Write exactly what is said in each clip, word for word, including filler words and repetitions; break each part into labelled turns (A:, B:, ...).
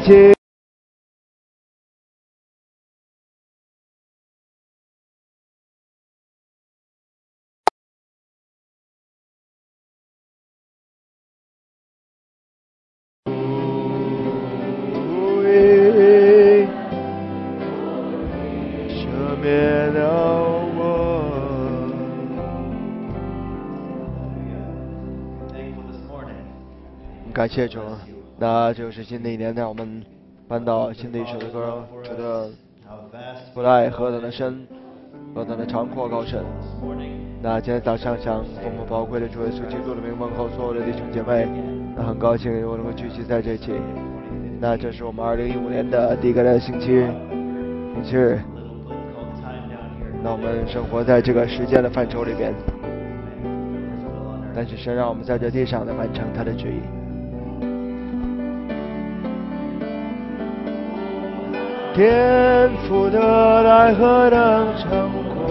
A: 起。赦免了我。感谢主，那就是新的一年，让我们搬到新的一首的歌，主的不赖何等的深，何等的长阔高深。那今天早上想丰富宝贵的主耶稣基督的名问候所有的弟兄姐妹，那很高兴我能够聚集在这起。那这是我们二零一五年的第一个的星期星期日。那我们生活在这个时间的范畴里边，但是神让我们在这地上来完成他的旨意。天父的爱何等长阔，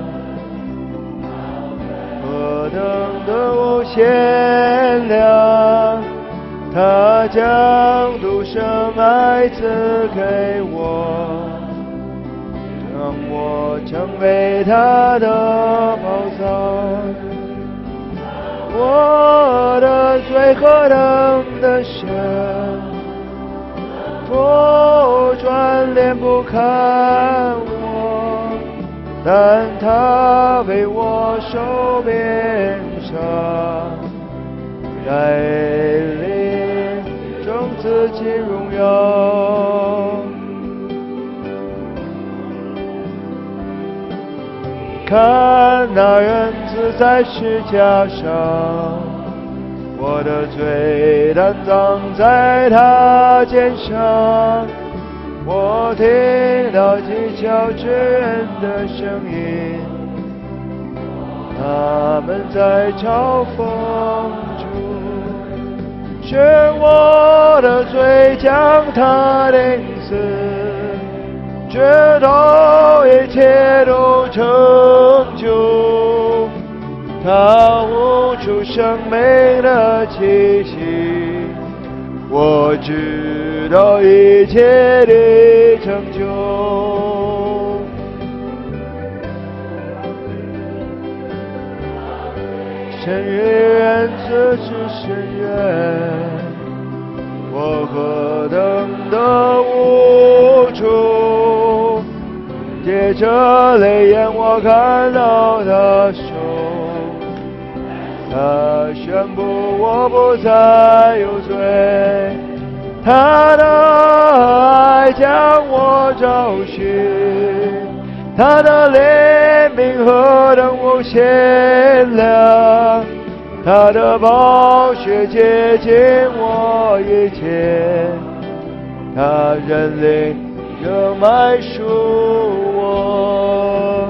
A: 何等的无限量，他将独生爱赐给我，让我成为他的宝藏。我的罪何等的深，不转脸不看我，但他为我受鞭伤，带领中自己荣耀。看那人子在石架上，我的罪担当在他肩上。我听到讥笑之人的声音，他们在嘲讽主，是我的罪将他钉死，直到一切都成就。他悟出生命的气息，我知道一切的成就。神与人子是深渊，我何等的无助，借着泪眼我看到他手，他宣布我不再有罪，他的爱将我找寻，他的怜悯何等无限量，他的宝血洁净我一切，他人灵仍买赎我。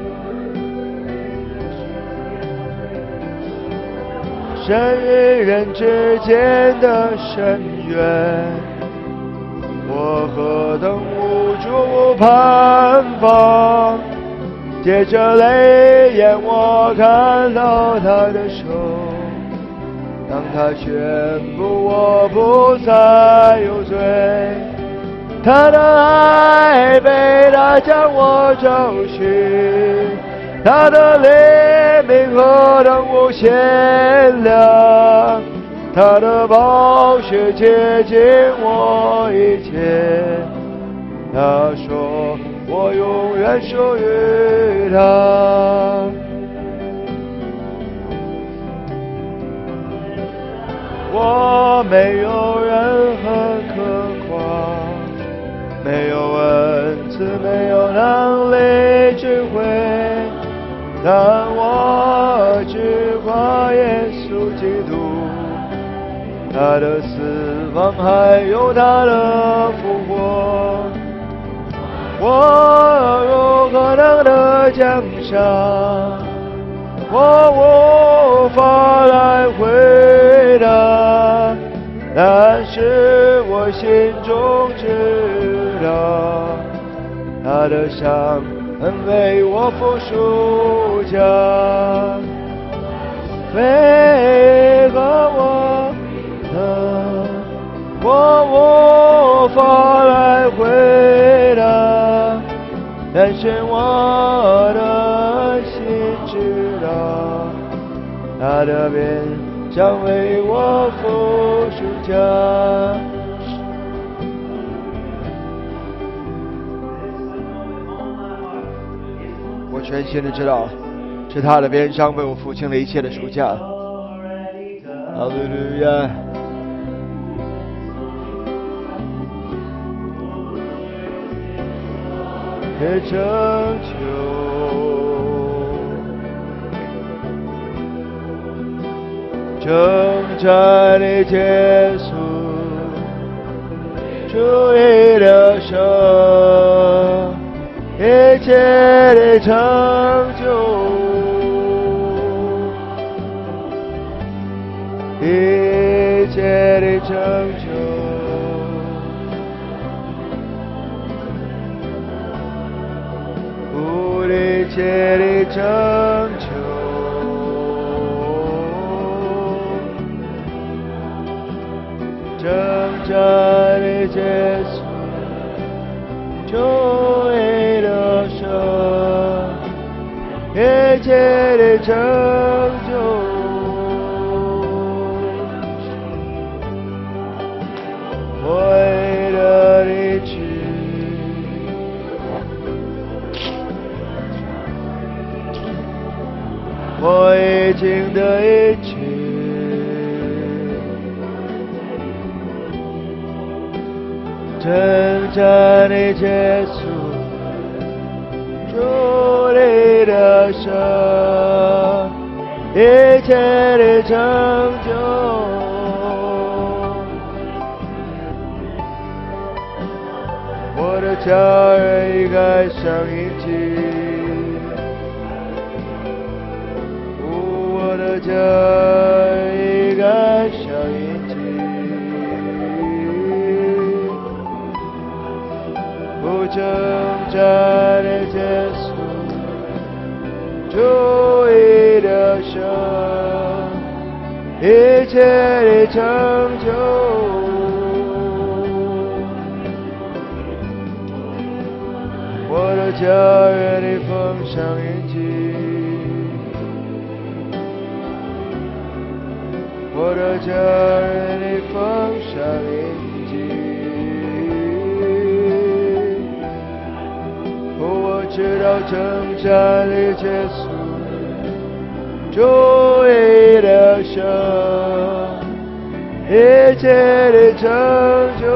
A: 神与人之间的深渊，我何等无助盼望，借着泪眼我看到他的手，当他宣布我不再有罪，他的爱被他将我找寻，他的怜悯何等无限量，他的宝血洁净我一切，他说我永远属于他。我没有任何可夸，没有恩赐，没有能力智慧，但我只夸耶稣基督，他的死亡还有他的复活。我如何能得奖赏？我无法来回答，但是我心中知道，他的伤痕为我付赎价，为何我能我无法来回答，但是我的心知道，他的鞭将为我付赎价。我全心的知道，是他的鞭伤为我付清了一切的赎价。哈利路亚。也成就，征战的结束，主你的手，一切的成就，一切的成就。一切的成就，征战的结束，主你的手，一切的成就，为了你去。我已经得一切，征战的结束，主你的手，一切的成就，我的家人已该上一季。这一个小眼睛，不挣扎的结束，主你的手，一切的成就，我的家人的封上眼睛。我的家人你放下眼睛，我知道征战的结束，主你的手，一切的成就，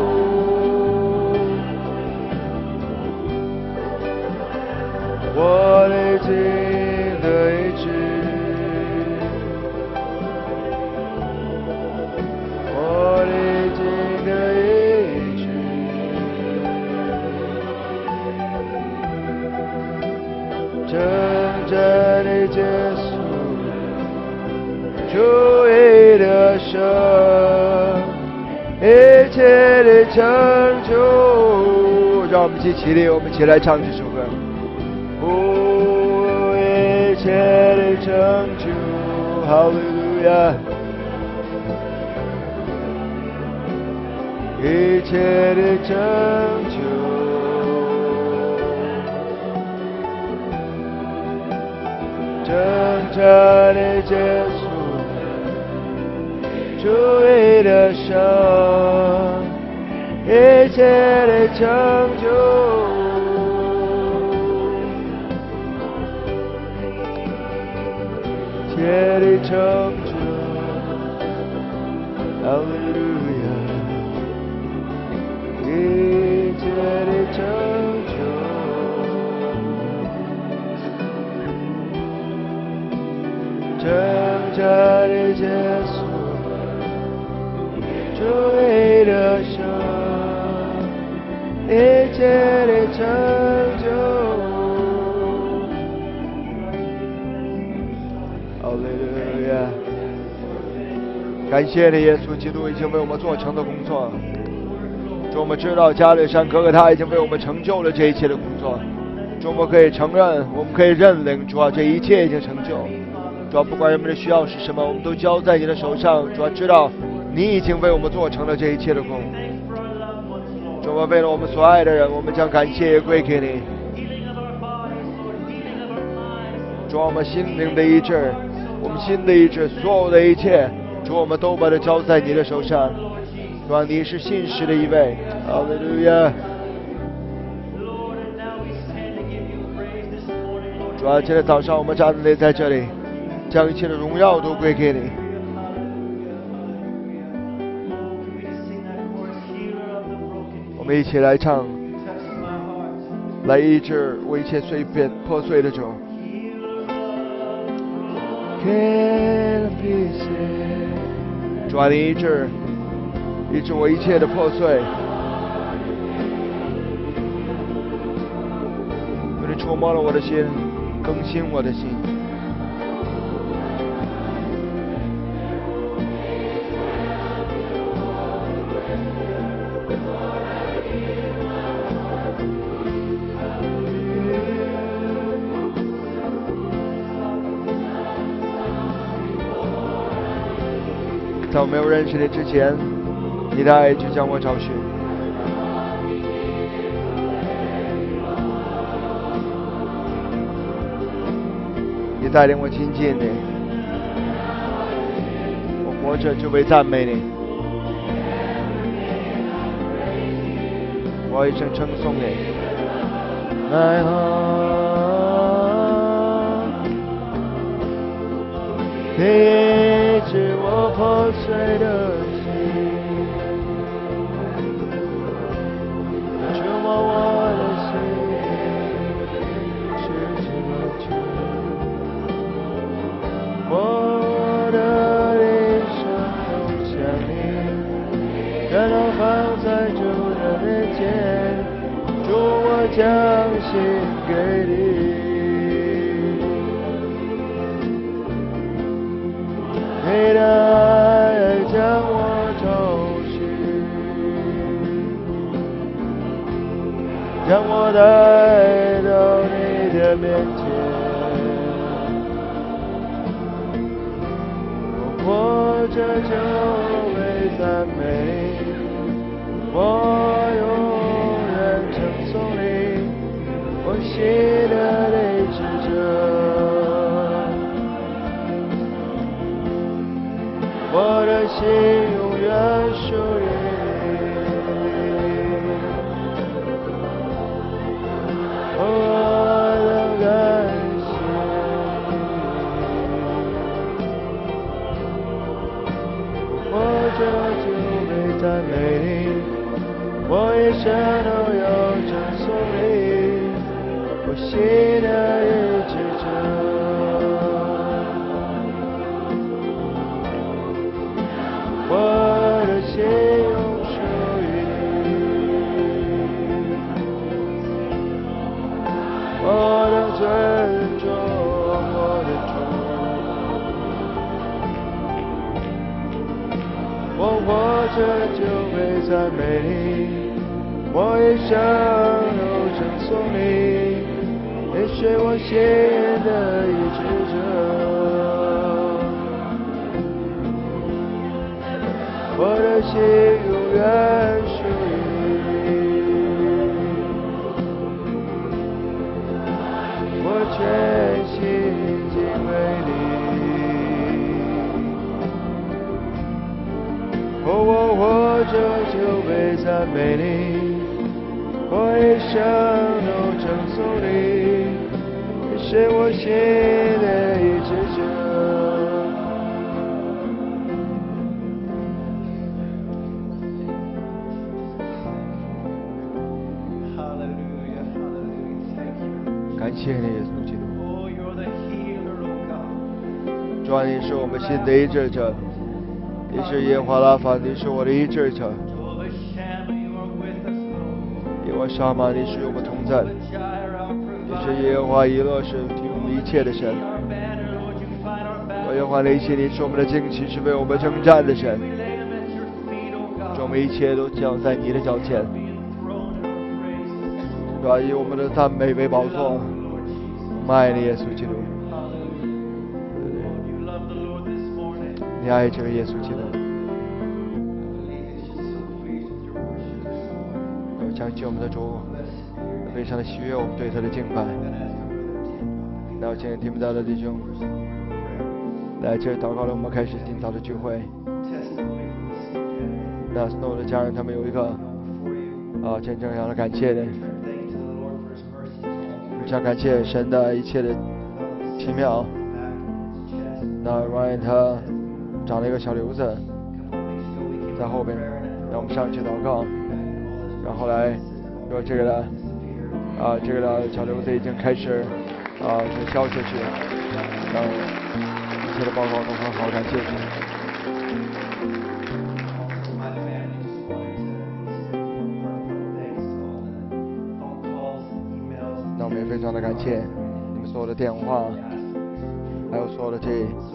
A: 我的心的医治。征战的结束，主你的手，一切的成就。让我们一起起立，我们一起来唱这首歌。哦，一切的成就，哈利路亚！一切的成就。征战的结束，主你的手，一切的成就，一切的成就，哈利路亚，一切的成就。征战的结束，主你的手，一切的成就。哈利路亚！感谢你，耶稣基督已经为我们做成的工作。主，我们知道加略山哥哥他已经为我们成就了这一切的工作。主，我们可以承认，我们可以认领，主啊，这一切已经成就。主啊，不管人们的需要是什么，我们都交在你的手上。主啊，知道你已经为我们做成了这一切的工。主啊，为了我们所爱的人，我们将感谢也归给你。主啊，我们心灵的医治，我们心的医治，所有的一切，主，我们都把它交在你的手上。主啊，你是信实的一位。哈利路亚。主啊，今天早上我们站立在这里，将一切的荣耀都归给你。我们一起来唱，来医治我一切碎片破碎的主。主啊，你医治，医治我一切的破碎。你触摸了我的心，更新我的心。在我没有认识你之前，你的爱就将我找寻。你带领我亲近你，我活着就为赞美你，我一生称颂你。My heart， 你医治我破碎的心，触摸我的心，十字路程，我的一生都向你，然后放在主的面前，主，我将心给你。你的爱将我找寻，将我带到你的面前，我活着就为赞美你，我永远称颂你，我心的理智者。我的心永远属于你，我的感谢，我这就为赞美你，我一生都要称颂你，我心的医治者。我的心永属于你，我的尊重我的主，我活着就为赞美你，我一生都称颂你，你是我心的医治者。我的心永远属于你，我全心敬畏你，哦，我活着就为赞美你，我一生都称颂你，你是我心的医治者。感谢你，耶稣基督。主啊，你是我们心的医治者，你是耶和华拉法，你是我的医治者。耶和华沙玛，你是与我们同在，你是耶和华以勒，是提供一切的神。耶和华雷西，你是我们的旌旗，是为我们征战的神。主，我们一切都交在你的脚前。主啊，以我们的赞美为宝座，我们爱你，耶稣基督。你爱这位耶稣基督。 相信我们的主非常的喜悦我们对他的敬拜。那我请听不到的弟兄来这祷告了，我们开始今早的聚会。那所有的家人他们有一个啊见证上的感谢的，非常感谢神的一切的奇妙。那 Ryan 他长了一个小瘤子在后边，让我们上去祷告。然后来说这个的啊这个的小瘤子已经开始啊就消下去，让一切的报告都很好，感谢主。那我们也非常的感谢你们所有的电话，还有所有的这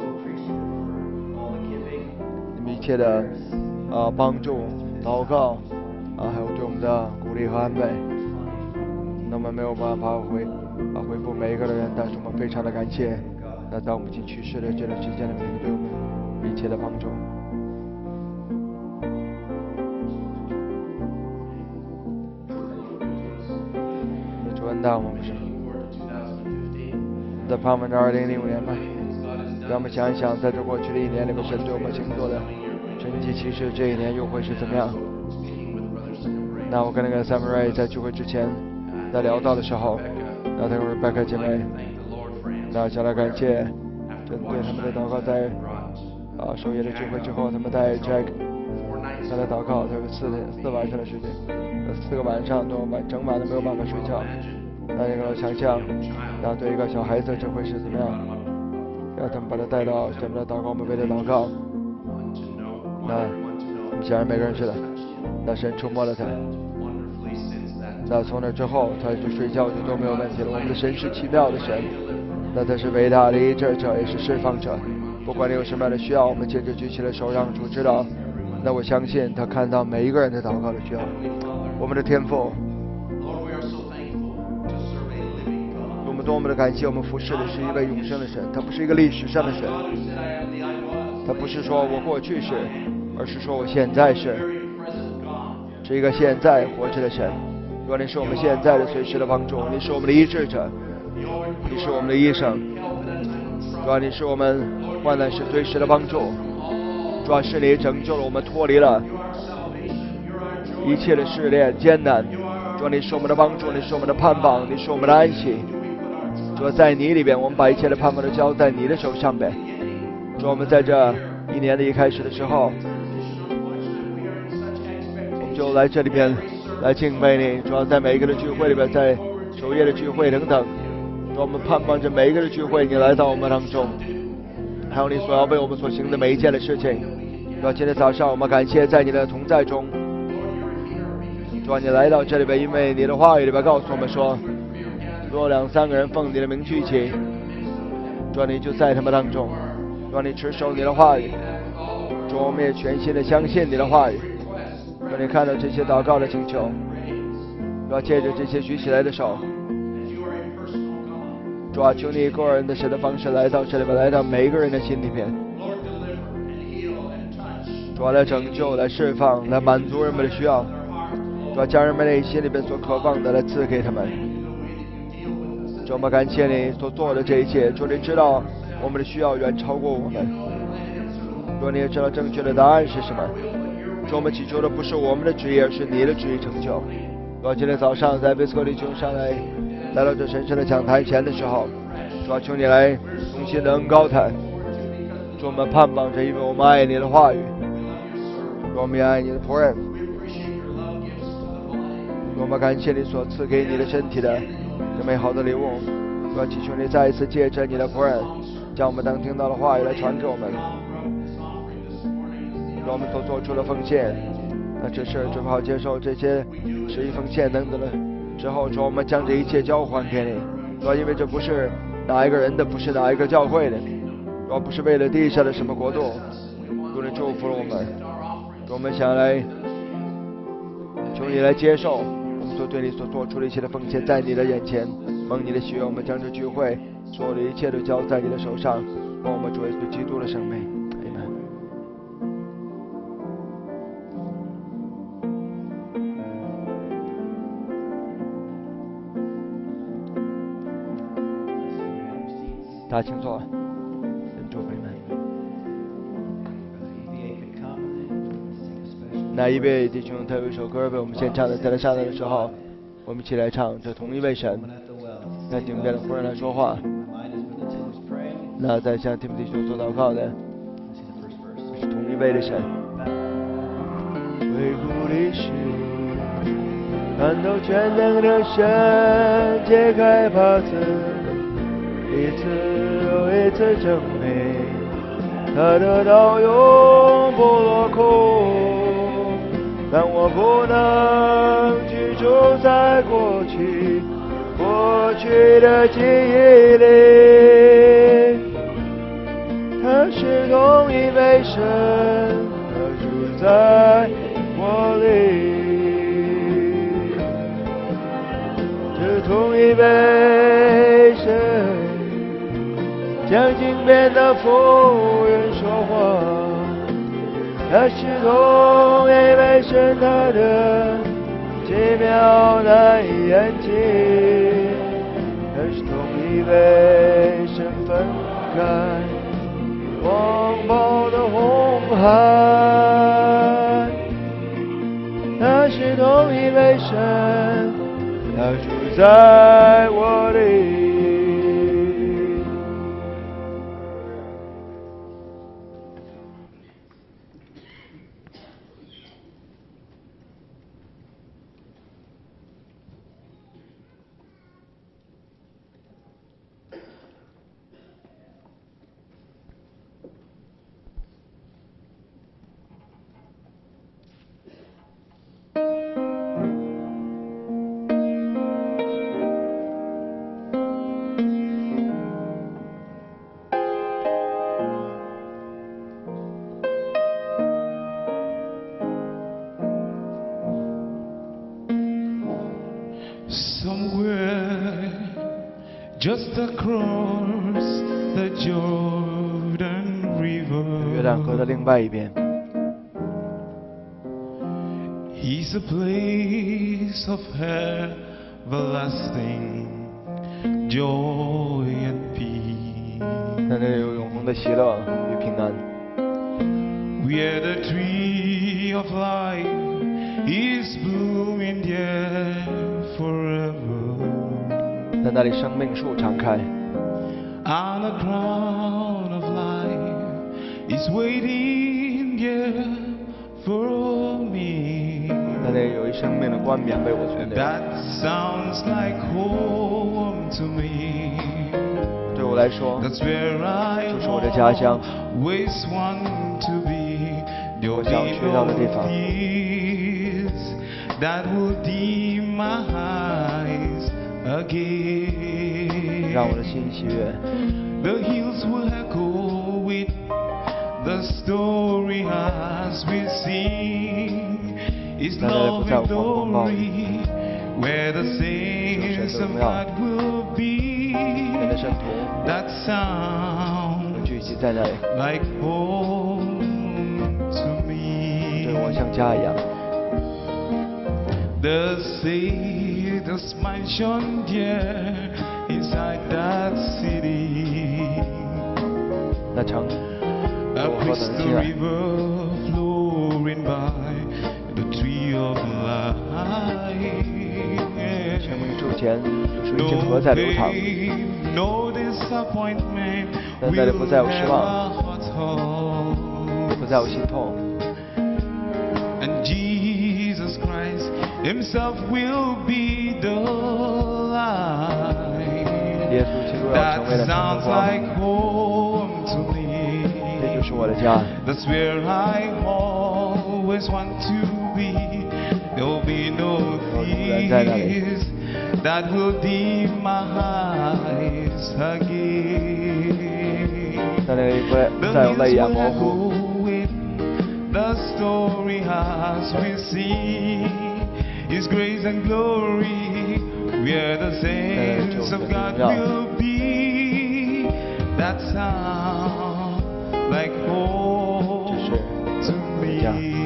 A: 你们一切的啊帮助、祷告啊，还有对我们的鼓励和安慰。那么没有办法回啊回复每一个人，但是我们非常的感谢那在我们已经去世的这段时间里面对我们一切的帮助。那主恩待我们是在盼望着二零零五年吧。让我们想一想，在这过去的一年里面，神对我们行做的神迹奇事，这一年又会是怎么样？那我跟那个 Samurai 在聚会之前在聊到的时候，那他跟 Rebecca 姐妹，那想来感谢针对他们的祷告，在啊首夜的聚会之后，他们带 Jack 他的祷告，他有四天四晚上的时间，四个晚上都晚整晚都没有办法睡觉。那那个想象，那对一个小孩子这会是怎么样？让他们把他带到咱们的祷告，我们为他祷告。那显然每个人是的，那神触摸了他。那从那之后，他就睡觉就都没有问题了。我们的神是奇妙的神，那他是伟大的医治者，也是释放者。不管你有什么样的需要，我们接着举起了手，让主知道。那我相信他看到每一个人的祷告的需要。我们的天父，我们多么的感谢，我们服侍的是一位永生的神，他不是一个历史上的神，他不是说我过去是，而是说我现在是，是一个现在活着的神。主，你是我们现在的随时的帮助，你是我们的医治者，你是我们的医生。主，你是我们患难时随时的帮助。主，是你拯救了我们，脱离了一切的试炼艰难。主，你是我们的帮助，你是我们的盼望，你是我们的安息。主，在你里边，我们把一切的盼望都交在你的手上边。主，我们在这一年的一开始的时候，我们就来这里边来敬拜你。主要在每一个的聚会里边，在首夜的聚会等等，主，我们盼望着每一个的聚会你来到我们当中，还有你所要为我们所行的每一件的事情。主，今天早上我们感谢在你的同在中，主，你来到这里边，因为你的话语里边告诉我们说，若两三个人奉你的名聚集，主，你就在他们当中。主，你持守你的话语，主，我们也全心的相信你的话语。主，你看到这些祷告的请求，主，借着这些举起来的手，主啊，求你个人的神的方式来到这里边，来到每一个人的心里边，主啊，来拯救，来释放，来满足人们的需要。主啊，将人们内心里边所渴望的来赐给他们。主，我们感谢你所做的这一切。主，你知道我们的需要远超过我们。主，你也知道正确的答案是什么。主，我们祈求的不是我们的旨意，而是你的旨意成就。主，今天早上在威斯克利兄上来来到这神圣的讲台前的时候，主，求你来重新的恩膏他。主，我们盼望着，因为我们爱你的话语，主，我们也爱你的仆人。主，我们感谢你所赐给你的身体的这美好的礼物。主，祈求你再一次借着你的仆人，将我们当听到的话语来传给我们。主，我们所做出的奉献，那只是准备好接受这些十一奉献等等的之后，主，我们将这一切交还给你。主，因为这不是哪一个人的，不是哪一个教会的，主，不是为了地下的什么国度。主，你祝福了我们。主，我们想来求你来接受我们所对你所做出的一切的奉献，在你的眼前蒙你的喜悦，我们将这聚会所有的一切都交在你的手上，奉我们主耶稣基督的圣名。 大家请坐，跟主朋友们。那一位弟兄他有一首歌为我们献唱的，在他上来的时候，我们一起来唱这同一位神。那井边的夫人来说话。那在向提摩弟兄做祷告的，是同一位的神。回顾历史，看到全能的神揭开袍子，一次又一次证明他的道永不落空。但我不能居住在过去过去的记忆里，他是同一位神，他住在我里，这同一位神将井边的妇人说话，他是同一位神，他的奇妙难以言尽，他是同一位神分开狂暴的红海，他是同一位神，他住在我里。
B: Just across the Jordan River,
A: 约旦河的另外一边
B: He's a place of everlasting joy and peace.
A: 那里有永恒的喜乐与平安。
B: Where the tree of life is blooming there forever.
A: 在那里生命树常开。
B: And a crown of life is waiting there for me.
A: 那里有一生命的冠冕为我存留。
B: That sounds like home to me.
A: 对我来说，
B: That's where I
A: 就是我的家乡。
B: always want to be. There'll
A: 我想
B: be
A: 去到的地
B: no
A: 方。
B: peace that will dim my eyes again.
A: 让我的心喜悦。
B: The hills will echo with the story as we sing. His love and glory, where the saints of God will be.
A: 神的圣徒
B: That sound
A: 聚集在那里，
B: like home to me.
A: 对我像家一样。
B: The Savior's mansion there inside that city.
A: 那城
B: A crystal river flowing by the tree of life.
A: 生命树前有水晶河在流淌，
B: No disappointment
A: 但那里不再有
B: will
A: 失望，
B: never hold.
A: 也不再有心痛。
B: And Jesus Christ Himself will be the light.
A: 耶稣基督要成为了
B: That
A: 神的
B: sounds
A: 光，
B: like home to me.
A: 这就是我的家。
B: That's where I always want to be. There'll be no peace that will dim my eyes again.
A: 那里不不再有泪眼模糊。
B: The story as we sing His grace and glory, where the saints of God will be. That sound like home to me.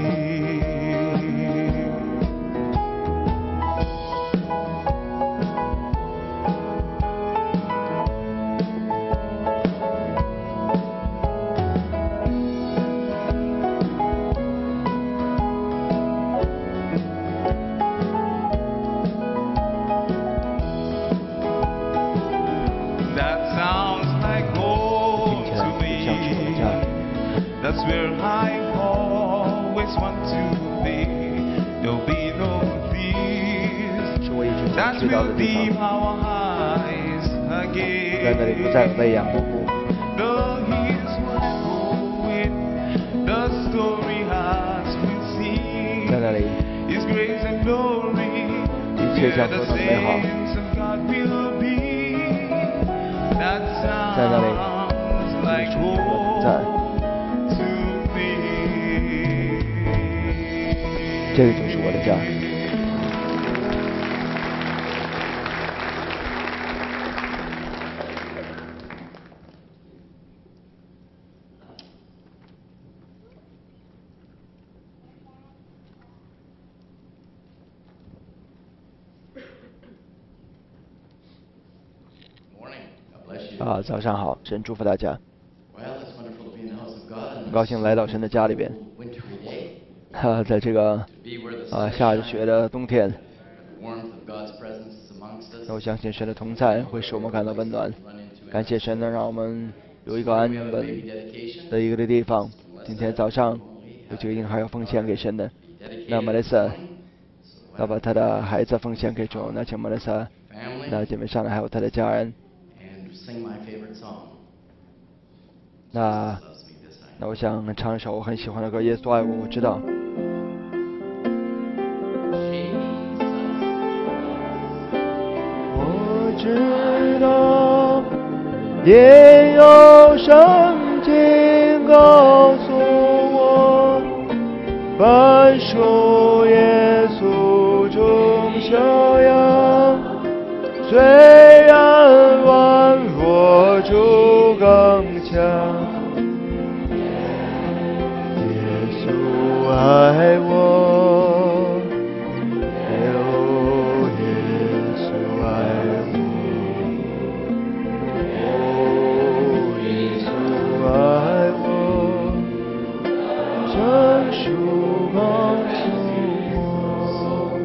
B: where I always want to be. There'll be no fears
A: 是我一直想
B: that
A: 去到
B: will
A: 的地
B: dim
A: 方。
B: our eyes
A: 在那里不再有
B: again.
A: 泪眼模糊。
B: The hills will echo with the story as we sing
A: 在那里，
B: His grace and glory,
A: 一切
B: where
A: 将
B: the
A: 何等美好！
B: saints of God will be. That
A: 在那里，
B: sounds
A: 你
B: like
A: 是主的同
B: home
A: 在，
B: to me.
A: 这个就是我的家。 啊，早上好，神祝福大家。很高兴来到神的家里边。哈、在这个啊下着雪的冬天，那我相信神的同在会使我们感到温暖。感谢神能让我们有一个安稳的一个的地方。今天早上有几个婴孩要奉献给神的，那马来西亚要把他的孩子奉献给主，那请马来西亚那姐妹上来，还有他的家人。 那那我想唱一首我很喜欢的歌，《耶稣爱我》，我知道。我知道，也有圣经告诉我，凡属耶稣中小羊，虽然万佛主刚强。 爱我，哦，耶稣爱我，哦，耶稣爱我，真属告诉我。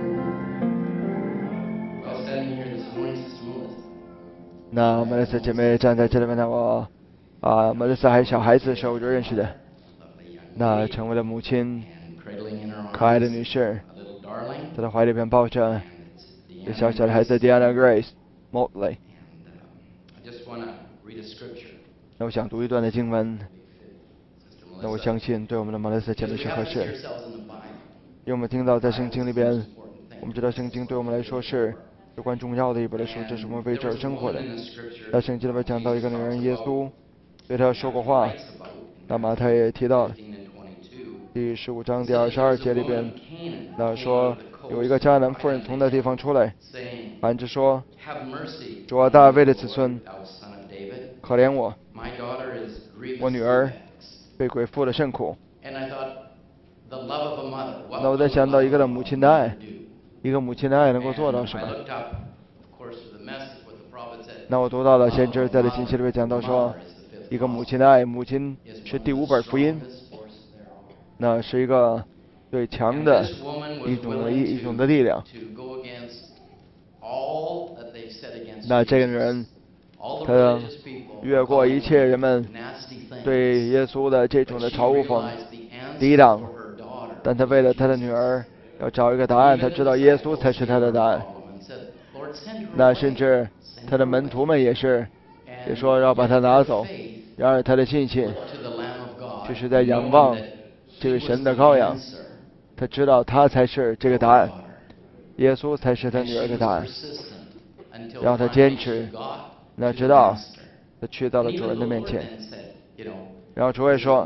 A: 那马来西亚姐妹站在这里面，那我啊，马来西亚还小孩子的时候我就认识的。 那成为了母亲，可爱的女士，在她怀里边抱着一个小小的孩子 Diana Grace Motley。那我想读一段的经文，那我相信对我们的马来西亚姐妹是合适，因为我们听到在圣经里边，我们知道圣经对我们来说是有关重要的一本的书，这是我们为这而生活的。在圣经里边讲到一个女人耶稣对她说过话，那么他也提到了。 第十五章第二十二节里边，那说有一个迦南妇人从那地方出来，喊着说：“主啊，大卫的子孙，可怜我，我女儿被鬼附了甚苦。”那我在想到一个的母亲的爱，一个母亲的爱能够做到什么？那我读到了先知在的信息里面讲到说，一个母亲的爱，母亲是第五本福音。 那是一个最强的一种的一一种的力量。那这个人，他越过一切人们对耶稣的这种的嘲讽、抵挡，但他为了他的女儿要找一个答案，他知道耶稣才是他的答案。那甚至他的门徒们也是，也说要把他拿走。然而他的信心，就是在仰望。 这位神的羔羊，他知道他才是这个答案，耶稣才是他女儿的答案。然后他坚持，那直到他去到了主人的面前。然后主也说，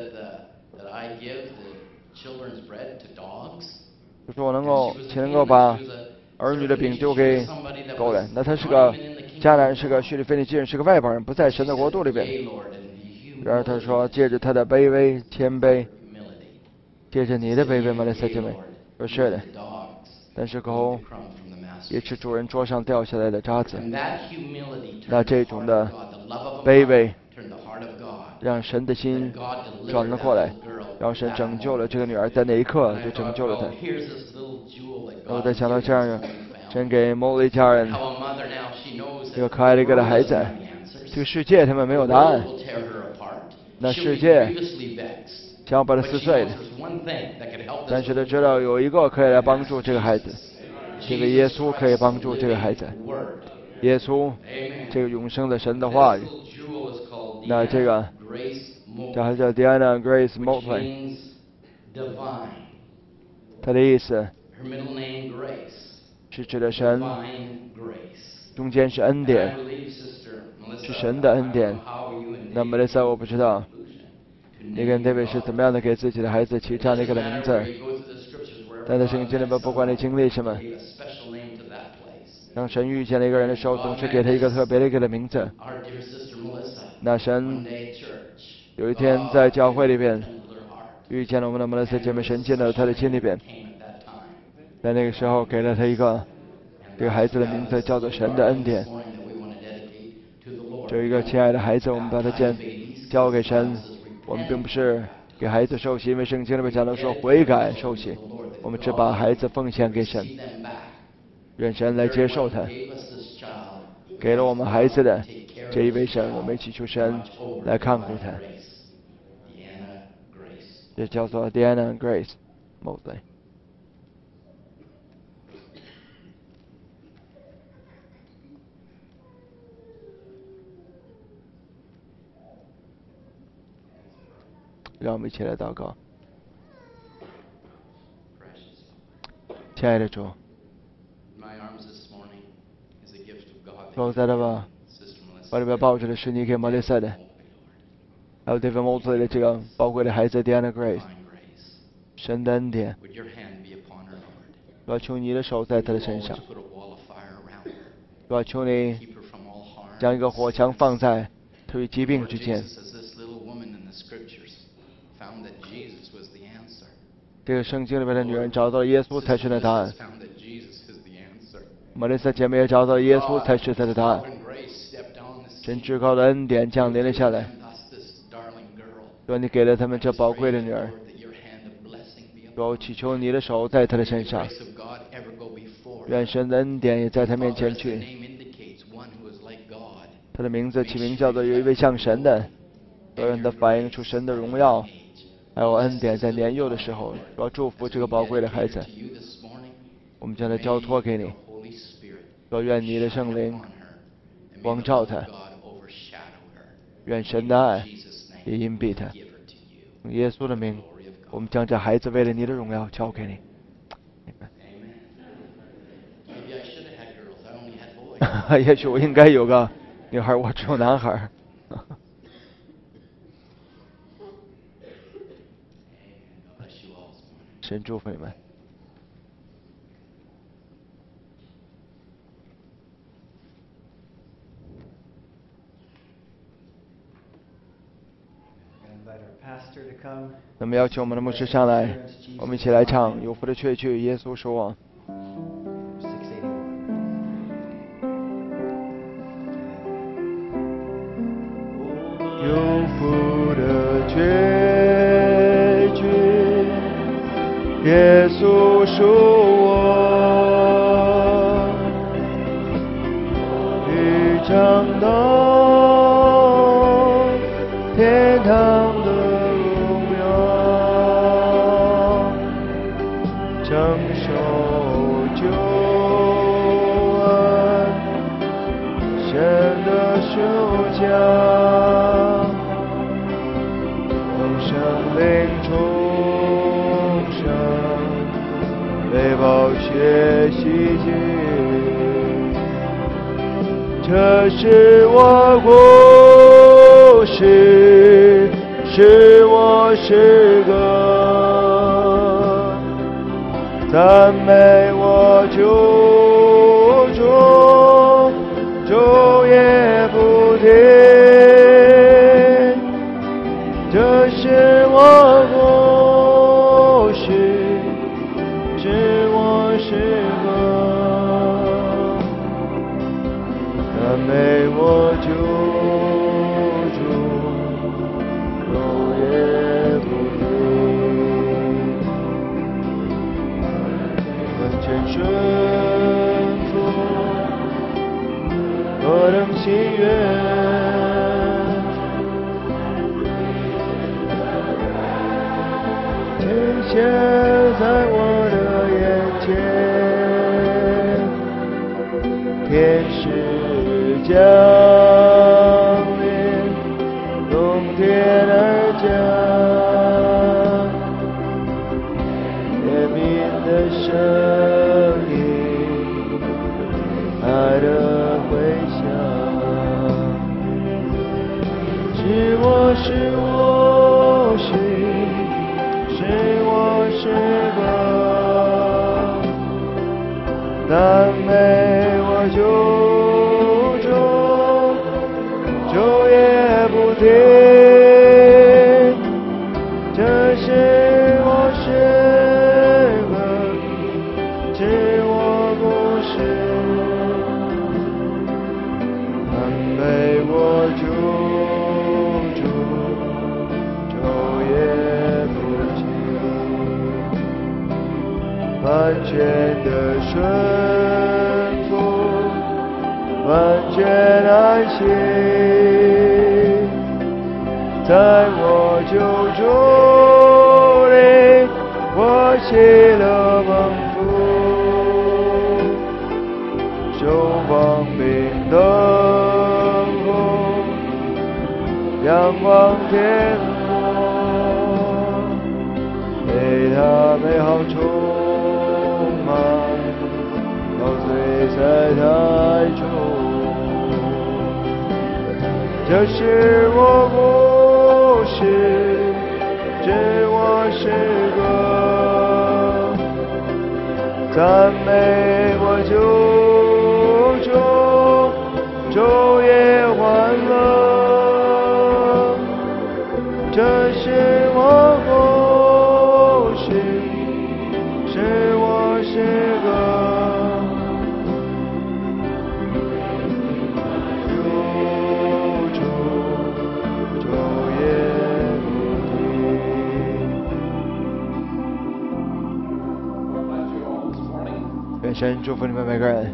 A: 就说我能够，请能够把儿女的饼丢给狗人。那他是个迦南，是个叙利非尼基人，是个外邦人，不在神的国度里边。然而他说，借着他的卑微谦卑。 借着你的卑微，马来西亚姐妹，说是的，但是狗也吃主人桌上掉下来的渣子。那这种的卑微，让神的心转了过来，让神拯救了这个女儿，在那一刻就拯救了她。我在想到这样，神给某一家人一个可爱的一个的孩子，这个世界他们没有答案。 那世界想要把他撕碎的，但是他知道有一个可以来帮助这个孩子，这个耶稣可以帮助这个孩子。耶稣，这个永生的神的话语。那这个，这还叫 Diana Grace Motley， 他的意思是指的神，中间是恩典，是神的恩典。那么那赛我不知道，你跟这位是怎么样的给自己的孩子起这样的一个名字？但在圣经里面，不管你经历什么，当神遇见了一个人的时候，总是给他一个特别的一个名字。那神有一天在教会里边遇见了我们的摩勒斯姐妹，神进了他的心里边，在那个时候给了他一个这个孩子的名字，叫做神的恩典。这一个亲爱的孩子，我们把他交交给神。我们并不是给孩子受洗，因为圣经里面讲到说悔改受洗，我们只把孩子奉献给神，愿神来接受他。给了我们孩子的这一位神，我们一起求神来看顾他。这叫做 Diana Grace Motley。让我们一起来祷告。亲爱的主，我在这吧，我里边抱着的是你给摩利赛的，还有这份摩利的这个宝贵的孩子 Diana Grace， 神的恩典，我要求你的手在他的身上，我要求你将一个火墙放在他与疾病之间。这个圣经里面的女人找到了耶稣才是那答案，玛丽莎姐妹也找到了耶稣才是她的答案。神至高的恩典降临了下来，说你给了他们这宝贵的女儿，说我祈求你的手在她的身上，愿神的恩典也在她面前去。她的名字起名叫做有一位像神的，所有人都反映出神的荣耀还有恩典，在年幼的时候，我要祝福这个宝贵的孩子，我们将他交托给你，说愿你的圣灵光照他，愿神的爱也荫蔽他。用耶稣的名，我们将这孩子为了你的荣耀交给你。也许我应该有个女孩，我只有男孩。神祝福你们。那么邀请我们的牧师上来，我们一起来唱有福的雀去，耶稣是我。有福的雀去，耶稣属我，一场到天堂的荣耀，承受救恩，神的手将，同生灵重生，被宝血洗净。这是我故事，是我诗歌，赞美我救主，昼夜不停。这是我故事，是我诗歌，赞美我救主，昼夜不停。完全顺服，何等喜悦， 现在我的眼前，天使降临，从天而降，怜悯的声音，爱的回响，是我是我是是我是个赞美我救主，昼夜不停，这是我诗歌，是我故事，赞美我救主，昼夜不停，完全的顺服，完全安息，在我救主里，我喜乐蒙福，手放平等候，仰望天国，被他美好充满，陶醉在他爱中。这是我故事，这我诗歌，赞美我救主，昼夜欢乐。这是我故事，是我诗歌。愿神祝福你们每个人。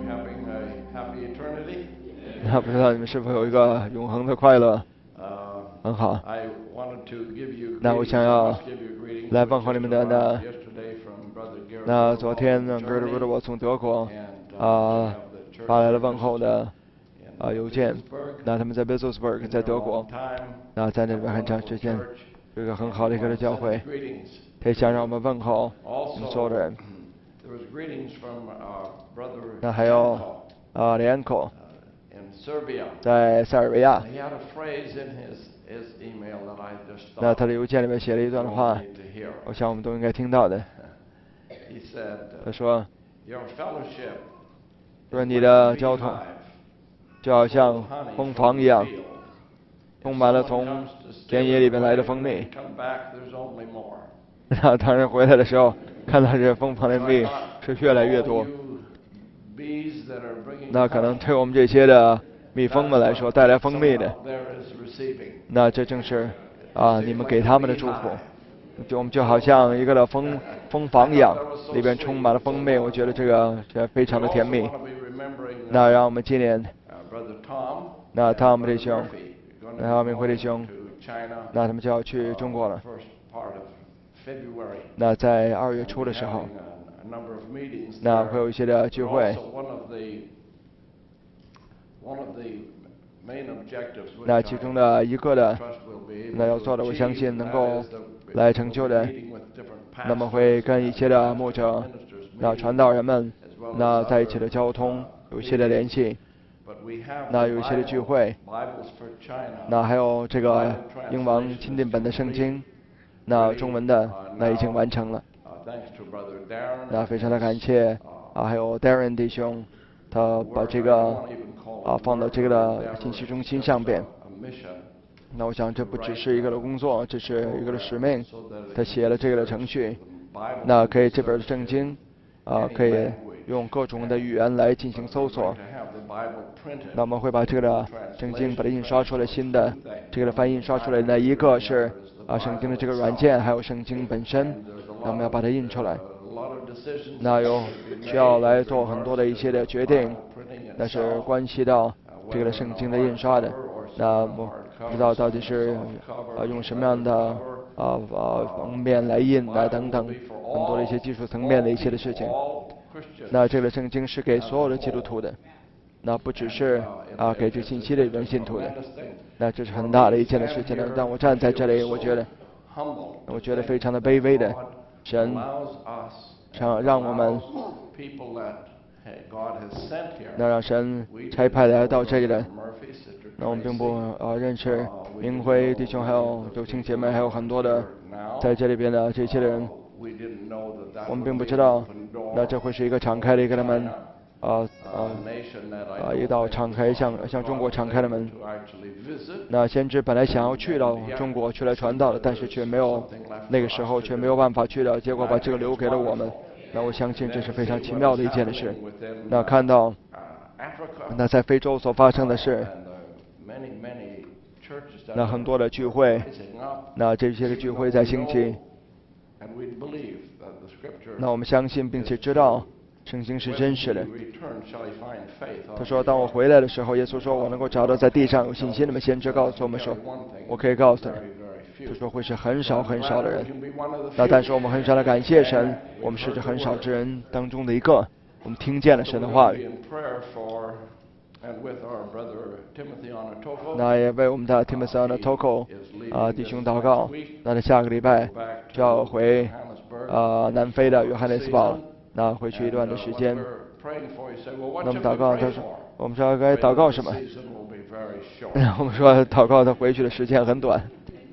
A: 那不知道你们是否有一个永恒的快乐？很好。那我想要来问候你们的呢。那昨天呢，哥哥我从德国啊发来了问候的啊邮件。那他们在 Bischofsburg 在德国，那在那边很长时间，有一个很好的一个教会，他也想让我们问候我们所有的人。那还有啊，连口在塞尔维亚。那他的邮件里面写了一段话，我想我们都应该听到的。他说：“说你的交通就好像蜂房一样，充满了从田野里面来的蜂蜜。那当人回来的时候，看到这蜂房的蜜是越来越多。那可能对我们这些的蜜蜂们来说，带来蜂蜜的，那这正是啊你们给他们的祝福。就我们就好像一个的蜂蜂房一样，里边充满了蜂蜜，我觉得这个这非常的甜蜜。那让我们纪念那汤姆弟兄，然后明辉弟兄，那他们就要去中国了。那在二月初的时候，那会有一些的聚会。那其中的一个的，那要做的，我相信能够来成就的，那么会跟一些的牧者、那传道人们，那在一起的交通，有一些的联系，那有一些的聚会，那还有这个英王钦定本的圣经，那中文的那已经完成了。那非常的感谢啊，还有 Darren 弟兄，他把这个啊放到这个的信息中心上边。那我想这不只是一个的工作，这是一个的使命。他写了这个的程序，那可以这本的圣经啊可以用各种的语言来进行搜索。那我们会把这个的圣经把它印刷出来，新的这个的翻译印刷出来。那一个是啊圣经的这个软件，还有圣经本身，那我们要把它印出来。那有需要来做很多的一些的决定，那是关系到这个圣经的印刷的。那我不知道到底是啊用什么样的啊啊封面来印来等等很多的一些技术层面的一些的事情。那这个圣经是给所有的基督徒的，那不只是啊给这信息的一位信徒的，那这是很大的一件的事情呢。让我站在这里，我觉得我觉得非常的卑微的，神让让我们那让神差派来到这里的。那我们并不呃认识明辉弟兄，还有友情姐妹，还有很多的在这里边的这些人，我们并不知道，那这会是一个敞开的一个他们啊啊啊一道敞开向向中国敞开的门。那先知本来想要去到中国去来传道的，但是却没有那个时候却没有办法去了，结果把这个留给了我们。那我相信这是非常奇妙的一件的事。那看到那在非洲所发生的事。那很多的聚会，那这些的聚会在兴起。那我们相信并且知道圣经是真实的。他说当我回来的时候，耶稣说我能够找到在地上有信心的先知告诉我们说，我可以告诉你，他说会是很少很少的人。那但是我们很少的感谢神，我们是这很少之人当中的一个，我们听见了神的话语。那也为我们的 Timothy Anatoko 啊弟兄祷告。那他下个礼拜就要回啊南非的约翰内斯堡，那回去一段的时间。那么祷告，他说我们说该祷告什么？我们说祷告他回去的时间很短。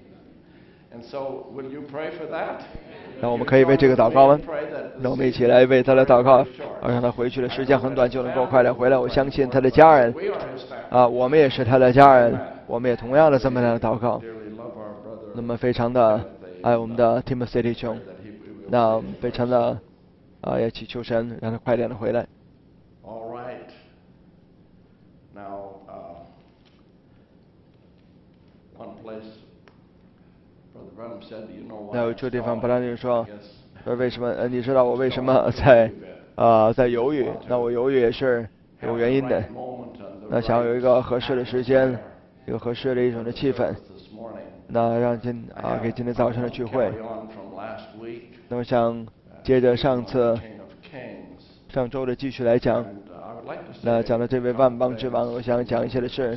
A: 那我们可以为这个祷告吗？那我们一起来为他来祷告，让他回去的时间很短就能够快点回来。我相信他的家人，啊，我们也是他的家人，我们也同样的这么样的祷告。那么非常的爱我们的 Timothy 弟兄，那非常的啊也祈求神让他快点的回来。那有处地方，布兰妮说，说为什么？呃，你知道我为什么在啊、呃、在犹豫？那我犹豫也是有原因的。那想要有一个合适的时间，一个合适的一种的气氛，那让今啊给今天早上的聚会。那我想接着上次上周的继续来讲，那讲的这位万邦之王，我想讲一些的事。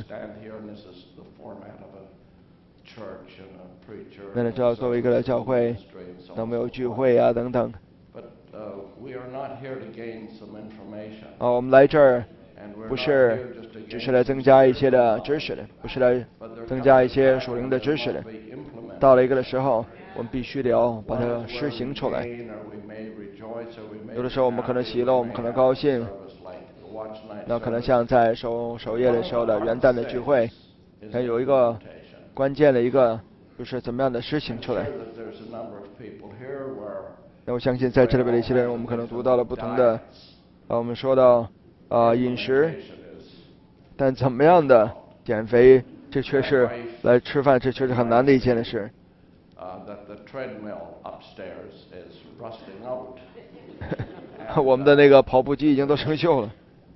A: 那你知道作为一个教会，那我们有聚会啊等等。啊，我们来这儿不是只是来增加一些的知识的，不是来增加一些属灵的知识的。到了一个的时候，我们必须得要把它施行出来。有的时候我们可能喜乐，我们可能高兴，那可能像在守守夜的时候的元旦的聚会，还有一个关键的一个。就是怎么样的施行出来？那我相信在这里边的一些人，我们可能读到了不同的，啊，我们说到啊、呃、饮食，但怎么样的减肥，这却是来吃饭，这却是很难的一件的事。我们的那个跑步机已经都生锈了。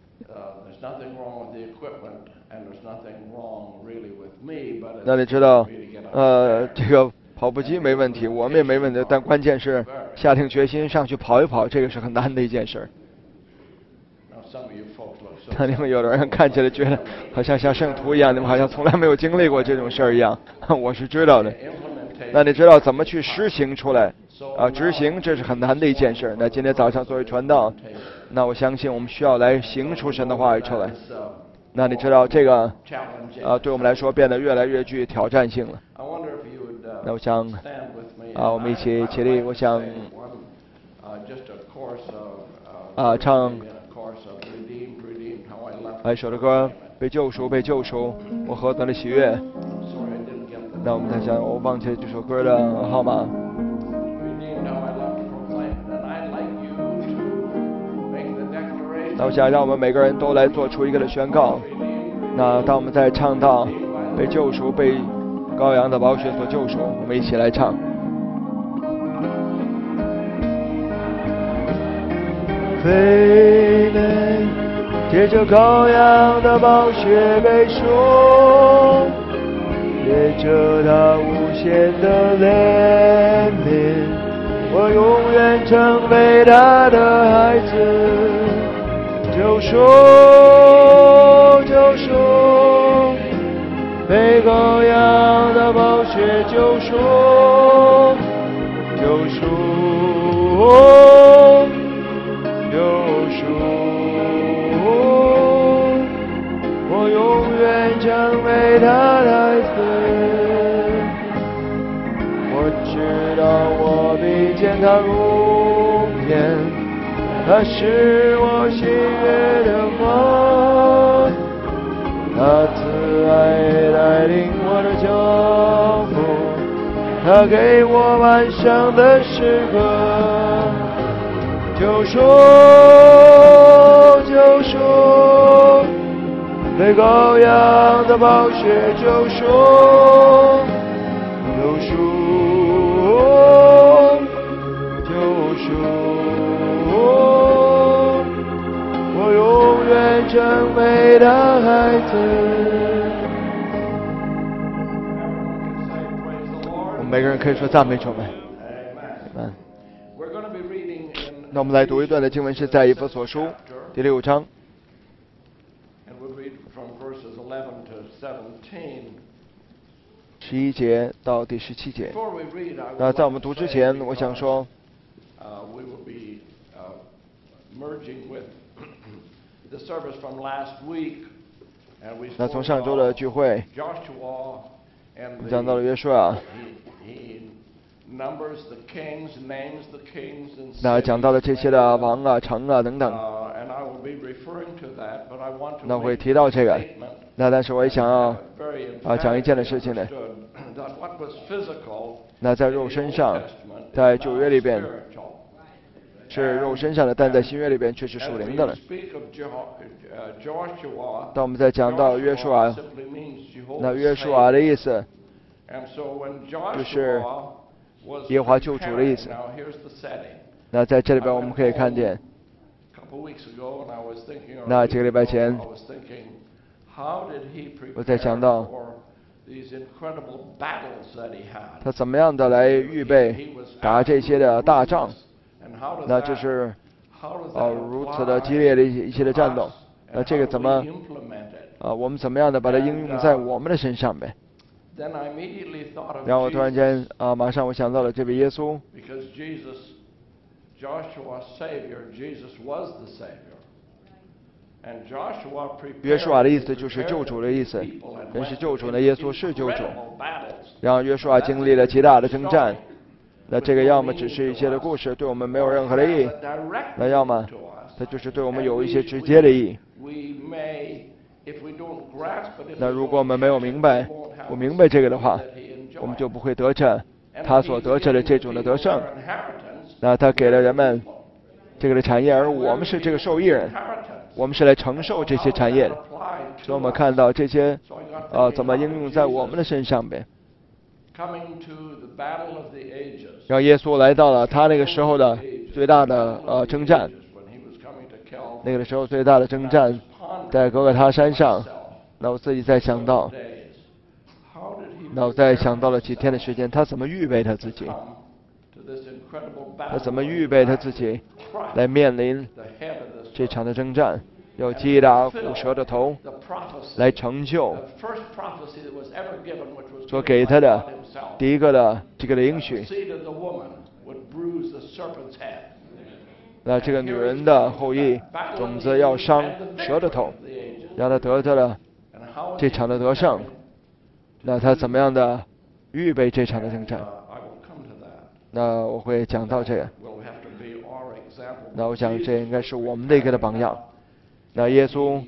A: 那你知道？呃，这个跑步机没问题，我们也没问题，但关键是下定决心上去跑一跑，这个是很难的一件事。那你们有的人看起来觉得好像像圣徒一样，你们好像从来没有经历过这种事儿一样，我是知道的。那你知道怎么去实行出来啊？执行这是很难的一件事。那今天早上作为传道，那我相信我们需要来行出神的话语出来。那你知道这个啊，对我们来说变得越来越具挑战性了。那我想啊，我们一起起立，我想啊唱啊一首的歌，被救赎，被救赎，我何等的喜悦。那我们再想，我忘记这首歌的号码。那我想让我们每个人都来做出一个的宣告。那当我们在唱到被救赎、被羔羊的宝血所救赎，我们一起来唱。
B: 非美，借着羔羊的宝血被赎，借着他无限的怜
A: 我永远成为他的孩子。救赎，救赎，被羔羊的宝血救赎，救赎，救赎。我永远成为他的孩子。我知道我必见他容颜，他是我喜悦的光，他慈爱带领我的脚步，他给我晚上的时刻。救赎，救赎，被羔羊的宝血救赎，救赎，救赎。我永远成为他孩子。我们每个人可以说赞美主们。嗯。那我们来读一段的经文，是在以弗所书第六章。十一节到第十七节。那在我们读之前，我想说，那从上周的聚会，我们讲到了约书亚，那讲到了这些的王啊、城啊等等，那会提到这个。那但是我也想要啊讲一件的事情呢。那在肉身上，在旧约里边是肉身上的，但在新约里边却是属灵的了。当我们在讲到约书亚，那约书亚的意思就是耶和华救主的意思。那在这里边我们可以看见，那几个礼拜前我在想到他怎么样的来预备打这些的大仗，那这是呃如此的激烈的一些的战斗，那这个怎么啊、呃、我们怎么样的把它应用在我们的身上呗？然后我突然间啊、呃、马上我想到了这位耶稣。约书亚的意思就是救主的意思，人是救主呢，耶稣是救主。然后约书亚经历了极大的征战，那这个要么只是一些的故事，对我们没有任何的意义；那要么它就是对我们有一些直接的意义。那如果我们没有明白，不明白这个的话，我们就不会得着他所得着的这种的得胜。那他给了人们这个的产业，而我们是这个受益人。我们是来承受这些产业的，所以我们看到这些，呃，怎么应用在我们的身上呗？让耶稣来到了他那个时候的最大的呃征战，那个时候最大的征战在哥哥他山上。那我自己在想到，那我在想到了几天的时间，他怎么预备他自己？他怎么预备他自己来面临这场的征战，要击打骨蛇的头，来成就所给他的第一个的这个的应许。那这个女人的后裔种子要伤蛇的头，让他得到了这场的得胜。那他怎么样的预备这场的征战？那我会讲到这个。那我想这应该是我们的一个的榜样。那耶稣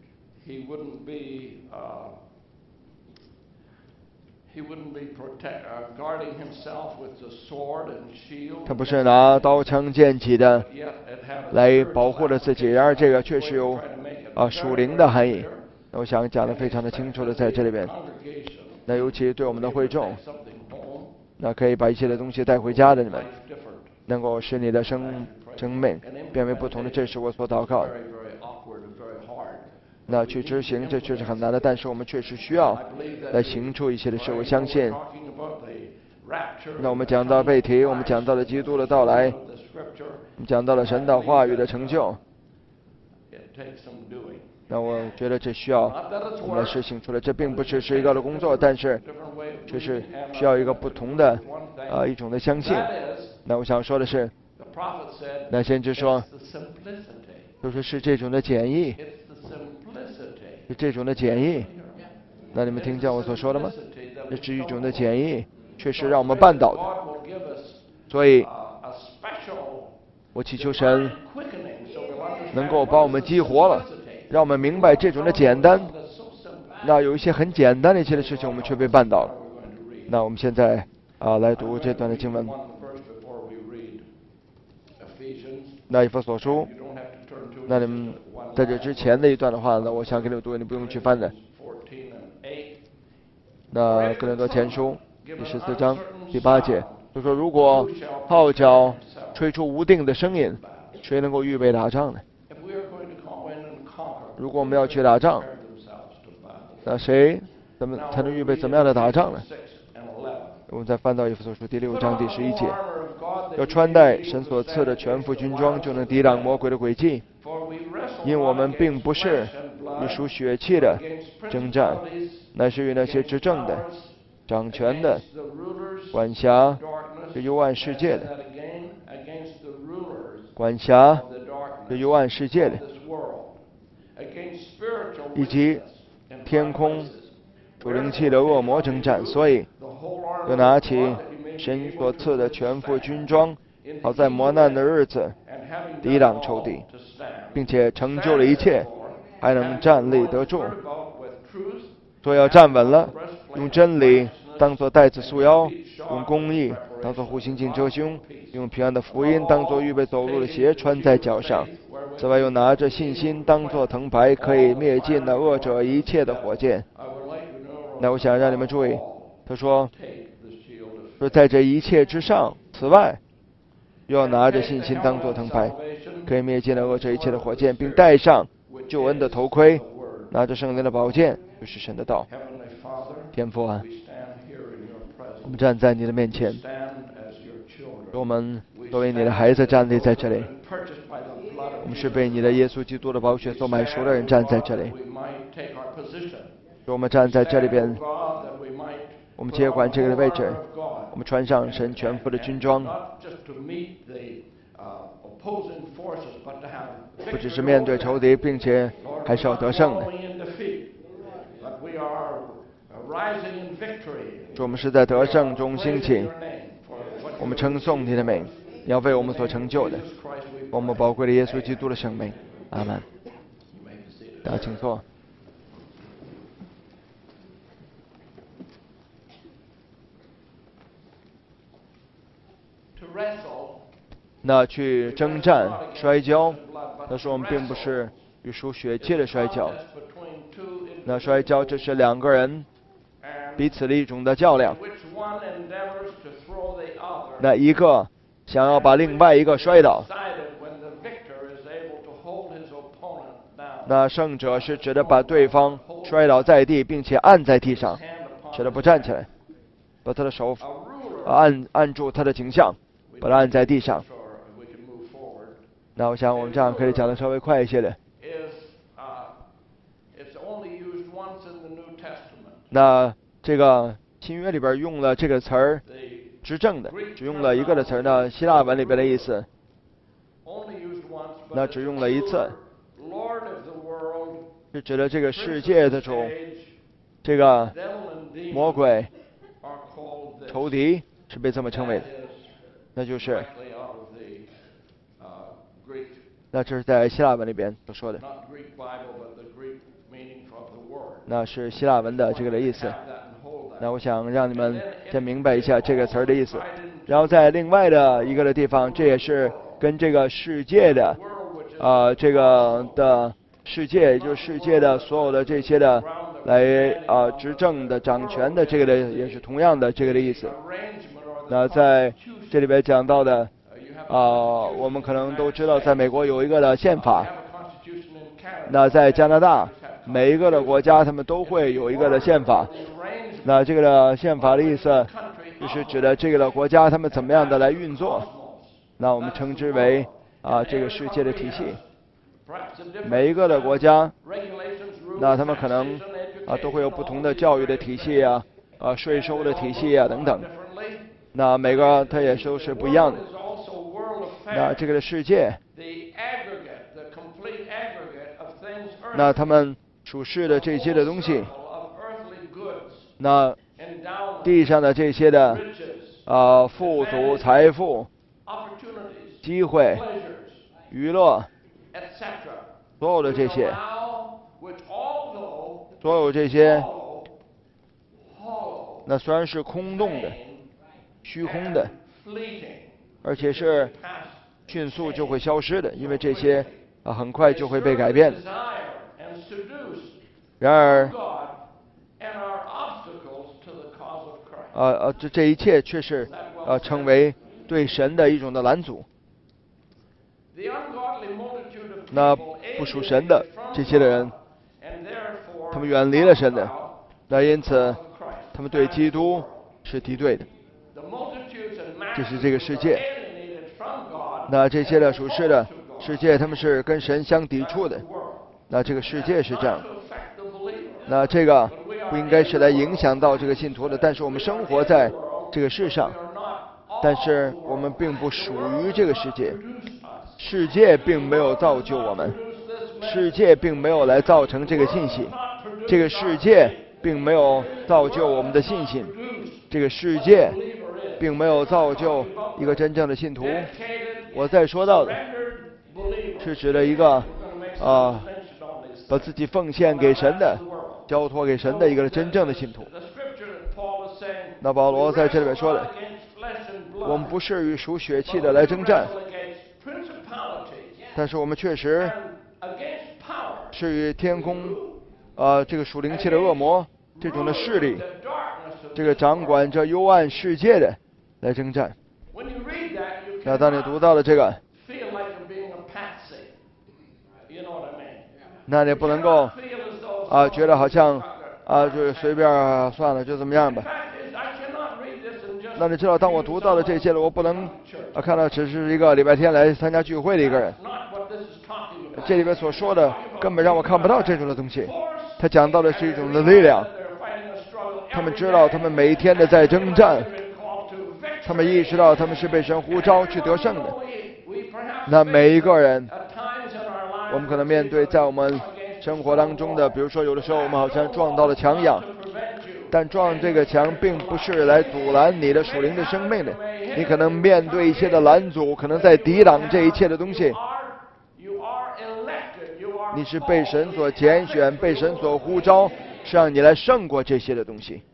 A: 他不是拿刀枪剑戟的来保护着自己，然而这个确实有啊属灵的含义。那我想讲得非常的清楚的在这里边。那尤其对我们的会众，那可以把一些的东西带回家的你们，能够使你的生生命变为不同的，这是我所祷告的。那去执行这确实很难的，但是我们确实需要来行出一些的事。我相信那我们讲到被提，我们讲到了基督的到来，我们讲到了神的话语的成就。那我觉得这需要我们来实行出来。这并不是是一个的工作，但是却是需要一个不同的啊、呃、一种的相信。那我想说的是，那先知说，就是是这种的简易，是这种的简易。那你们听见我所说的吗？这是一种的简易，确实让我们绊倒的。所以，我祈求神能够把我们激活了，让我们明白这种的简单。那有一些很简单的一些的事情，我们却被绊倒了。那我们现在啊来读这段的经文。那以弗所书，那你们在这之前的一段的话呢，我想给你们读，你不用去翻的。那哥林多前书第十四章第八节就说：如果号角吹出无定的声音，谁能够预备打仗呢？如果我们要去打仗，那谁怎么才能预备怎么样的打仗呢？我们再翻到以弗所书第六章第十一节，要穿戴神所赐的全副军装，就能抵挡魔鬼的诡计。因我们并不是与属血气的征战，乃是与那些执政的、掌权的、管辖这幽暗世界的、管辖这幽暗世界的，以及天空主灵气的恶魔征战。所以，又拿起神所赐的全副军装，好在磨难的日子抵挡仇敌，并且成就了一切，还能站立得住。所以要站稳了，用真理当作带子束腰，用公义当作护心镜遮胸，用平安的福音当作预备走路的鞋穿在脚上。此外，又拿着信心当作藤牌，可以灭尽那恶者一切的火箭。那我想让你们注意，他说说在这一切之上，此外又要拿着信心当作藤牌，可以灭尽了恶者一切的火箭，并戴上救恩的头盔，拿着圣灵的宝剑，就是神的道。天父啊，我们站在你的面前，我们作为你的孩子站立在这里，我们是被你的耶稣基督的宝血所买赎的人站在这里。我们站在这里边，我们接管这个位置，我们穿上神全副的军装，不只是面对仇敌，并且还是要得胜的。主，我们是在得胜中兴起，我们称颂你的名，你要为我们所成就的，我们宝贵的耶稣基督的生命。阿门。大家请坐。那去征战摔跤，那说我们并不是与属血气的摔跤，那摔跤这是两个人彼此的一种的较量，那一个想要把另外一个摔倒，那胜者是指的把对方摔倒在地，并且按在地上，使他不站起来，把他的手按按住他的颈项，把他按在地上。那我想我们这样可以讲得稍微快一些的。那这个新约里边用了这个词儿，执政的，只用了一个的词儿呢。希腊文里边的意思，那只用了一次，是指的这个世界的主，这个魔鬼、仇敌是被这么称为的，那就是。那这是在希腊文里边所说的，那是希腊文的这个的意思。那我想让你们先明白一下这个词儿的意思。然后在另外的一个的地方，这也是跟这个世界的，呃，这个的世界，也就是世界的所有的这些的来啊、呃、执政的、掌权的这个的，也是同样的这个的意思。那在这里边讲到的。啊、呃，我们可能都知道，在美国有一个的宪法。那在加拿大，每一个的国家他们都会有一个的宪法。那这个的宪法的意思， 就是指的这个的国家他们怎么样的来运作，那我们称之为啊这个世界的体系。每一个的国家，那他们可能啊都会有不同的教育的体系啊，啊税收的体系啊等等。那每个它也都是不一样的。那这个的世界，那他们处事的这些的东西，那地上的这些的啊富足、财富、机会、娱乐，所有的这些，所有这些，那虽然是空洞的、虚空的，而且是迅速就会消失的，因为这些啊很快就会被改变。然而，呃呃，这这一切却是呃成为对神的一种的拦阻。那不属神的这些的人，他们远离了神的，那因此他们对基督是敌对的。这是这个世界。那这些的属世的世界，他们是跟神相抵触的。那这个世界是这样。那这个不应该是来影响到这个信徒的，但是我们生活在这个世上，但是我们并不属于这个世界。世界并没有造就我们，世界并没有来造成这个信息，这个世界并没有造就我们的信心，这个世界并没有造就一个真正的信徒。我在说到的是指的一个啊、呃，把自己奉献给神的、交托给神的一个真正的信徒。那保罗在这里面说的，我们不是与属血气的来征战，但是我们确实是与天空啊、呃、这个属灵气的恶魔这种的势力，这个掌管着幽暗世界的来征战。那当你读到了这个，那你不能够啊、呃、觉得好像啊、呃、就是随便、啊、算了就怎么样吧。那你知道，当我读到了这些了，我不能啊看到只是一个礼拜天来参加聚会的一个人。这里边所说的根本让我看不到这种的东西。他讲到的是一种的力量，他们知道他们每一天的在征战，他们意识到他们是被神呼召去得胜的。那每一个人，我们可能面对在我们生活当中的，比如说有的时候我们好像撞到了墙一样，但撞这个墙并不是来阻拦你的属灵的生命的，你可能面对一些的拦阻，可能在抵挡这一切的东西。你是被神所拣选，被神所呼召，是让你来胜过这些的东西。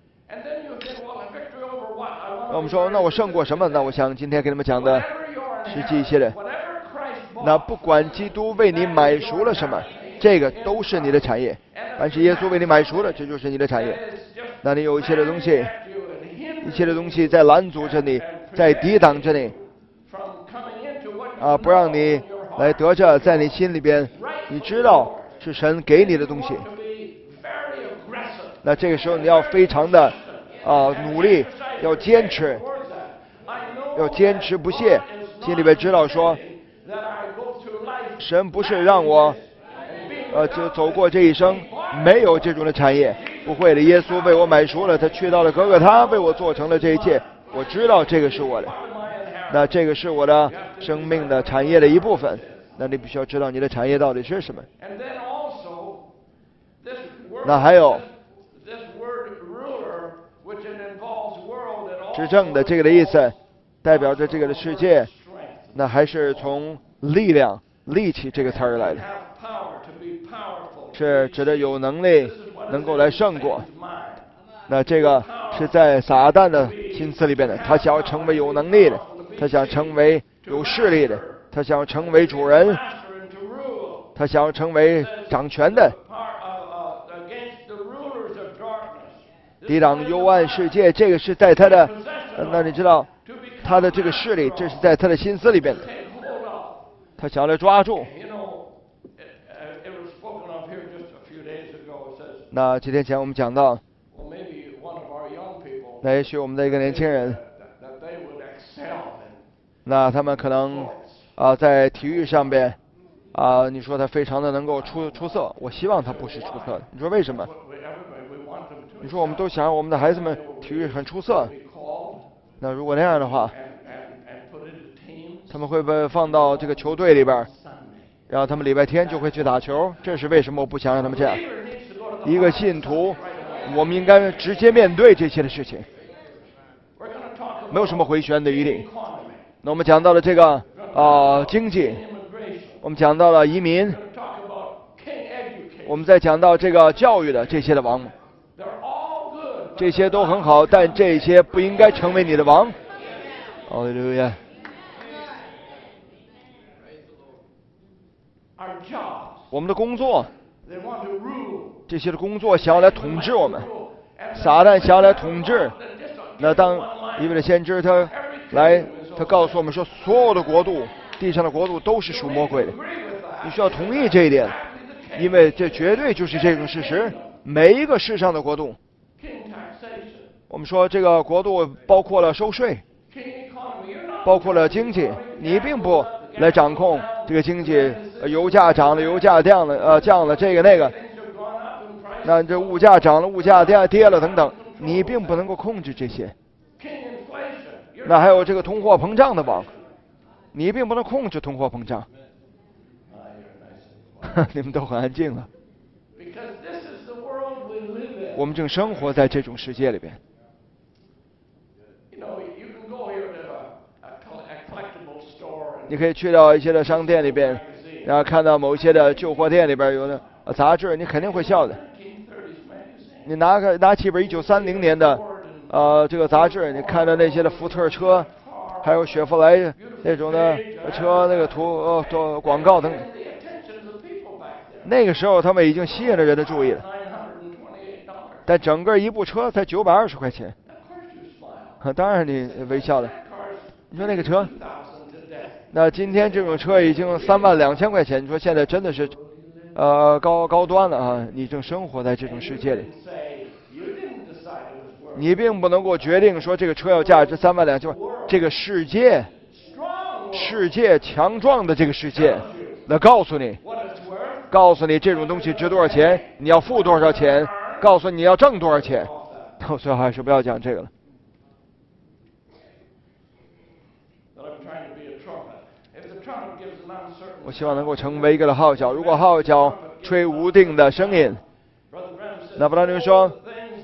A: 那我们说，那我胜过什么？那我想今天给你们讲的实际一些的，那不管基督为你买赎了什么，这个都是你的产业。凡是耶稣为你买赎了，这就是你的产业。那你有一切的东西，一切的东西在拦阻着你，在抵挡着你，啊，不让你来得着在你心里边，你知道是神给你的东西。那这个时候你要非常的啊努力，要坚持，要坚持不懈，心里边知道说，神不是让我呃就走过这一生没有这种的产业，不会的。耶稣为我买赎了，他去到了哥哥他为我做成了这一切，我知道这个是我的，那这个是我的生命的产业的一部分。那你必须要知道你的产业到底是什么。那还有执政的这个的意思，代表着这个的世界，那还是从力量、力气这个词儿来的，是指的有能力能够来胜过。那这个是在撒旦的心思里边的，他想要成为有能力的，他想成为有势力的，他想要成为主人，他想要成为掌权的，抵挡幽暗世界。这个是在他的，那你知道他的这个势力，这是在他的心思里边的，他想要来抓住。那几天前我们讲到， 那也许我们的一个年轻人，那他们可能啊、呃、在体育上边啊、呃，你说他非常的能够出出色，我希望他不是出色的。你说为什么？你说我们都想让我们的孩子们体育很出色，那如果那样的话，他们会被放到这个球队里边，然后他们礼拜天就会去打球，这是为什么我不想让他们这样？一个信徒，我们应该直接面对这些的事情，没有什么回旋的余地。那我们讲到了这个啊、呃、经济，我们讲到了移民，我们再讲到这个教育的这些的王，这些都很好，但这些不应该成为你的王。哈利路亚。我们的工作，这些的工作想要来统治我们，撒旦想要来统治。那当一位的先知他来，他告诉我们说，所有的国度，地上的国度都是属魔鬼的。你需要同意这一点，因为这绝对就是这种事实。每一个世上的国度，我们说这个国度包括了收税，包括了经济，你并不来掌控这个经济，呃、油价涨了，油价降了，呃降了，这个那个，那这物价涨了，物价跌跌了等等，你并不能够控制这些。那还有这个通货膨胀的网，你并不能控制通货膨胀。你们都很安静了，我们正生活在这种世界里边。你可以去到一些的商店里边，然后看到某些的旧货店里边有的杂志，你肯定会笑的。你拿个拿起一本一九三零年的呃这个杂志，你看到那些的福特车，还有雪佛兰那种的车，那个图呃做广告等等。那个时候他们已经吸引了人的注意了，但整个一部车才九百二十块钱，当然你微笑了。你说那个车，那今天这种车已经三万两千块钱，你说现在真的是呃高高端了啊！你正生活在这种世界里，你并不能够决定说这个车要价值三万两千块，这个世界世界强壮的这个世界来告诉你。告诉你这种东西值多少钱，你要付多少钱，告诉你要挣多少钱。我最好还是不要讲这个了。我希望能够成为一个号角，如果号角吹无定的声音，那不然你们说，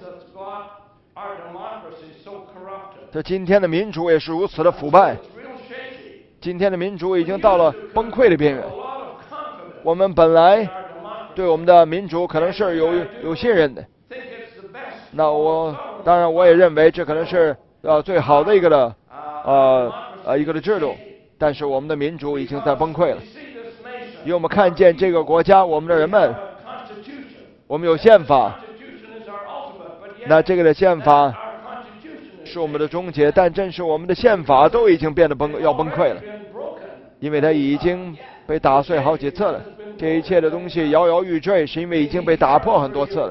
A: 这今天的民主也是如此的腐败，今天的民主已经到了崩溃的边缘。我们本来对我们的民主可能是有有信任的，那我当然我也认为这可能是呃最好的一个的呃呃一个的制度，但是我们的民主已经在崩溃了。因为我们看见这个国家，我们的人们，我们有宪法，那这个的宪法是我们的终结，但正是我们的宪法都已经变得崩要崩溃了，因为它已经被打碎好几次了。这一切的东西摇摇欲坠，是因为已经被打破很多次了。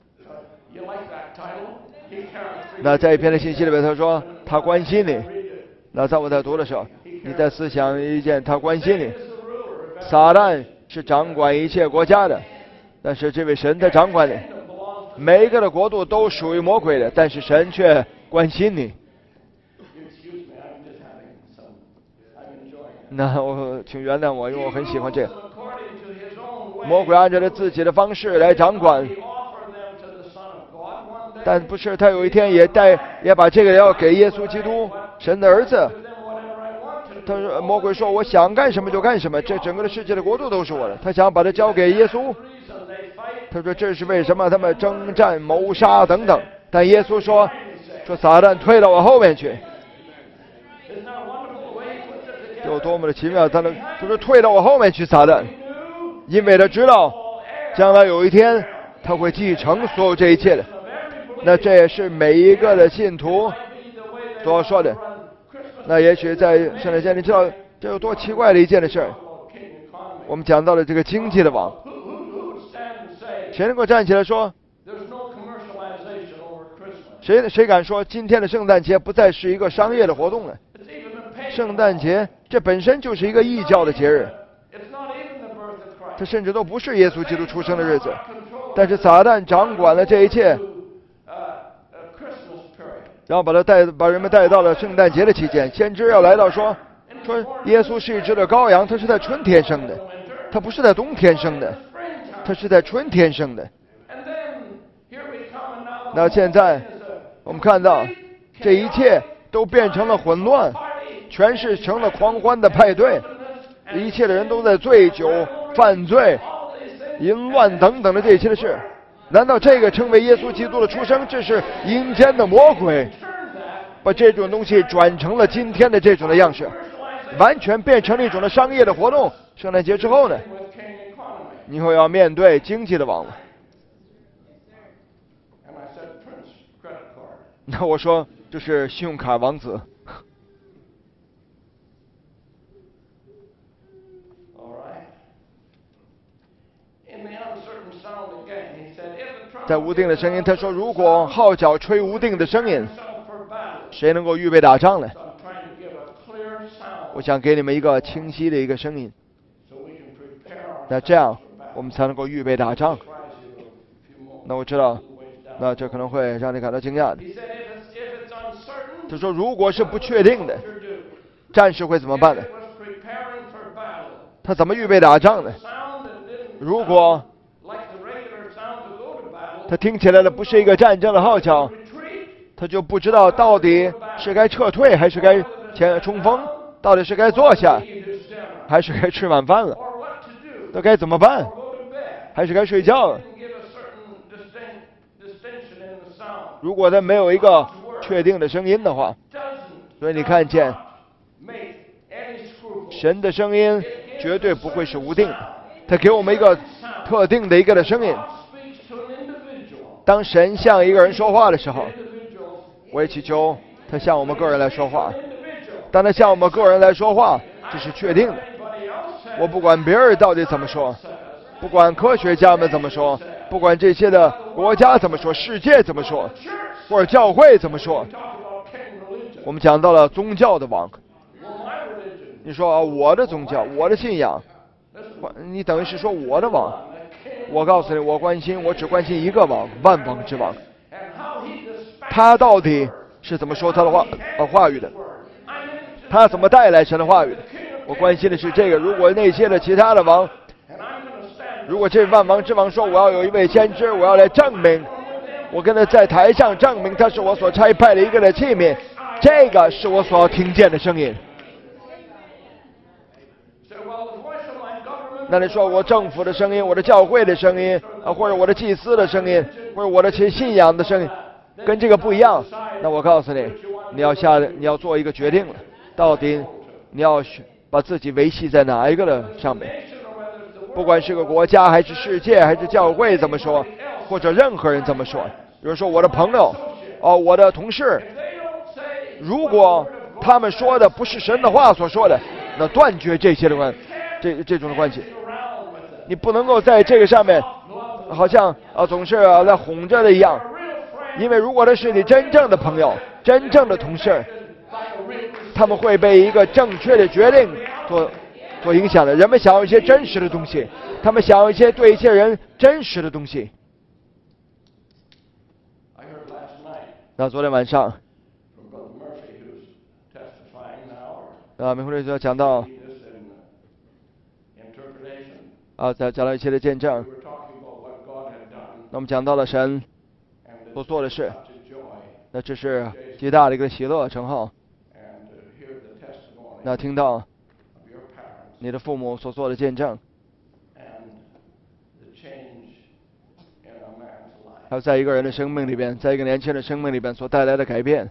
A: 那在一篇的信息里面，他说他关心你。那在我在读的时候，你在思想一件，他关心你。撒旦是掌管一切国家的，但是这位神在掌管你。每一个的国度都属于魔鬼的，但是神却关心你。那我请原谅我，因为我很喜欢这个。魔鬼按照他自己的方式来掌管，但不是他有一天也带也把这个要给耶稣基督神的儿子。他说魔鬼说我想干什么就干什么，这整个的世界的国度都是我的，他想把它交给耶稣。他说这是为什么他们征战谋杀等等，但耶稣说说撒旦退到我后面去。这有多么的奇妙，他能就是退到我后面去，撒旦，因为他知道将来有一天他会继承所有这一切的。那这也是每一个的信徒所说的。那也许在圣诞节，你知道这有多奇怪的一件的事儿。我们讲到了这个经济的网，谁能够站起来说谁谁敢说今天的圣诞节不再是一个商业的活动呢？圣诞节这本身就是一个异教的节日，它甚至都不是耶稣基督出生的日子。但是撒旦掌管了这一切，然后把他带把人们带到了圣诞节的期间。先知要来到说说耶稣是一只的羔羊，他是在春天生的，他不是在冬天生的，他是在春天生的。那现在我们看到这一切都变成了混乱，全是成了狂欢的派对，一切的人都在醉酒、犯罪、淫乱等等的这一切的事。难道这个称为耶稣基督的出生，这是阴间的魔鬼把这种东西转成了今天的这种的样式，完全变成了一种的商业的活动？圣诞节之后呢，你会要面对经济的网络。那我说这是信用卡王子。在无定的声音，他说如果号角吹无定的声音，谁能够预备打仗呢？我想给你们一个清晰的一个声音，那这样我们才能够预备打仗。那我知道，那这可能会让你感到惊讶的。他说如果是不确定的，战士会怎么办呢？他怎么预备打仗呢？如果他听起来的不是一个战争的号角，他就不知道到底是该撤退还是该前冲锋，到底是该坐下还是该吃晚饭了，那该怎么办？还是该睡觉了？如果他没有一个确定的声音的话，所以你看见神的声音绝对不会是无定的，他给我们一个特定的一个的声音。当神向一个人说话的时候，我也祈求他向我们个人来说话。当他向我们个人来说话，这是确定的。我不管别人到底怎么说，不管科学家们怎么说，不管这些的国家怎么说，世界怎么说，或者教会怎么说，我们讲到了宗教的王。你说、啊、我的宗教，我的信仰，你等于是说我的王。我告诉你，我关心，我只关心一个王，万王之王。他到底是怎么说他的话呃话语的？他怎么带来神的话语的？我关心的是这个。如果那些的其他的王，如果这万王之王说我要有一位先知，我要来证明，我跟他在台上证明他是我所差派的一个的器皿，这个是我所要听见的声音。那你说我政府的声音，我的教会的声音啊，或者我的祭司的声音，或者我的其信仰的声音，跟这个不一样。那我告诉你，你要下你要做一个决定了，到底你要把自己维系在哪一个的上面？不管是个国家还是世界还是教会怎么说，或者任何人怎么说，比如说我的朋友哦，我的同事，如果他们说的不是神的话所说的，那断绝这些的关这这种的关系。你不能够在这个上面好像啊总是啊在哄着的一样，因为如果他是你真正的朋友，真正的同事，他们会被一个正确的决定所所影响的。人们想要一些真实的东西，他们想要一些对一些人真实的东西。那昨天晚上啊，美国人就讲到啊，讲讲了一些的见证。那我们讲到了神所做的事，那这是极大的一个喜乐称号。那听到你的父母所做的见证，还有在一个人的生命里边，在一个年轻人的生命里边所带来的改变。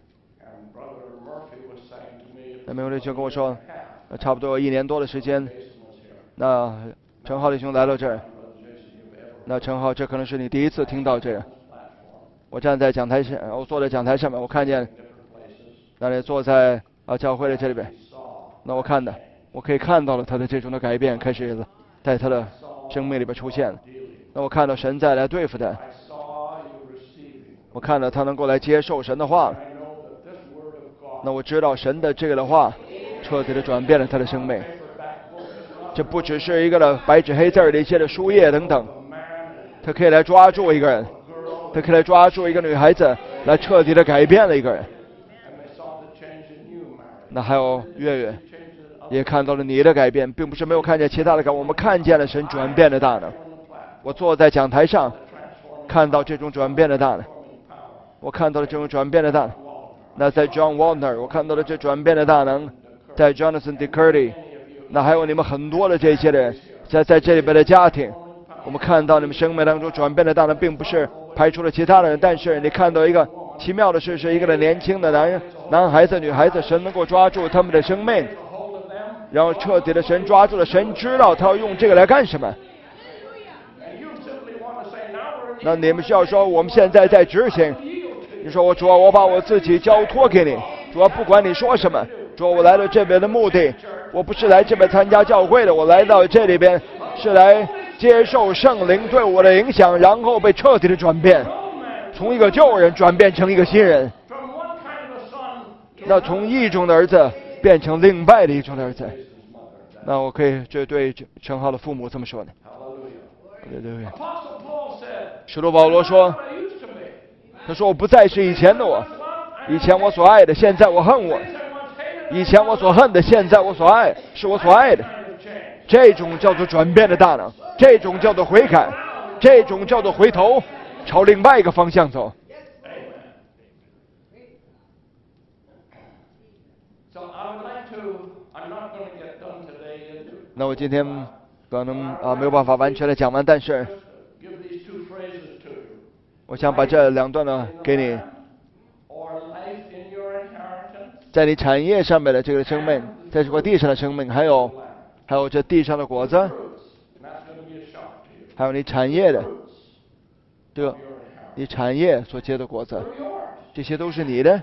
A: 那美国弟兄跟我说，差不多一年多的时间，那陈浩弟兄来到这儿，那陈浩，这可能是你第一次听到这个。我站在讲台上，我坐在讲台上面，我看见那里坐在啊教会的这里边，那我看的，我可以看到了他的这种的改变开始在他的生命里边出现了。那我看到神在来对付他， 我看到他能够来接受神的话，那我知道神的这个的话彻底的转变了他的生命。这不只是一个的白纸黑字的一些的书页等等，他可以来抓住一个人，他可以来抓住一个女孩子，来彻底的改变了一个人。那还有月月也看到了你的改变，并不是没有看见其他的改变，我们看见了神转变的大能。我坐在讲台上看到这种转变的大能，我看到了这种转变的大能。那在 John Wallner 我看到了这转变的大能，在 Jonathan DeCurdy， 那还有你们很多的这些人在在这里边的家庭，我们看到你们生命当中转变的大能，并不是排除了其他的人，但是你看到一个奇妙的事，是一个的年轻的男人男孩子女孩子，神能够抓住他们的生命，然后彻底的神抓住了，神知道他要用这个来干什么。那你们需要说我们现在在执行，你说我主要我把我自己交托给你，主要不管你说什么，主要我来到这边的目的，我不是来这边参加教会的，我来到这里边是来接受圣灵对我的影响，然后被彻底的转变，从一个旧人转变成一个新人。那从一种的儿子变成另外的一种的儿子，那我可以这对陈浩的父母这么说的。对对对。使徒保罗说，他说我不再是以前的我，以前我所爱的，现在我恨我；以前我所恨的，现在我所爱，是我所爱的。这种叫做转变的大能，这种叫做悔改，这种叫做回头，朝另外一个方向走。那我今天可能啊没有办法完全的讲完，但是我想把这两段呢给你，在你产业上面的这个生命，在这块地上的生命，还有还有这地上的果子，还有你产业的这个你产业所结的果子，这些都是你的，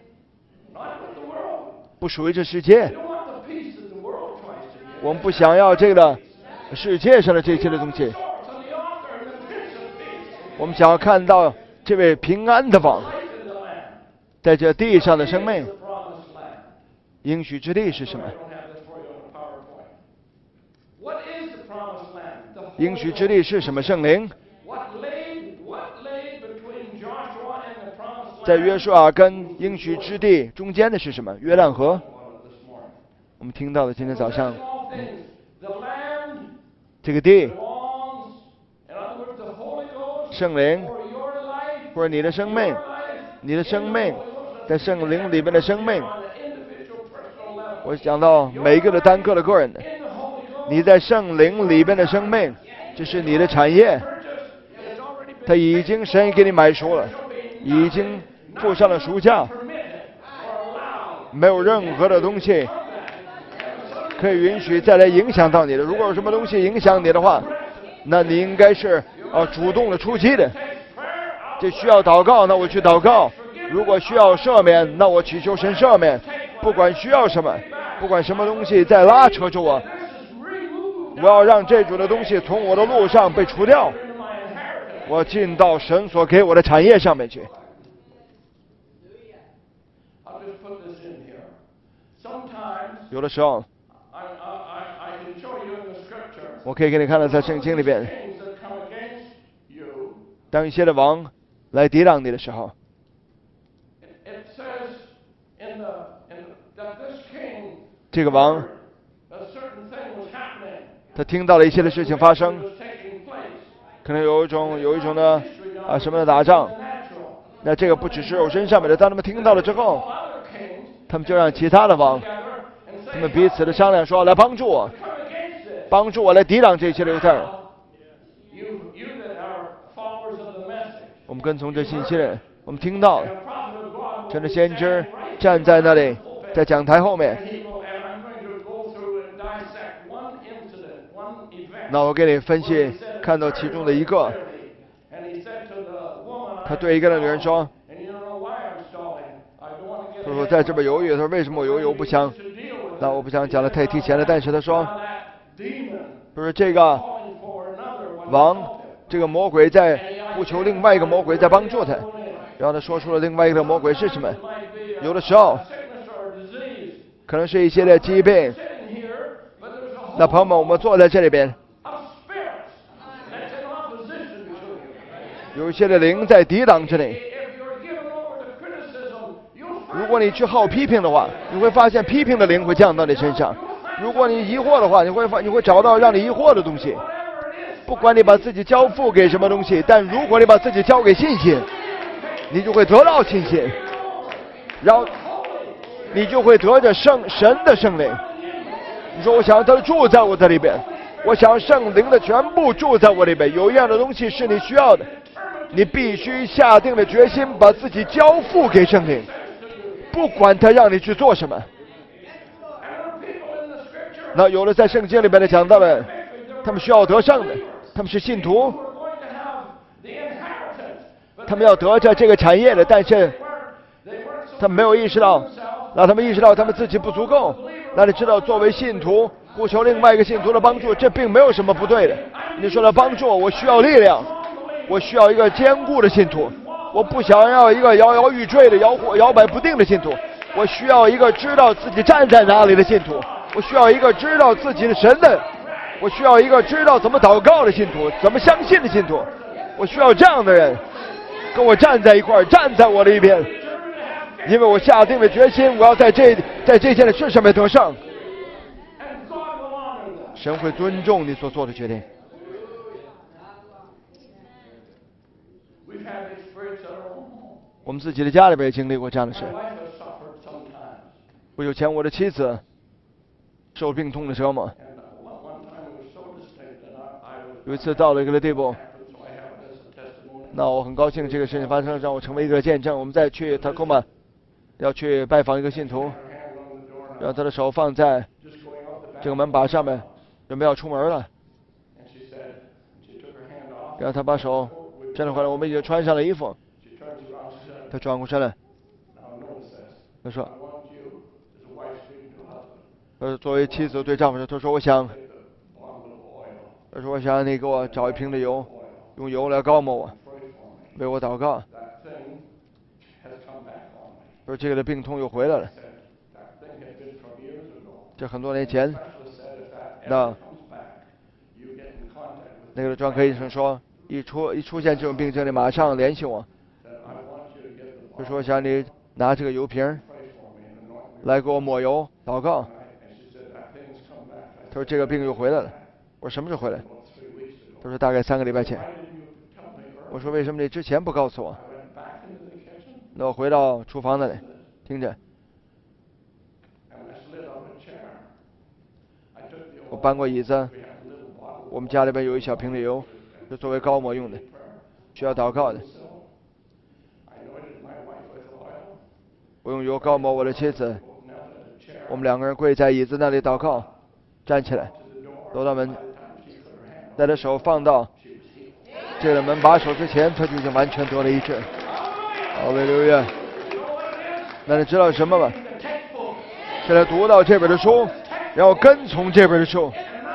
A: 不属于这世界。我们不想要这个世界上的这些的东西，我们想要看到这位平安的王在这地上的生命。应许之地是什么？应许之地是什么？圣灵。在约书亚跟应许之地中间的是什么？约旦河。我们听到的今天早上，嗯、这个地，圣灵，或者你的生命，你的生命，在圣灵里面的生命。我讲到每一个的单个的个人的，你在圣灵里边的生命，这是你的产业，他已经神给你买赎了，已经付上了赎价，没有任何的东西可以允许再来影响到你的。如果有什么东西影响你的话，那你应该是啊主动的出击的。这需要祷告，那我去祷告；如果需要赦免，那我祈求神赦免。不管需要什么，不管什么东西在拉扯着我，我要让这种的东西从我的路上被除掉，我进到神所给我的产业上面去。有的时候我可以给你看到在圣经里边，当一些的王来抵挡你的时候，这个王他听到了一些的事情发生，可能有一种有一种的啊什么的打仗，那这个不只是肉身上面的，当他们听到了之后，他们就让其他的王他们彼此的商量说，来帮助我帮助我来抵挡这些的犹太人。我们跟从这信息的人，我们听到真的先知站在那里，在讲台后面，那我给你分析看到其中的一个，他对一个女人说，他说在这边犹豫，他说为什么我犹豫？我不想，那我不想讲的太提前了，但是他说，他说这个王，这个魔鬼在不求另外一个魔鬼在帮助他， 然后他说出了另外一个魔鬼是什么？有的时候可能是一些的疾病。那朋友们，我们坐在这里边，有一些的灵在抵挡着你。如果你去好批评的话，你会发现批评的灵会降到你身上。如果你疑惑的话，你会发你会找到让你疑惑的东西。不管你把自己交付给什么东西，但如果你把自己交给信心，你就会得到信心，然后你就会得着圣神的圣灵。你说我想他住在我的里边，我想圣灵的全部住在我里边。有一样的东西是你需要的，你必须下定了决心把自己交付给圣灵，不管他让你去做什么。那有的在圣经里边的讲到了，他们需要得胜的，他们是信徒，他们要得着这个产业的，但是他们没有意识到，让他们意识到他们自己不足够。那你知道，作为信徒呼求另外一个信徒的帮助，这并没有什么不对的。你说的帮助，我需要力量，我需要一个坚固的信徒，我不想要一个摇摇欲坠的、摇摇摆不定的信徒，我需要一个知道自己站在哪里的信徒，我需要一个知道自己的神的，我需要一个知道怎么祷告的信徒，怎么相信的信徒，我需要这样的人跟我站在一块儿，站在我的一边，因为我下定了决心，我要在这在这件事上面得胜。神会尊重你所做的决定。我们自己的家里边也经历过这样的事。不久前，我的妻子受病痛的折磨，有一次到了一个地步，那我很高兴这个事情发生，让我成为一个见证。我们再去塔科马，要去拜访一个信徒，让他的手放在这个门把上面，准备要出门了。让他把手伸了回来，我们已经穿上了衣服。他转过身来，他说：“呃，作为妻子对丈夫说，他说我想，他说我想你给我找一瓶的油，用油来膏抹我，为我祷告。说这个的病痛又回来了，这很多年前，那那个专科医生说，一出一出现这种病症，你马上联系我。就说想你拿这个油瓶来给我抹油祷告。他说这个病又回来了。我说什么时候回来？他说大概三个礼拜前。我说为什么你之前不告诉我？那我回到厨房那里，听着，我搬过椅子，我们家里边有一小瓶的油，就作为膏抹用的，需要祷告的。我用油膏抹我的妻子，我们两个人跪在椅子那里祷告，站起来，走到门，在他手放到这个门把手之前，他就已经完全得了医治。好，哈利路亚！那你知道什么吗？现在读到这本的书，然后跟从这本的书。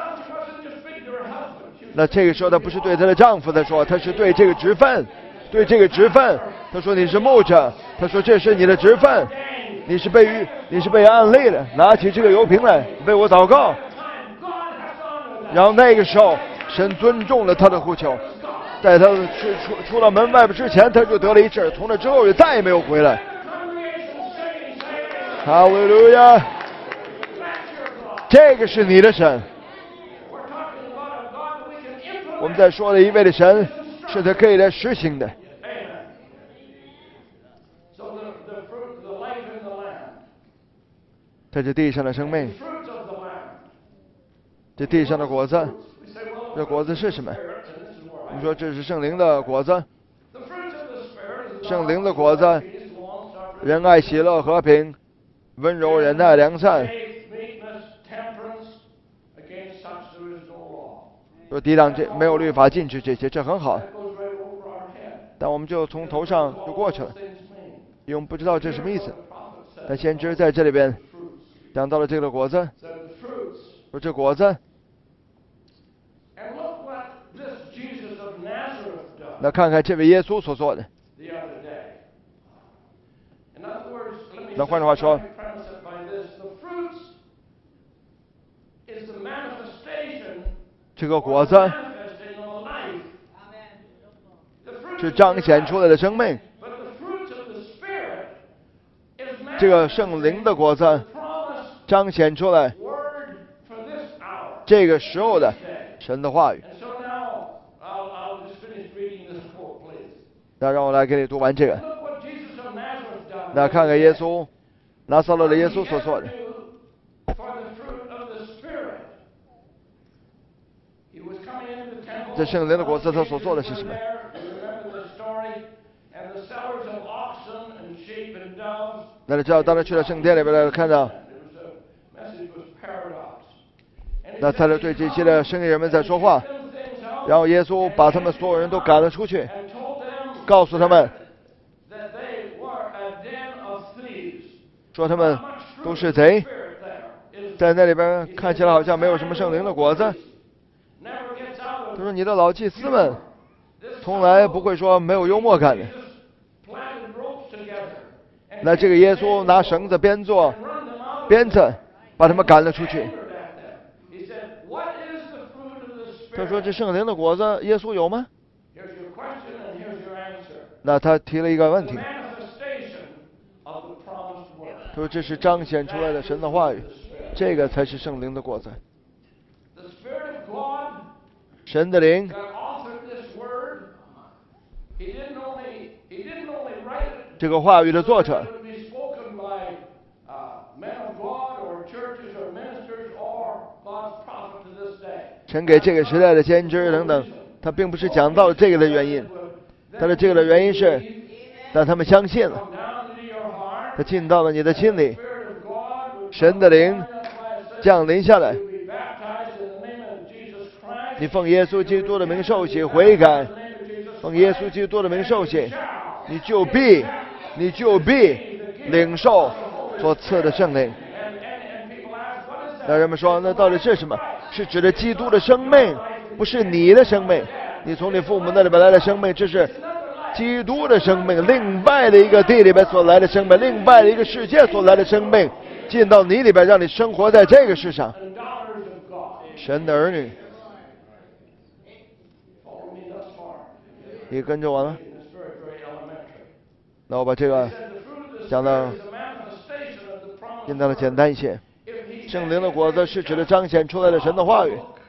A: 那这个时候，他不是对他的丈夫在说，他是对这个职分，对这个职分。他说你是牧者，他说这是你的职分，你是被你是被按立的，拿起这个油瓶来为我祷告。然后那个时候，神尊重了他的呼求，在他出出出到门外边之前，他就得了一治，从那之后也再也没有回来。哈利路亚！这个是你的神。我们在说的一位的神，是他可以来实行的。这是地上的生命，这地上的果子，这果子是什么？我们说这是圣灵的果子，圣灵的果子，仁爱、喜乐、和平、温柔、忍耐、良善。说抵挡这没有律法禁止这些，这很好，但我们就从头上就过去了，因为我们不知道这是什么意思。但先知在这里边讲到了这个果子，说这果子，那看看这位耶稣所做的。 那换句话说，这个果子是彰显出来的生命，这个圣灵的果子彰显出来这个时候的神的话语。那让我来给你读完这个。那看看耶稣，拿撒勒的耶稣所做的。这圣灵的果子他所做的是什么？那你知道，当他去了圣殿里边来看到，那他就对这些的生意人们在说话，然后耶稣把他们所有人都赶了出去，告诉他们说他们都是贼，在那里边看起来好像没有什么圣灵的果子。他说你的老祭司们从来不会说没有幽默感的。那这个耶稣拿绳子编做鞭子，把他们赶了出去。他说这圣灵的果子耶稣有吗？那他提了一个问题，他说这是彰显出来的神的话语，这个才是圣灵的果子。神的灵这个话语的作者神给这个时代的先知等等，他并不是讲到这个的原因，他的这个的原因是但他们相信了，他进到了你的心里，神的灵降临下来，你奉耶稣基督的名受洗悔改，奉耶稣基督的名受洗，你就必你就必领受所赐的圣灵。那人们说那到底是什么？是指的基督的生命，不是你的生命，你从你父母那里边来的生命，这是基督的生命，另外的一个地里边所来的生命，另外的一个世界所来的生命进到你里边，让你生活在这个世上。神的儿女，你跟着我了。那我把这个讲到变得了简单一些。圣灵的果子是指的彰显出来的神的话语，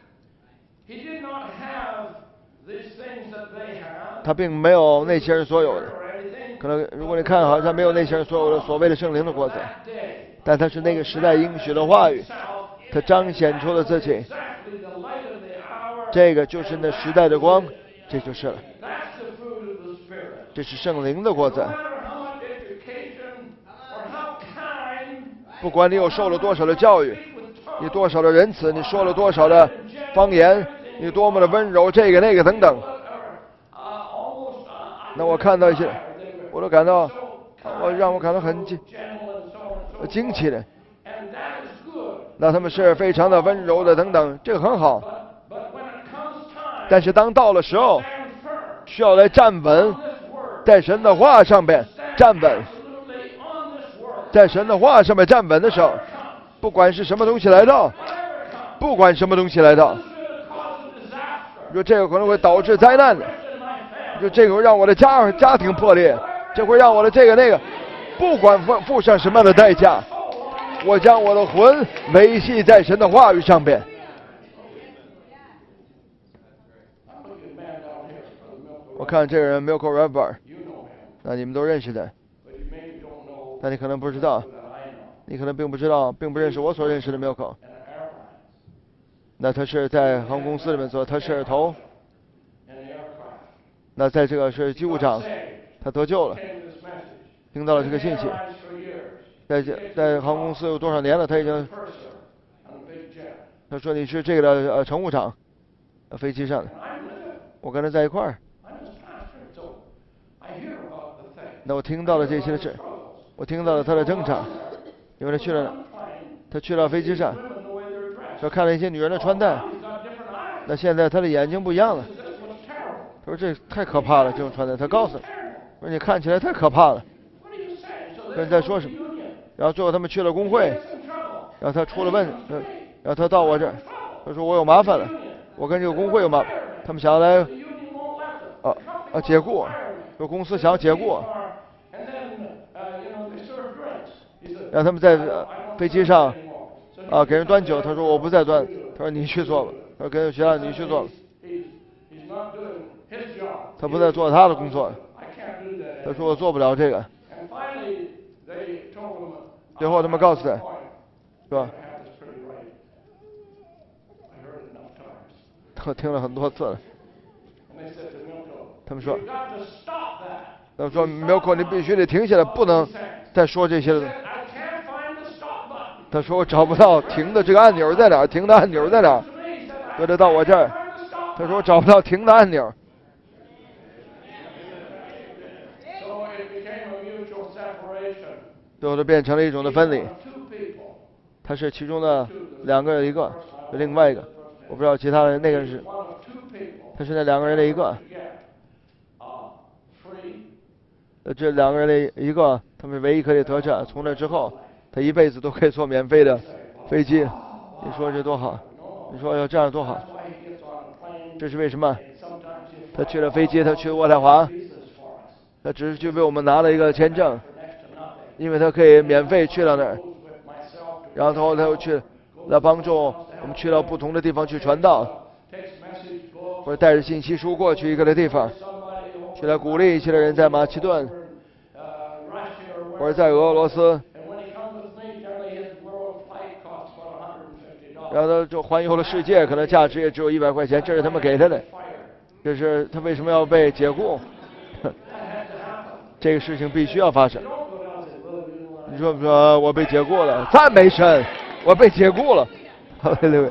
A: 他并没有那些人所有的，可能如果你看好像没有那些人所有的所谓的圣灵的果子，但他是那个时代应许的话语，他彰显出了自己，这个就是那时代的光，这就是了，这是圣灵的果子。不管你有受了多少的教育，你多少的仁慈，你说了多少的方言，你多么的温柔，这个那个等等，那我看到一些，我都感到，我让我感到很惊惊奇的。那他们是非常的温柔的等等，这个很好。但是当到了时候，需要来站稳，在神的话上边站稳。在神的话上面站稳的时候，不管是什么东西来到，不管什么东西来到，说这个可能会导致灾难的，就这个会让我的家家庭破裂，这会让我的这个那个，不管付付上什么样的代价，我将我的魂维系在神的话语上边。我看这个人 Milko Redbar， 那你们都认识的。但你可能不知道，你可能并不知道，并不认识我所认识的 Milko。那他是在航空公司里面做，他是头。那在这个是机务长，他得救了，听到了这个信息。在在航空公司有多少年了？他已经，他说你是这个的呃乘务长，飞机上的，我跟他在一块儿。那我听到了这些事。我听到了他的挣扎，因为他去了，他去了飞机上，说看了一些女人的穿戴，那现在他的眼睛不一样了。他说这太可怕了，这种穿戴。他告诉我，说你看起来太可怕了。 跟在说什么。然后最后他们去了工会，然后他出了问，然后他到我这儿，他说我有麻烦了，我跟这个工会有麻烦，他们想要来啊啊解雇，有公司想要解雇，让他们在飞机上啊给人端酒，他说我不再端，他说你去做吧，他说跟学校你去做吧，他不再做他的工作，他说我做不了这个。最后他们告诉他，是吧？我听了很多次了。他们说，他们说，Milko，你必须得停下来，不能再说这些了。他说我找不到停的这个按钮在哪儿，停的按钮在哪儿？为了到我这儿，他说我找不到停的按钮。最后就变成了一种的分离。他是其中的两个人一个，另外一个我不知道其他人，那个人是，他是那两个人的一个。呃，这两个人的一个，他们唯一可以得着，从那之后，他一辈子都可以坐免费的飞机。你说这多好？你说要这样多好？这是为什么？他去了飞机，他去渥太华，他只是去为我们拿了一个签证。因为他可以免费去到那儿，然后他又去来帮助我们去到不同的地方去传道，或者带着信息书过去一个的地方，去来鼓励一些的人在马其顿，或者在俄罗斯，然后他就环游了世界，可能价值也只有一百块钱，这是他们给他的，这是他为什么要被解雇？这个事情必须要发生。你说不说我被解雇了？赞美神，我被解雇了。哈利路亚。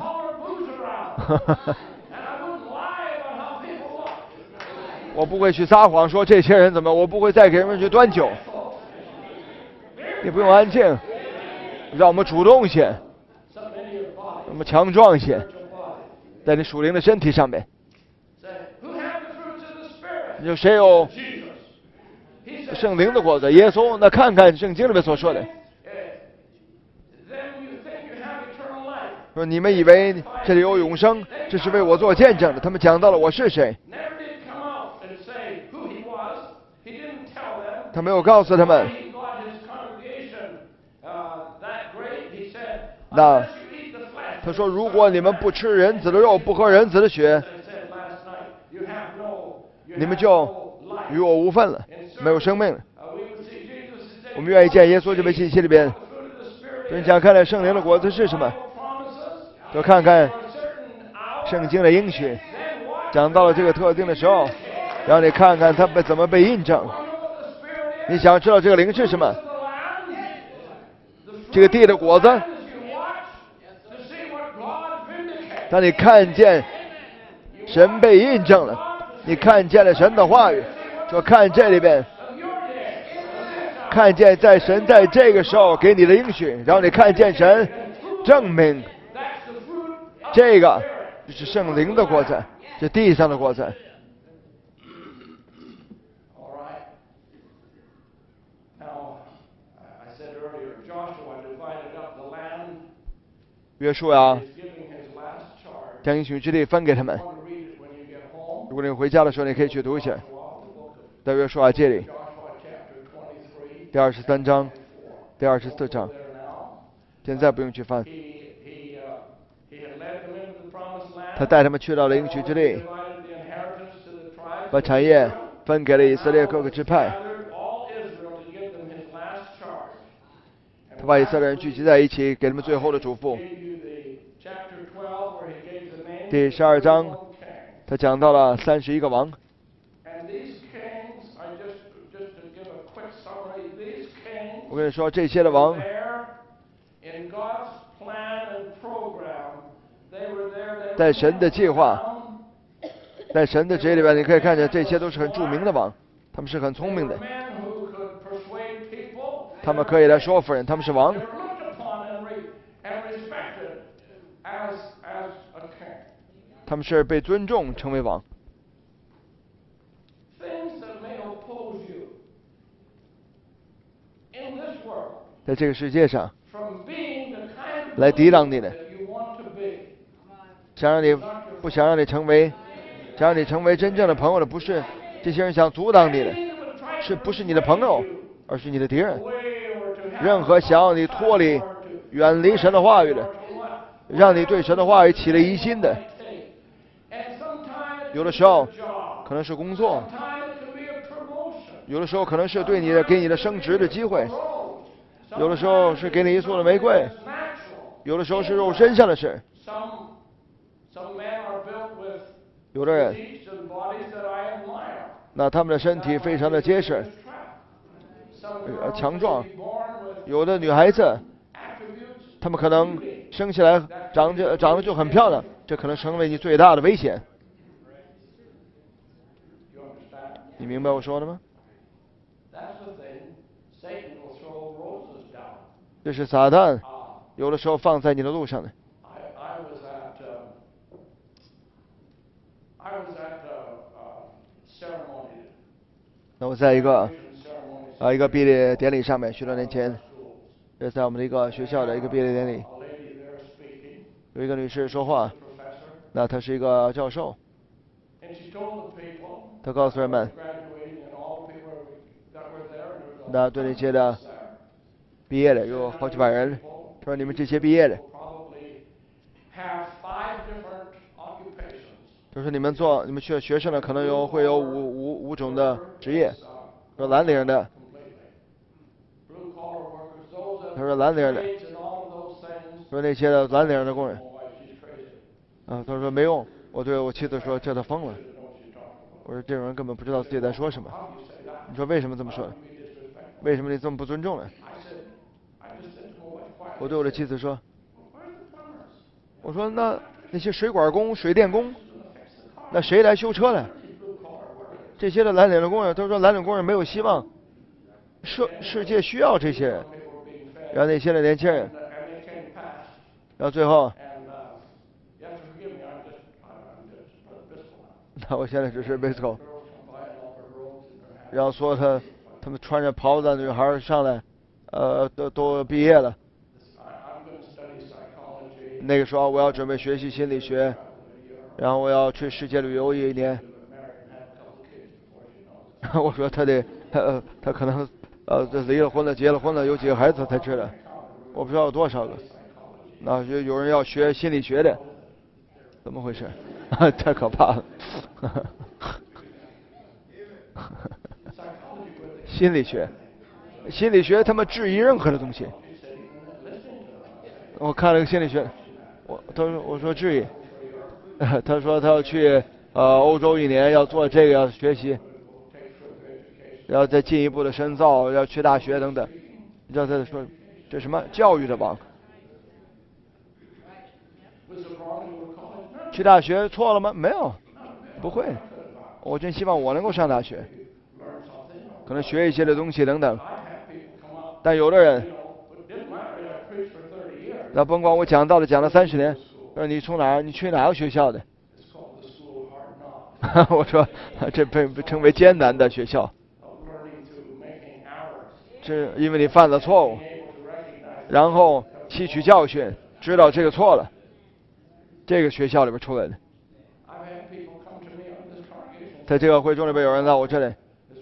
A: 我不会去撒谎说这些人怎么，我不会再给人们去端酒。你不用安静，让我们主动些，我们强壮些，在你属灵的身体上面。有谁有圣灵的果子？耶稣，那看看圣经里面所说的。说你们以为这里有永生，这是为我做见证的。他们讲到了我是谁，他没有告诉他们。那他说，如果你们不吃人子的肉，不喝人子的血，你们就与我无分了，没有生命了。我们愿意见耶稣这位信息里边，真想看看圣灵的果子是什么，就看看圣经的应许，讲到了这个特定的时候，让你看看它被怎么被印证。你想知道这个灵是什么？这个地的果子，当你看见神被印证了，你看见了神的话语，就看这里边，看见在神在这个时候给你的应许，然后你看见神证明这个就是圣灵的果子，是地上的果子。约书亚将应许之地分给他们。如果你回家的时候，你可以去读一下，在约书亚记里第二十三章、第二十四章。现在不用去翻。他带他们去到了应许之地，把产业分给了以色列各个支派。他把以色列人聚集在一起，给他们最后的嘱咐。第十二章，他讲到了三十一个王。我跟你说，这些的王，在神的计划，在神的旨意里边，你可以看见这些都是很著名的王，他们是很聪明的，他们可以来说服人，他们是王。他们是被尊重成为王。 在这个世界上来抵挡你的，想让你不想让你成为，想让你成为真正的朋友的，不是这些人想阻挡你的，是不是你的朋友，而是你的敌人。任何想要你脱离、远离神的话语的，让你对神的话语起了疑心的，有的时候可能是工作，有的时候可能是对你的给你的升职的机会，有的时候是给你一束的玫瑰，有的时候是肉身上的事。有的人，那他们的身体非常的结实、呃强壮；有的女孩子，她们可能生起来长着长得就很漂亮，这可能成为你最大的危险。你明白我说的吗？这是撒旦有的时候放在你的路上的。那我在一个啊一个毕业典礼上面，许多年前，这在我们的一个学校的一个毕业典礼，有一个女士说话，那她是一个教授，她告诉人们，那对那些的毕业的有好几百人，她说你们这些毕业的，就是你们做你们学学生的可能有会有五五五种的职业，说蓝领的，他说蓝领的，说那些的蓝领的工人，啊，他说没用，我对我妻子说这他疯了，我说这种人根本不知道自己在说什么，你说为什么这么说？为什么你这么不尊重呢？我对我的妻子说，我说那那些水管工、水电工。那谁来修车呢？这些的蓝领的工人，他说蓝领工人没有希望，世世界需要这些人，然后那些的年轻人，然后最后，那我现在只是被走，然后说他他们穿着袍子的女孩上来，呃，都都毕业了，那个时候我要准备学习心理学。然后我要去世界旅游一年，我说他得，呃，他可能，呃，离了婚了，结了婚了，有几个孩子才知道，我不知道有多少个。那有有人要学心理学的，怎么回事？太可怕了！心理学，心理学他们质疑任何的东西。我看了个心理学，我他说我说质疑。他说他要去呃欧洲一年，要做这个，要学习，要再进一步的深造，要去大学等等。你知道他说这什么教育的王？去大学错了吗？没有，不会。我真希望我能够上大学，可能学一些的东西等等。但有的人，那甭管我讲道理讲了三十年。说你从哪儿？你去哪个学校的？我说这被称为艰难的学校，这因为你犯了错误，然后吸取教训，知道这个错了，这个学校里边出来的。在这个会众里边有人到我这里，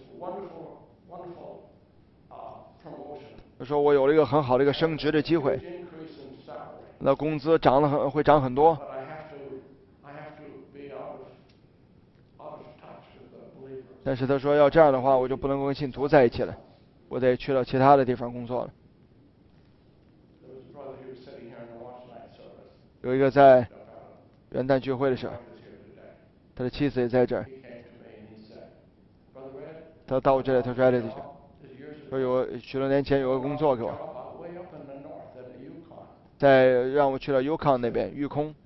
A: 他说我有了一个很好的一个升职的机会，那工资涨了很会涨很多。但是他说要这样的话，我就不能够跟信徒在一起了，我得去到其他的地方工作了。有一个在元旦聚会的时候，他的妻子也在这儿，他到我这里，他说：“艾弟兄，说有许多年前有个工作给我，在让我去了 Yukon 那边，育空，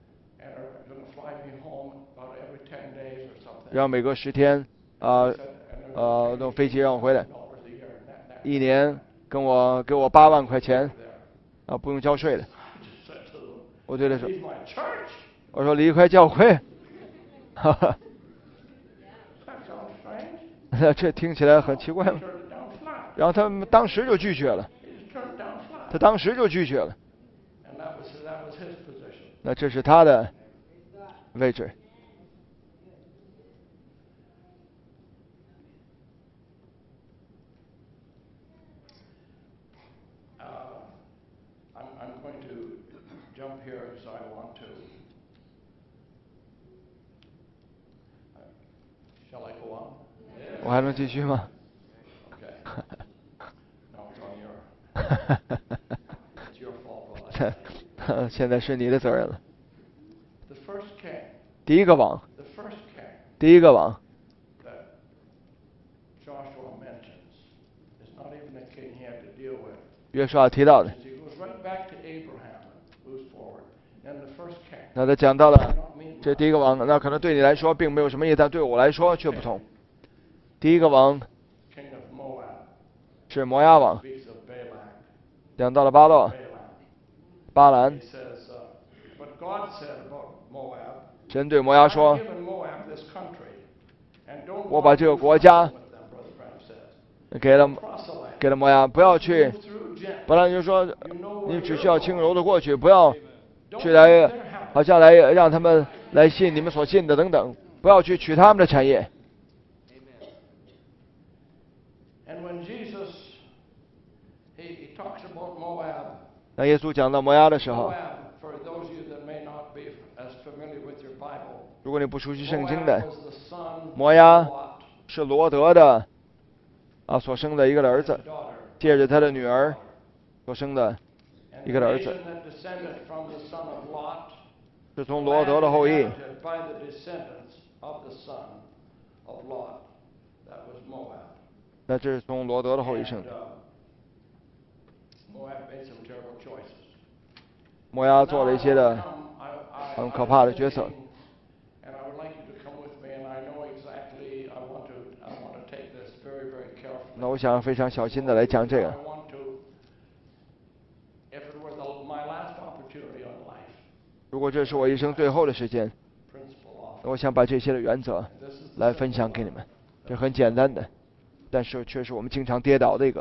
A: 然后每隔十天。”啊，呃，弄飞机让我回来，一年跟我给我八万块钱，啊，不用交税的。我对他说，我说离开教会，哈哈，这听起来很奇怪吗？然后他们当时就拒绝了， 他当时就拒绝了。那这是他的位置。我还能继续吗？现在是你的责任了。第一个王，第一个王，约书亚提到的，那他讲到了这第一个王，那可能对你来说并没有什么意义，但对我来说却不同。第一个王是摩押王，讲到了巴勒、巴兰。神对摩押说：“我把这个国家给了给了摩押，不要去。”巴兰就说：“你只需要轻柔的过去，不要去来，好像来让他们来信你们所信的等等，不要去取他们的产业。”当耶稣讲到摩押的时候，如果你不熟悉圣经的，摩押是罗德的啊所生的一个儿子，借着他的女儿所生的一个儿子，是从罗德的后裔。那这是从罗德的后裔生的。摩押做了一些的很可怕的决策。那我想非常小心的来讲这个。如果这是我一生最后的时间，我想把这些的原则来分享给你们。这很简单的，但是却是我们经常跌倒的一个。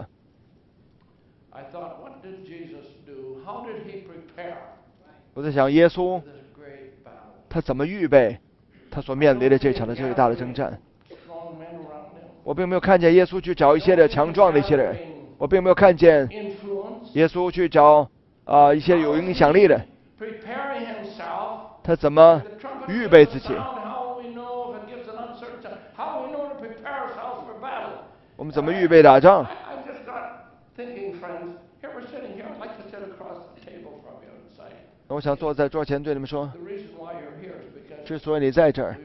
A: 我在想，耶稣他怎么预备他所面临的这场的最大的征战？我并没有看见耶稣去找一些的强壮的一些人，我并没有看见耶稣去找啊、呃、一些有影响力的。他怎么预备自己？我们怎么预备打仗？我想坐在桌前对你们说，之所以你在这儿，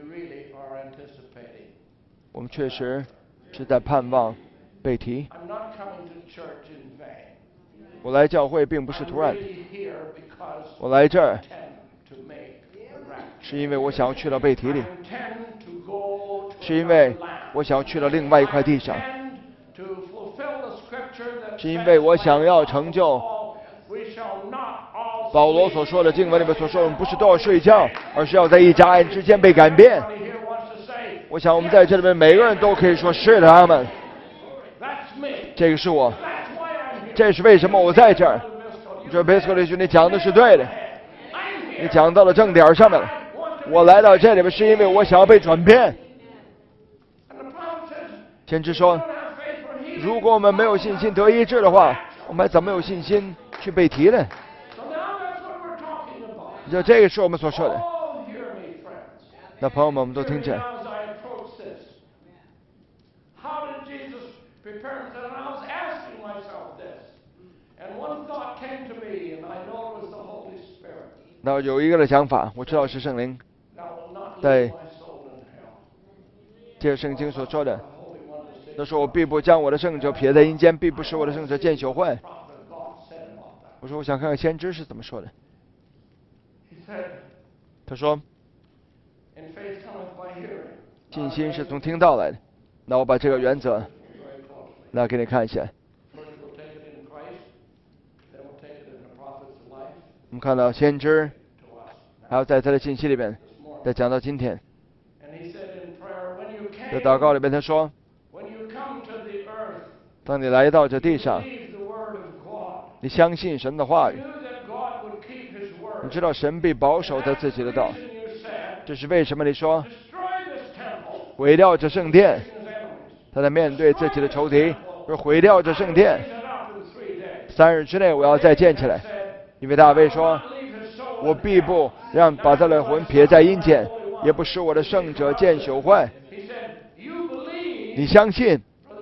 A: 我们确实是在盼望被提。我来教会并不是突然的，我来这儿是因为我想要去到被提里，是因为我想要去到另外一块地上，是因为我想要成就保罗所说的经文里面所说的，我们不是都要睡觉，而是要在一眨眼之间被改变。我想我们在这里面每个人都可以说是的，阿们。这个是我，这是为什么我在这儿。我觉得贝斯克利兄，你讲的是对的，你讲到了正点上面了。我来到这里面是因为我想要被转变。先知说，如果我们没有信心得医治的话，我们还怎么有信心去被提呢？就这个是我们所说的。那朋友们，我们都听见。那有一个的想法，我知道是圣灵在这圣经所说的。他说：“我必不将我的圣者撇在阴间，必不使我的圣者见朽坏。”我说：“我想看看先知是怎么说的。”他说：“信心是从听到来的。”那我把这个原则拿给你看一下。我们看到先知，还有在他的信息里边，再讲到今天，在祷告里边他说：“当你来到这地上， 你相信神的话语，你知道神必保守他自己的道。这是为什么你说毁掉这圣殿？他在面对自己的仇敌，说毁掉这圣殿，三日之内我要再建起来。因为大卫说，我必不让把他的魂撇在阴间，也不使我的圣者见朽坏。你相信？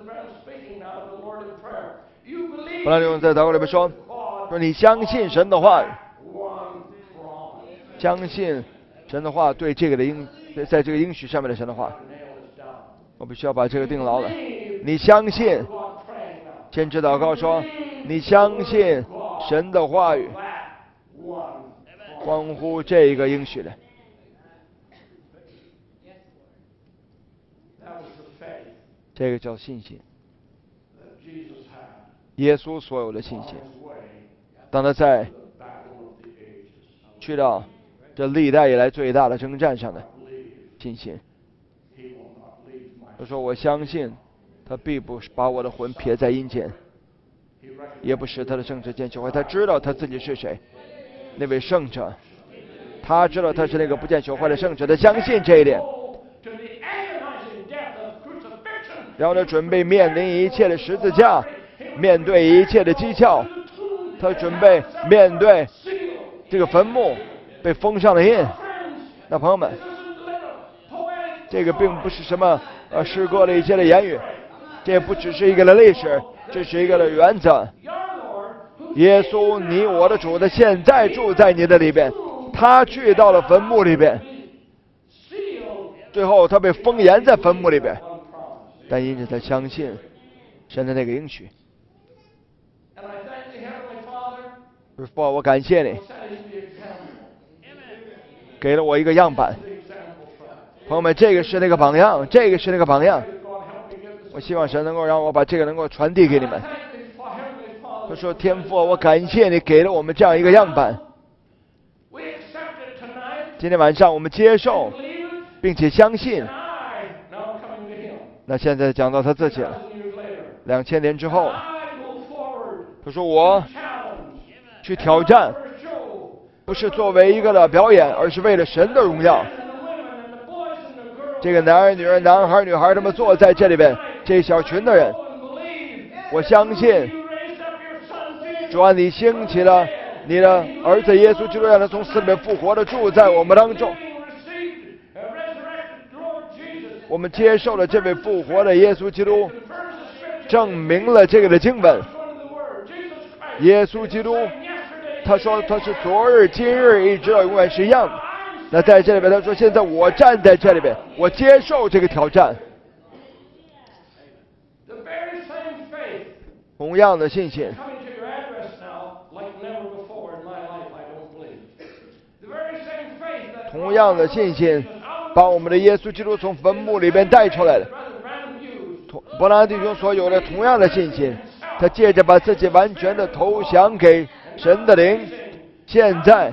A: 布兰用在祷告里面说，说你相信神的话语，相信神的话对这个的应，在这个应许上面的神的话，我必须要把这个定牢了。你相信？先知祷告说，你相信神的话语，关乎这个应许的。这个叫信心。耶稣所有的信心，当他在去到这历代以来最大的征战上的信心，他说我相信他必不把我的魂撇在阴间，也不使他的圣者见朽坏。他知道他自己是谁，那位圣者，他知道他是那个不见朽坏的圣者，他相信这一点，然后他准备面临一切的十字架，面对一切的讥诮，他准备面对这个坟墓被封上了印。那朋友们，这个并不是什么呃诗歌的一些的言语，这不只是一个的历史，这是一个的原则。耶稣，你我的主，他现在住在你的里边，他去到了坟墓里边，最后他被封严在坟墓里边，但因此他相信神的那个应许。父，我感谢你给了我一个样板。朋友们，这个是那个榜样，这个是那个榜样。我希望神能够让我把这个能够传递给你们。他说，天父，我感谢你给了我们这样一个样板。今天晚上我们接受并且相信。那现在讲到他自己了，两千年之后，他说我去挑战，不是作为一个的表演，而是为了神的荣耀。这个男人、女人、男孩、女孩，他们坐在这里边，这一小群的人，我相信，主啊，你兴起了你的儿子耶稣基督，让他从死里面复活的住在我们当中。我们接受了这位复活的耶稣基督，证明了这个的经文。耶稣基督，他说他是昨日、今日一直到永远是一样的。那在这里边，他说现在我站在这里边，我接受这个挑战。同样的信心，同样的信心，把我们的耶稣基督从坟墓里边带出来了。伯拉弟兄所有的同样的信心，他借着把自己完全的投降给神的灵，现在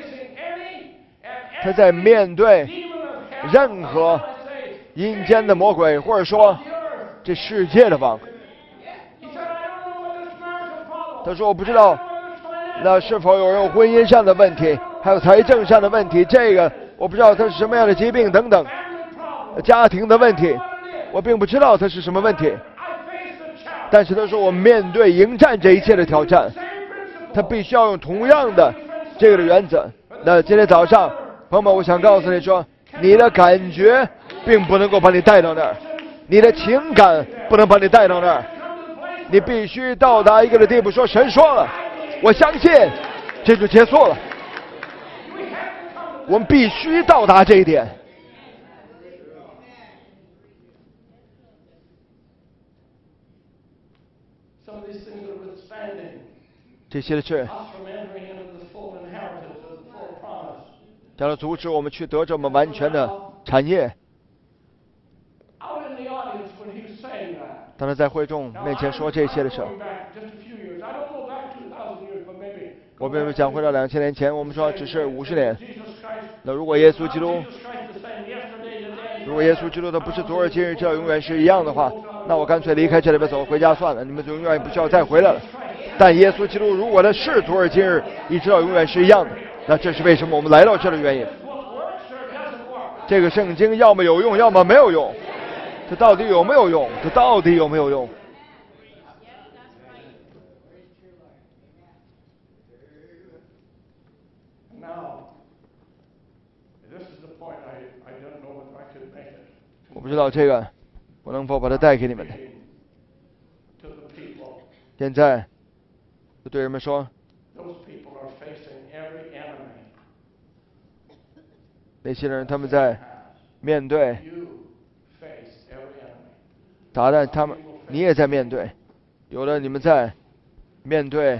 A: 他在面对任何阴间的魔鬼，或者说这世界的王。他说我不知道那是否有人婚姻上的问题，还有财政上的问题，这个我不知道他是什么样的疾病等等，家庭的问题我并不知道他是什么问题。但是他说我面对迎战这一切的挑战，他必须要用同样的这个的原则。那今天早上朋友们，我想告诉你说，你的感觉并不能够把你带到那儿，你的情感不能把你带到那儿，你必须到达一个的地步，说神说了，我相信，这就结束了。我们必须到达这一点。这些的事将来阻止我们去得着我们完全的产业。当他在会众面前说这些的时候，我们讲回到两千年前，我们说只是五十年。那如果耶稣基督，如果耶稣基督他不是昨日今日直到永远是一样的话，那我干脆离开这里边走回家算了，你们就永远不需要再回来了。 但耶稣基督如果他是昨日今日一直到永远是一样的，那这是为什么我们来到这的原因。这个圣经要么有用，要么没有用。这到底有没有用？这到底有没有用？我不知道这个我能否把它带给你们的。现在就对人们说，那些人他们在面对撒旦，他们你也在面对，有的你们在面对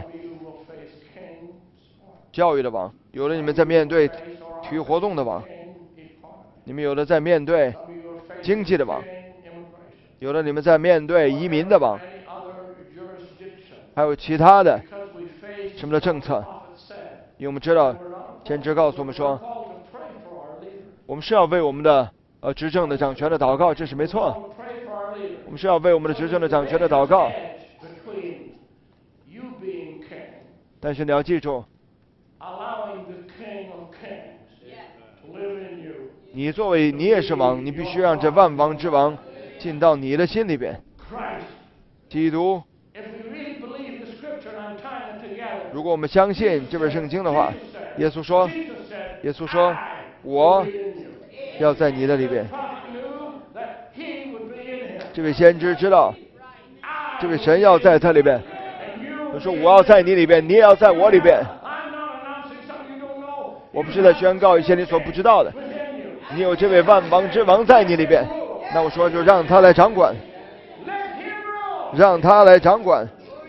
A: 教育的王，有的你们在面对体育活动的王，你们有的在面对经济的王，有的你们在面对移民的王，还有其他的什么的政策。因为我们知道先知告诉我们说，我们是要为我们的呃执政的掌权的祷告，这是没错。我们是要为我们的执政的掌权的祷告，但是你要记住，你作为你也是王，你必须让这万王之王进到你的心里边。基督，如果我们相信这本圣经的话，耶稣说，耶稣说，我要在你的里边。这位先知知道，这位神要在他里边。他说：“我要在你里边，你也要在我里边。”我不是在宣告一些你所不知道的。你有这位万王之王在你里边，那我说就让他来掌管，让他来掌管。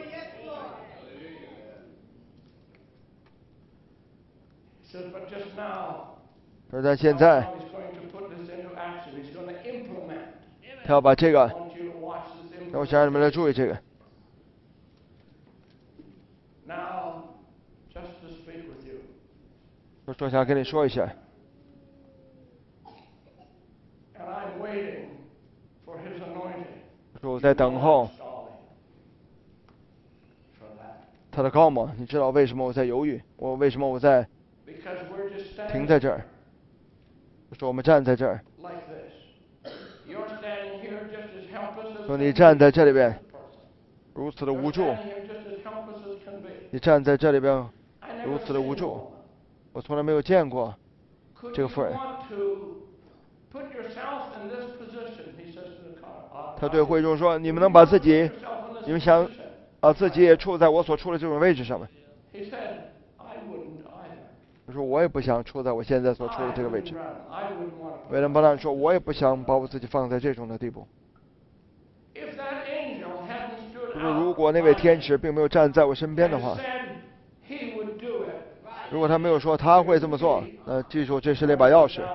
A: 而在现在，他要把这个，那我想让你们来注意这个。我说想跟你说一下。说我在等候他的高吗？你知道为什么我在犹豫？我为什么我在停在这儿？说我们站在这儿。说你站在这里边，如此的无助。你站在这里边，如此的无助。我从来没有见过这个妇人。他对会众说：“你们能把自己，你们想啊自己也处在我所处的这种位置上吗？”他说：“我也不想处在我现在所处的这个位置。”威廉·巴兰说：“我也不想把我自己放在这种的地步。”他说：“如果那位天使并没有站在我身边的话，如果他没有说他会这么做，那记住这是那把钥匙。”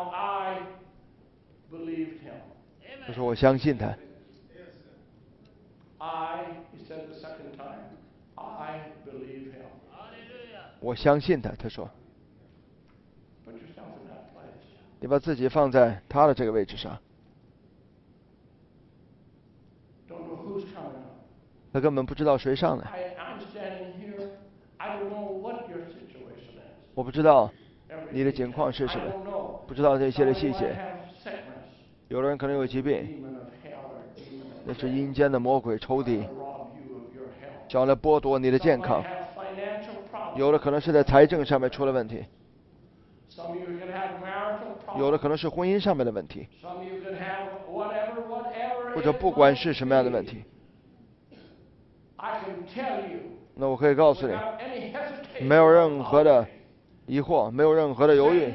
A: 他说：“我相信他。”我相信他，他说。你把自己放在他的这个位置上。他根本不知道谁上来。我不知道你的情况是什么，不知道这些的细节。有的人可能有疾病，那是阴间的魔鬼仇敌，想来剥夺你的健康。有的可能是在财政上面出了问题，有的可能是婚姻上面的问题，或者不管是什么样的问题。那我可以告诉你，没有任何的疑惑，没有任何的犹豫。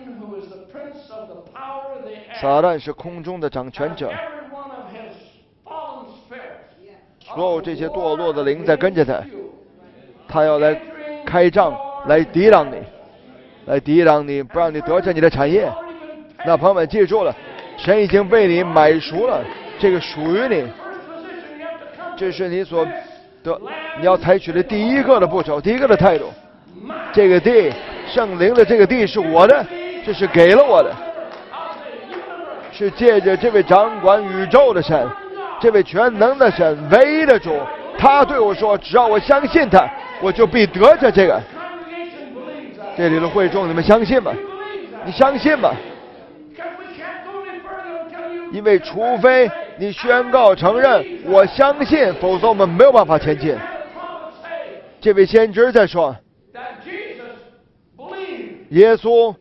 A: 撒旦是空中的掌权者，所有这些堕落的灵在跟着他，他要来开仗，来抵挡你，来抵挡你，不让你得着你的产业。那朋友们记住了，神已经为你买赎了，这个属于你，这是你所得，你要采取的第一个的步骤，第一个的态度。这个地，圣灵的这个地是我的，这是给了我的，是借着这位掌管宇宙的神，这位全能的神，唯一的主，他对我说，只要我相信他， 我就必得着这个。这里的会众，你们相信吗？你相信吗？因为除非你宣告承认我相信，否则我们没有办法前进。这位先知在说，耶稣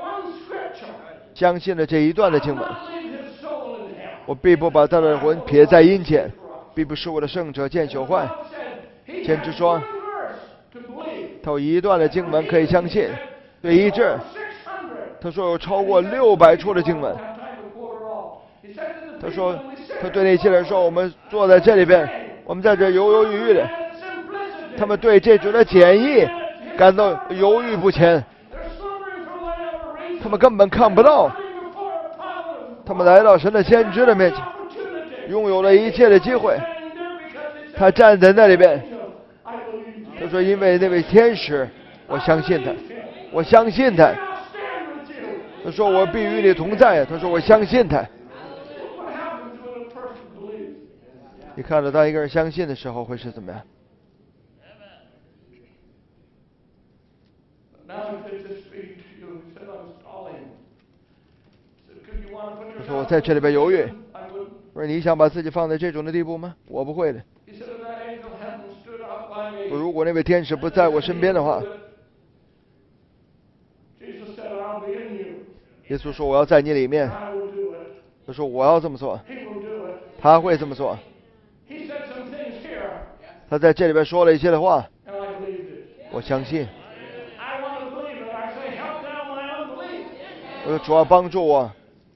A: 相信了这一段的经文，我必不把他的魂撇在阴间，必不使我的圣者见朽坏。先知说，他有一段的经文可以相信，对医治。他说有超过六百处的经文。他说，他对那些人说，我们坐在这里边，我们在这犹犹豫豫的，他们对这主的简易感到犹豫不前，他们根本看不到。他们来到神的先知的面前，拥有了一切的机会。他站在那里边，他说，因为那位天使，我相信他，我相信他。他说，我必与你同在。他说，我相信他。你看得到一个人相信的时候会是怎么样？他说，我在这里边犹豫。我说，你想把自己放在这种的地步吗？我不会的。如果那位天使不在我身边的话，耶稣说我要在你里面。他说我要这么做，他会这么做。他在这里边说了一些的话，我相信。我说主要帮助我，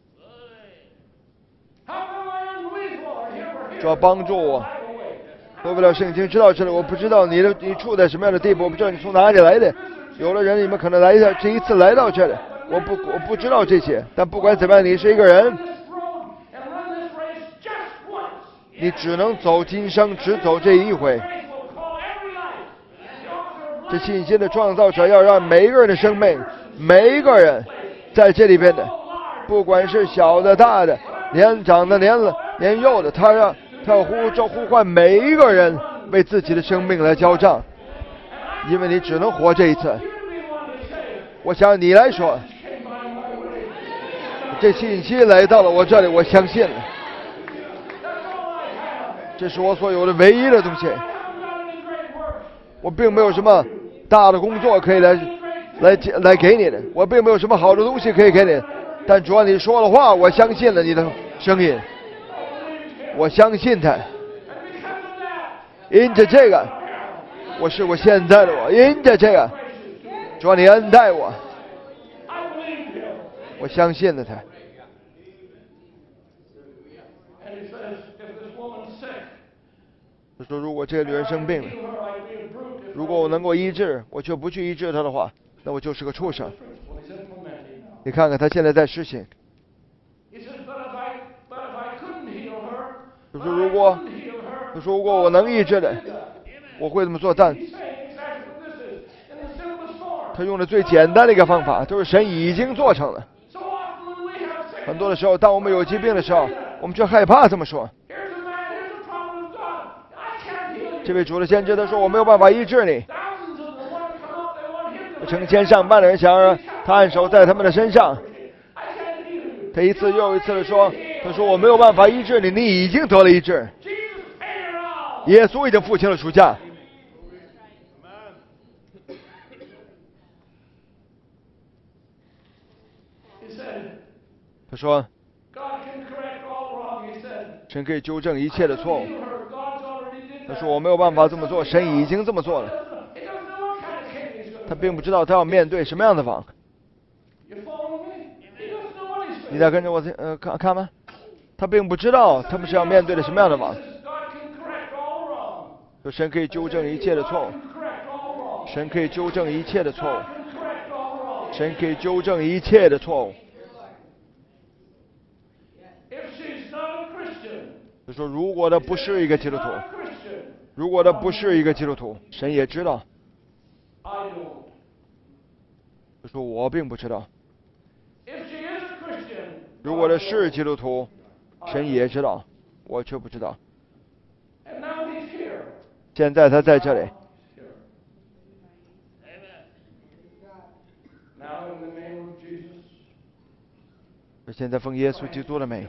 A: 主要帮助我。读不了圣经，知道这里，我不知道你的你处在什么样的地步，我不知道你从哪里来的。有的人你们可能来的这一次来到这里，我不我不知道这些，但不管怎么样，你是一个人，你只能走今生，只走这一回。这信心的创造者要让每一个人的生命，每一个人在这里边的，不管是小的、大的、年长的、年老、年幼的，他让他要呼召呼唤每一个人为自己的生命来交账，因为你只能活这一次。我想你来说，这信息来到了我这里，我相信了，这是我所有的唯一的东西。我并没有什么大的工作可以来来来给你的，我并没有什么好的东西可以给你，但主要你说的话，我相信了你的声音，我相信他。因着这个，我是我现在的我，因着这个，主要你恩待我，我相信了他。他说，如果这个女人生病了，如果我能够医治，我却不去医治她的话，那我就是个畜生。你看看他现在在实行。他说，如果他说如果我能医治的，我会这么做。但他用的最简单的一个方法，就是神已经做成了。很多的时候，当我们有疾病的时候，我们却害怕这么说。这位主的先知他说，我没有办法医治你。成千上万的人想让他按手在他们的身上，他一次又一次的说，他说我没有办法医治你，你已经得了医治。耶稣已经付清了赎价。他说，神可以纠正一切的错误。他说我没有办法这么做，神已经这么做了。他并不知道他要面对什么样的网。你在跟着我呃看看吗？他并不知道他们是要面对的什么样的网。说神可以纠正一切的错误，神可以纠正一切的错误，神可以纠正一切的错误。他说，如果他不是一个基督徒，如果他不是一个基督徒，神也知道。他说我并不知道。如果他是基督徒，神也知道，我却不知道。现在他在这里， 现在奉耶稣基督的名，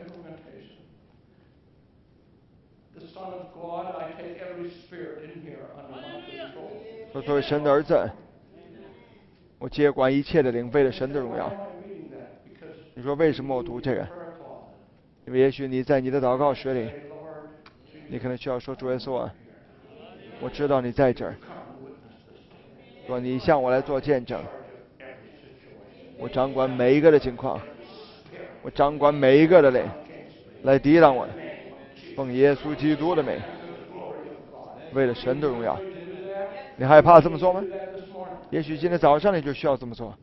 A: 说作为神的儿子，我接管一切的灵，为了神的荣耀。你说为什么我读这个？因为也许你在你的祷告室里，你可能需要说主耶稣啊，我知道你在这儿，说你向我来做见证，我掌管每一个的情况，我掌管每一个的灵，来抵挡我，奉耶稣基督的名，为了神的荣耀。你害怕这么做吗？也许今天早上你就需要这么做。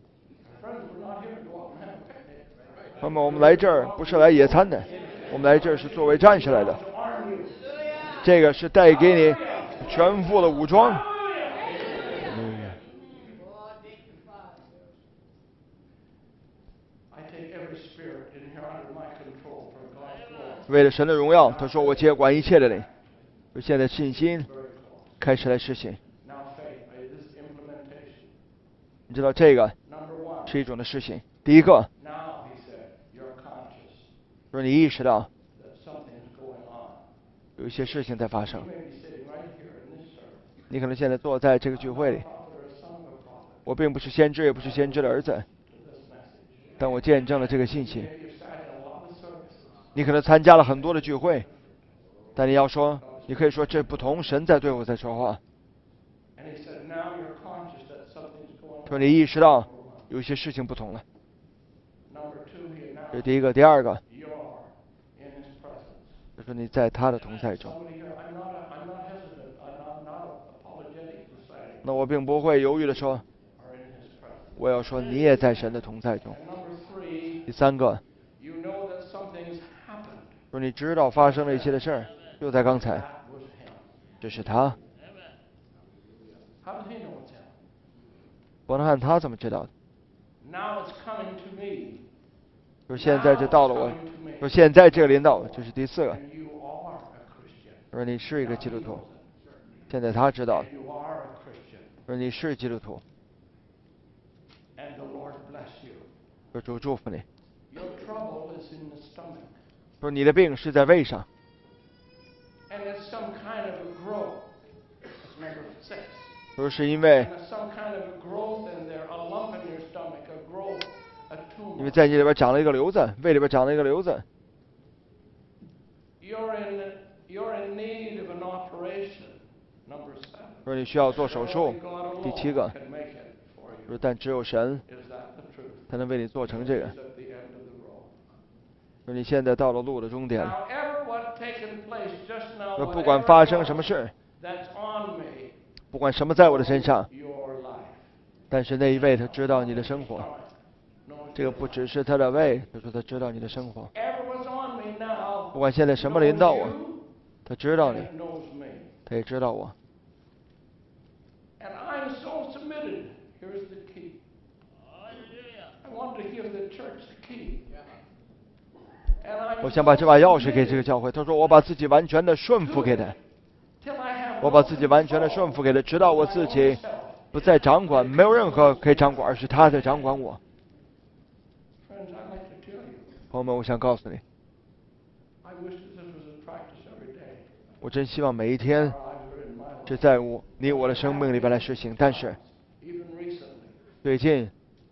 A: 那么我们来这儿不是来野餐的，我们来这儿是作为战士来的。这个是带给你全副的武装。为了神的荣耀，他说我接管一切的灵。现在信心开始来实行。你知道这个是一种的实行。第一个，说你意识到有一些事情在发生。你可能现在坐在这个聚会里，我并不是先知，也不是先知的儿子，但我见证了这个信息。你可能参加了很多的聚会，但你要说，你可以说这不同，神在对我在说话。说你意识到有一些事情不同了。这是第一个。第二个，就是你在他的同在中。那我并不会犹豫的说，我要说你也在神的同在中。第三个，说你知道发生了一些的事儿，就在刚才，这是他。伯纳汉他怎么知道的？说现在这到了我，说现在这个临到我，这是第四个。说你是一个基督徒，现在他知道了。说你是基督徒，说主祝福你。说你的病是在胃上。说是因为因为在你里边长了一个瘤子，胃里边长了一个瘤子。说你需要做手术。第七个，说但只有神才能为你做成这个。说你现在到了路的终点了。说不管发生什么事，不管什么在我的身上，但是那一位他知道你的生活。这个不只是他的胃，他说他知道你的生活。不管现在什么临到我，他知道你，他也知道我。我想把这把钥匙给这个教会。他说我把自己完全的顺服给他，我把自己完全的顺服给他，直到我自己不再掌管，没有任何可以掌管，而是他在掌管我。朋友们，我想告诉你，我真希望每一天是在我你我的生命里边来实行。但是最近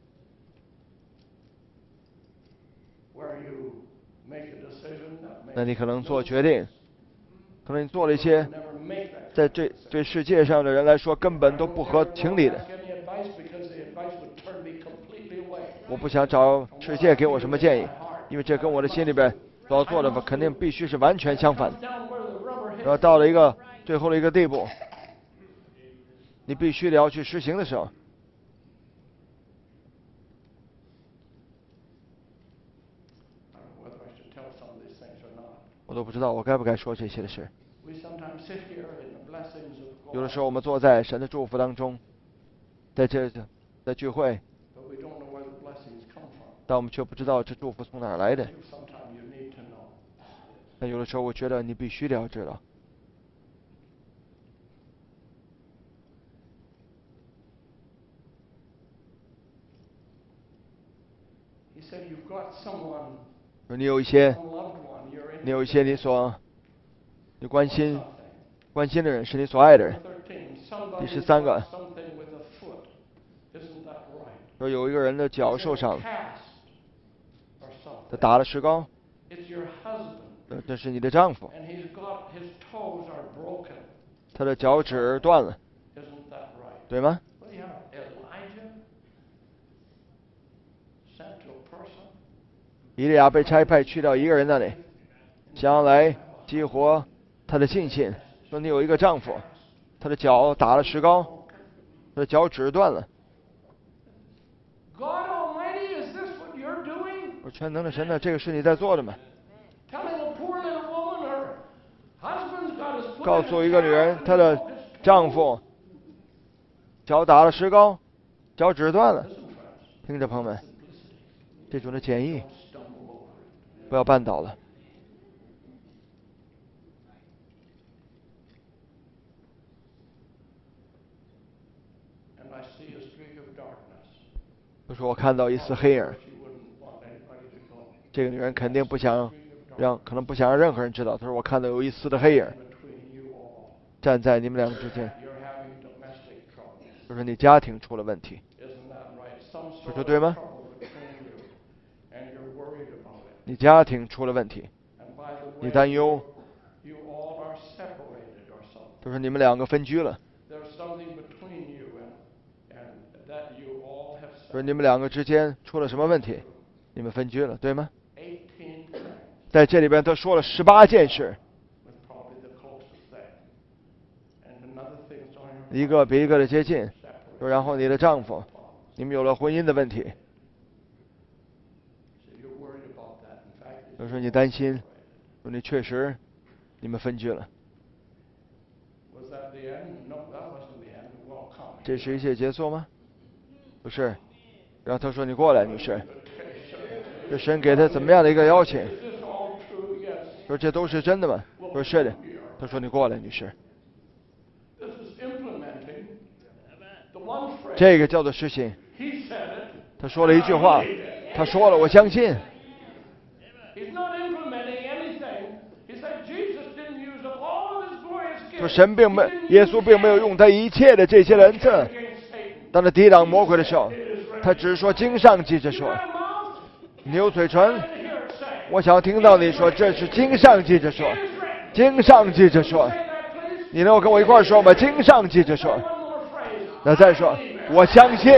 A: 那你可能做决定，可能你做了一些在这对世界上的人来说根本都不合情理的。我不想找世界给我什么建议，因为这跟我的心里边所要做的肯定必须是完全相反的。然后到了一个最后的一个地步，你必须得要去实行的时候，我都不知道我该不该说这些的事。有的时候我们坐在神的祝福当中，在这在聚会，但我们却不知道这祝福从哪儿来的。但有的时候我觉得你必须得要知道。 说你有一些，你有一些你所你关心关心的人，是你所爱的人。第十三个，说有一个人的脚受伤了，他打了石膏，这是你的丈夫，他的脚趾断了，对吗？以利亚被差派去到一个人那里，想要来激活他的信心，说你有一个丈夫，他的脚打了石膏，他的脚趾断了。我全能的神呢？这个是你在做的吗？告诉一个女人，她的丈夫脚打了石膏，脚趾断了。听着，朋友们，这种的简易，不要绊倒了。就说我看到一丝黑影，这个女人肯定不想让，可能不想让任何人知道。她说我看到有一丝的黑影站在你们两个之间，就是你家庭出了问题，这说对吗？你家庭出了问题，你担忧，就是你们两个分居了，就是你们两个之间出了什么问题，你们分居了，对吗？在这里边他说了十八件事，一个比一个的接近，然后你的丈夫，你们有了婚姻的问题，就说你担心，说你确实你们分居了。这是一切结束吗？不是。然后他说你过来，女士。这神给他怎么样的一个邀请？说这都是真的吗？说是的。他说你过来，女士。这个叫做实行。他说了一句话，他说了我相信。说神并没，耶稣并没有用他一切的这些人字，当他抵挡魔鬼的时候，他只说经上记着说，牛嘴唇，我想听到你说这是经上记着说，经上记着说，你能够跟我一块说吗？经上记着说。那再说我相信，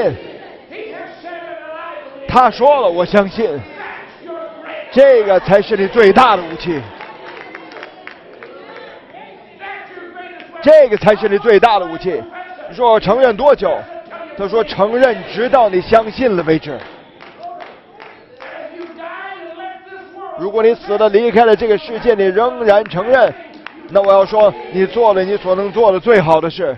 A: 他说了我相信，这个才是你最大的武器，这个才是你最大的武器。你说我承认多久？他说承认直到你相信了为止。如果你死了离开了这个世界，你仍然承认，那我要说你做了你所能做的最好的事。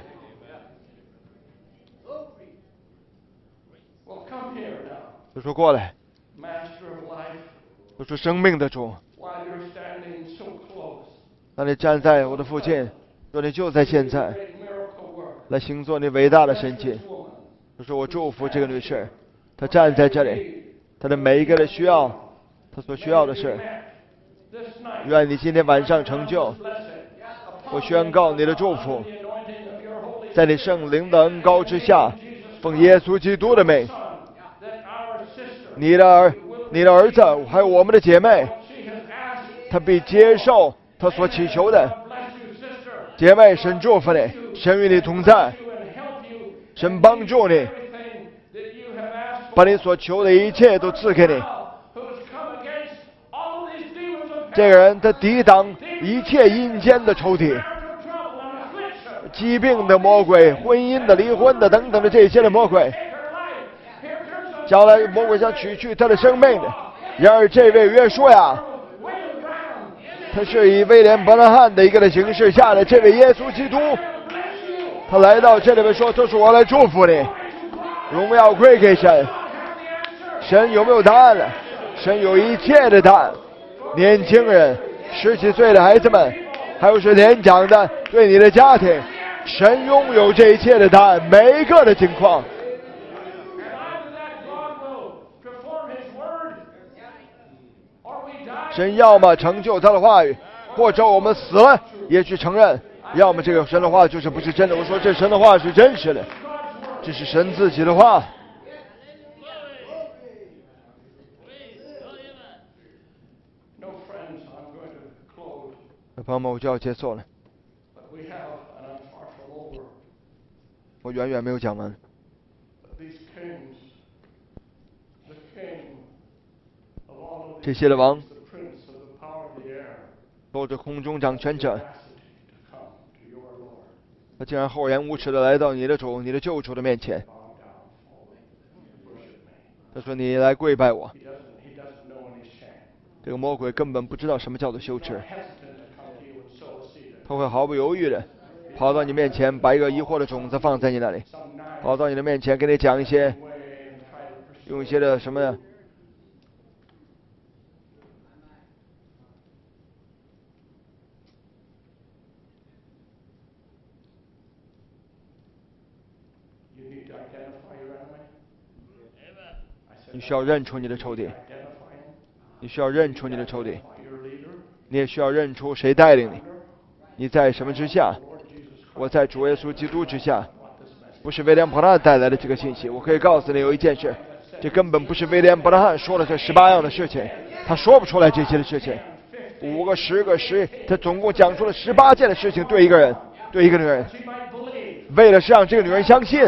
A: 他说过来，他说生命的主，那你站在我的附近，说你就在现在来行做你伟大的神迹。他说我祝福这个女士，她站在这里，她的每一个的需要，她所需要的是，愿你今天晚上成就。我宣告你的祝福，在你圣灵的恩膏之下，奉耶稣基督的名，你的儿你的儿子还有我们的姐妹，他必接受他所祈求的。姐妹，神祝福你，神与你同在，神帮助你，把你所求的一切都赐给你。这个人他抵挡一切阴间的仇敌，疾病的魔鬼，婚姻的离婚的等等的这些的魔鬼，将来魔鬼想取去他的生命的。然而这位约书亚，他是以威廉伯纳汉的一个的形式下的这位耶稣基督，他来到这里面说，这是我来祝福你，荣耀归给神。神有没有答案了？神有一切的答案。年轻人，十几岁的孩子们，还有是年长的，对你的家庭，神拥有这一切的答案，每一个的情况。 神要么成就他的话语，或者我们死了也去承认，要么这个神的话就是不是真的。我说这神的话是真实的，这是神自己的话。朋友们，我就要结束了。我远远没有讲完。这些的王，都是空中掌权者，他竟然厚颜无耻的来到你的主、你的救主的面前。他说：“你来跪拜我。”这个魔鬼根本不知道什么叫做羞耻，他会毫不犹豫的跑到你面前，把一个疑惑的种子放在你那里，跑到你的面前跟你讲一些，用一些的什么呢？你需要认出你的仇敌，你需要认出你的仇敌，你也需要认出谁带领你，你在什么之下。我在主耶稣基督之下，不是威廉·伯纳带来的这个信息。我可以告诉你有一件事，这根本不是威廉·伯纳汉说了这十八样的事情，他说不出来这些的事情。五个、十个、十，他总共讲出了十八件的事情，对一个人，对一个女人，为了是让这个女人相信。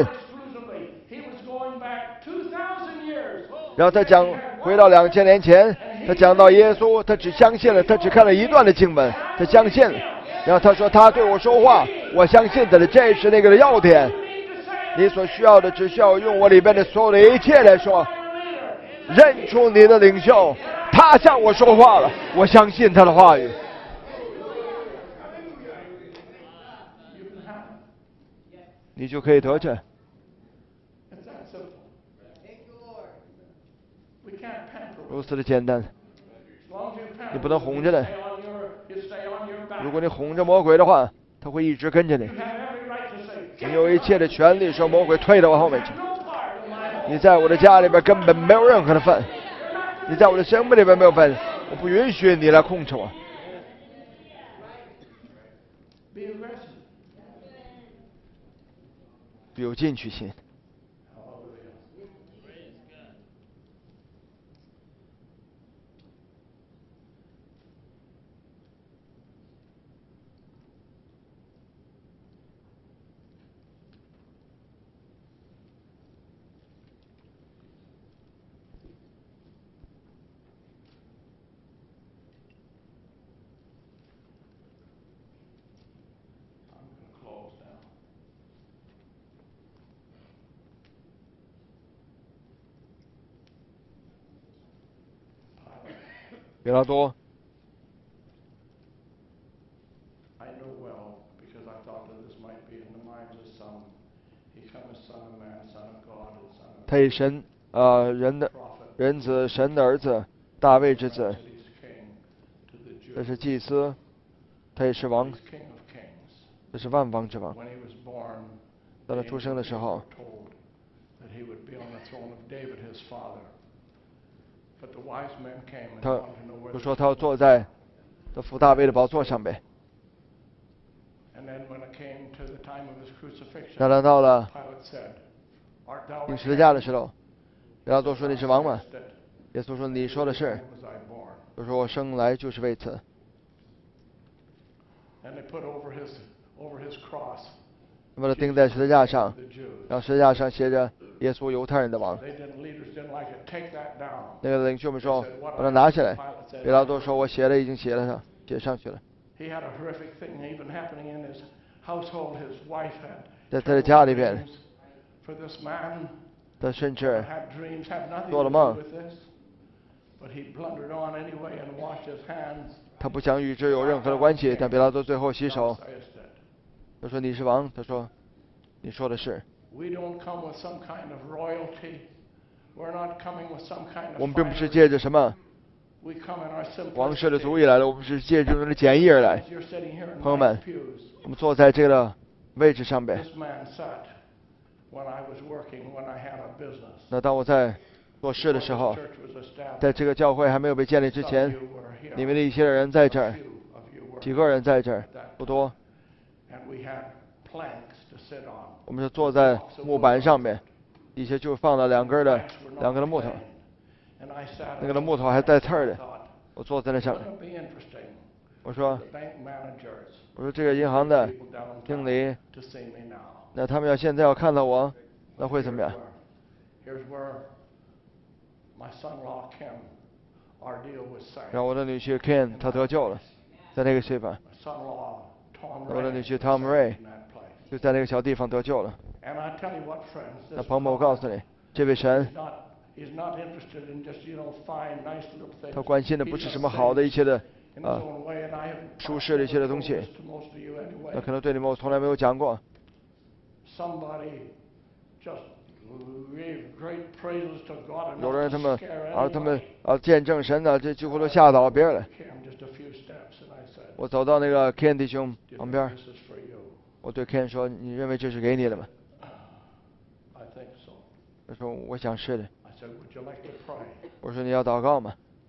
A: 然后他讲回到两千年前，他讲到耶稣，他只相信了，他只看了一段的经文，他相信了。然后他说他对我说话，我相信他的，这是那个的要点。你所需要的只需要用我里边的所有的一切来说，认出你的领袖，他向我说话了，我相信他的话语。你就可以得着。如此的简单，你不能哄着他。如果你哄着魔鬼的话，他会一直跟着你。你有一切的权利说魔鬼退到我后面去。你在我的家里边根本没有任何的份，你在我的生命里边没有份，我不允许你来控制我。有进取心。比拉多，他以神呃人的人子神的儿子大卫之子，这是祭司，他也是王，这是万王之王。当他出生的时候，他就说他要坐在他父大卫的宝座上边。当他到了钉十字架的时候，比拉多说你是王吗？耶稣说你说的是。他说我生来就是为此。把他钉在十字架上，然后十字架上写着耶稣犹太人的王。那个领袖们说把它拿下来。比拉多说我写了，已经写了上写上去了。在他的家里边，他甚至做了梦，他不想与之有任何的关系，但比拉多最后洗手。他说你是王，他说你说的是。我们并不是借着什么王室的族裔来了，我们是借着人的简易而来。朋友们，我们坐在这个位置上边。那当我在做事的时候，在这个教会还没有被建立之前，你们的一些人在这儿，几个人在这儿，不多。我们就坐在木板上面，底下就放了两根的两根的木头，那个的木头还带刺儿的。我坐在那上面，我说，我说这个银行的经理，那他们要现在要看到我，那会怎么样？然后我的女婿 Ken 他得救了，在那个地方。我的女婿 Tom Ray 就在那个小地方得救了。那朋友们，我告诉你，这位神，他关心的不是什么好的一些的啊舒适的一些的东西，那可能对你们我从来没有讲过。有的人他们啊他们啊见证神呢，这几乎都吓倒别人了。我走到那个 Ken 弟兄旁边，我对 Ken 说：“你认为这是给你的吗？”他说：“我想是的。”我说：“你要祷告吗？”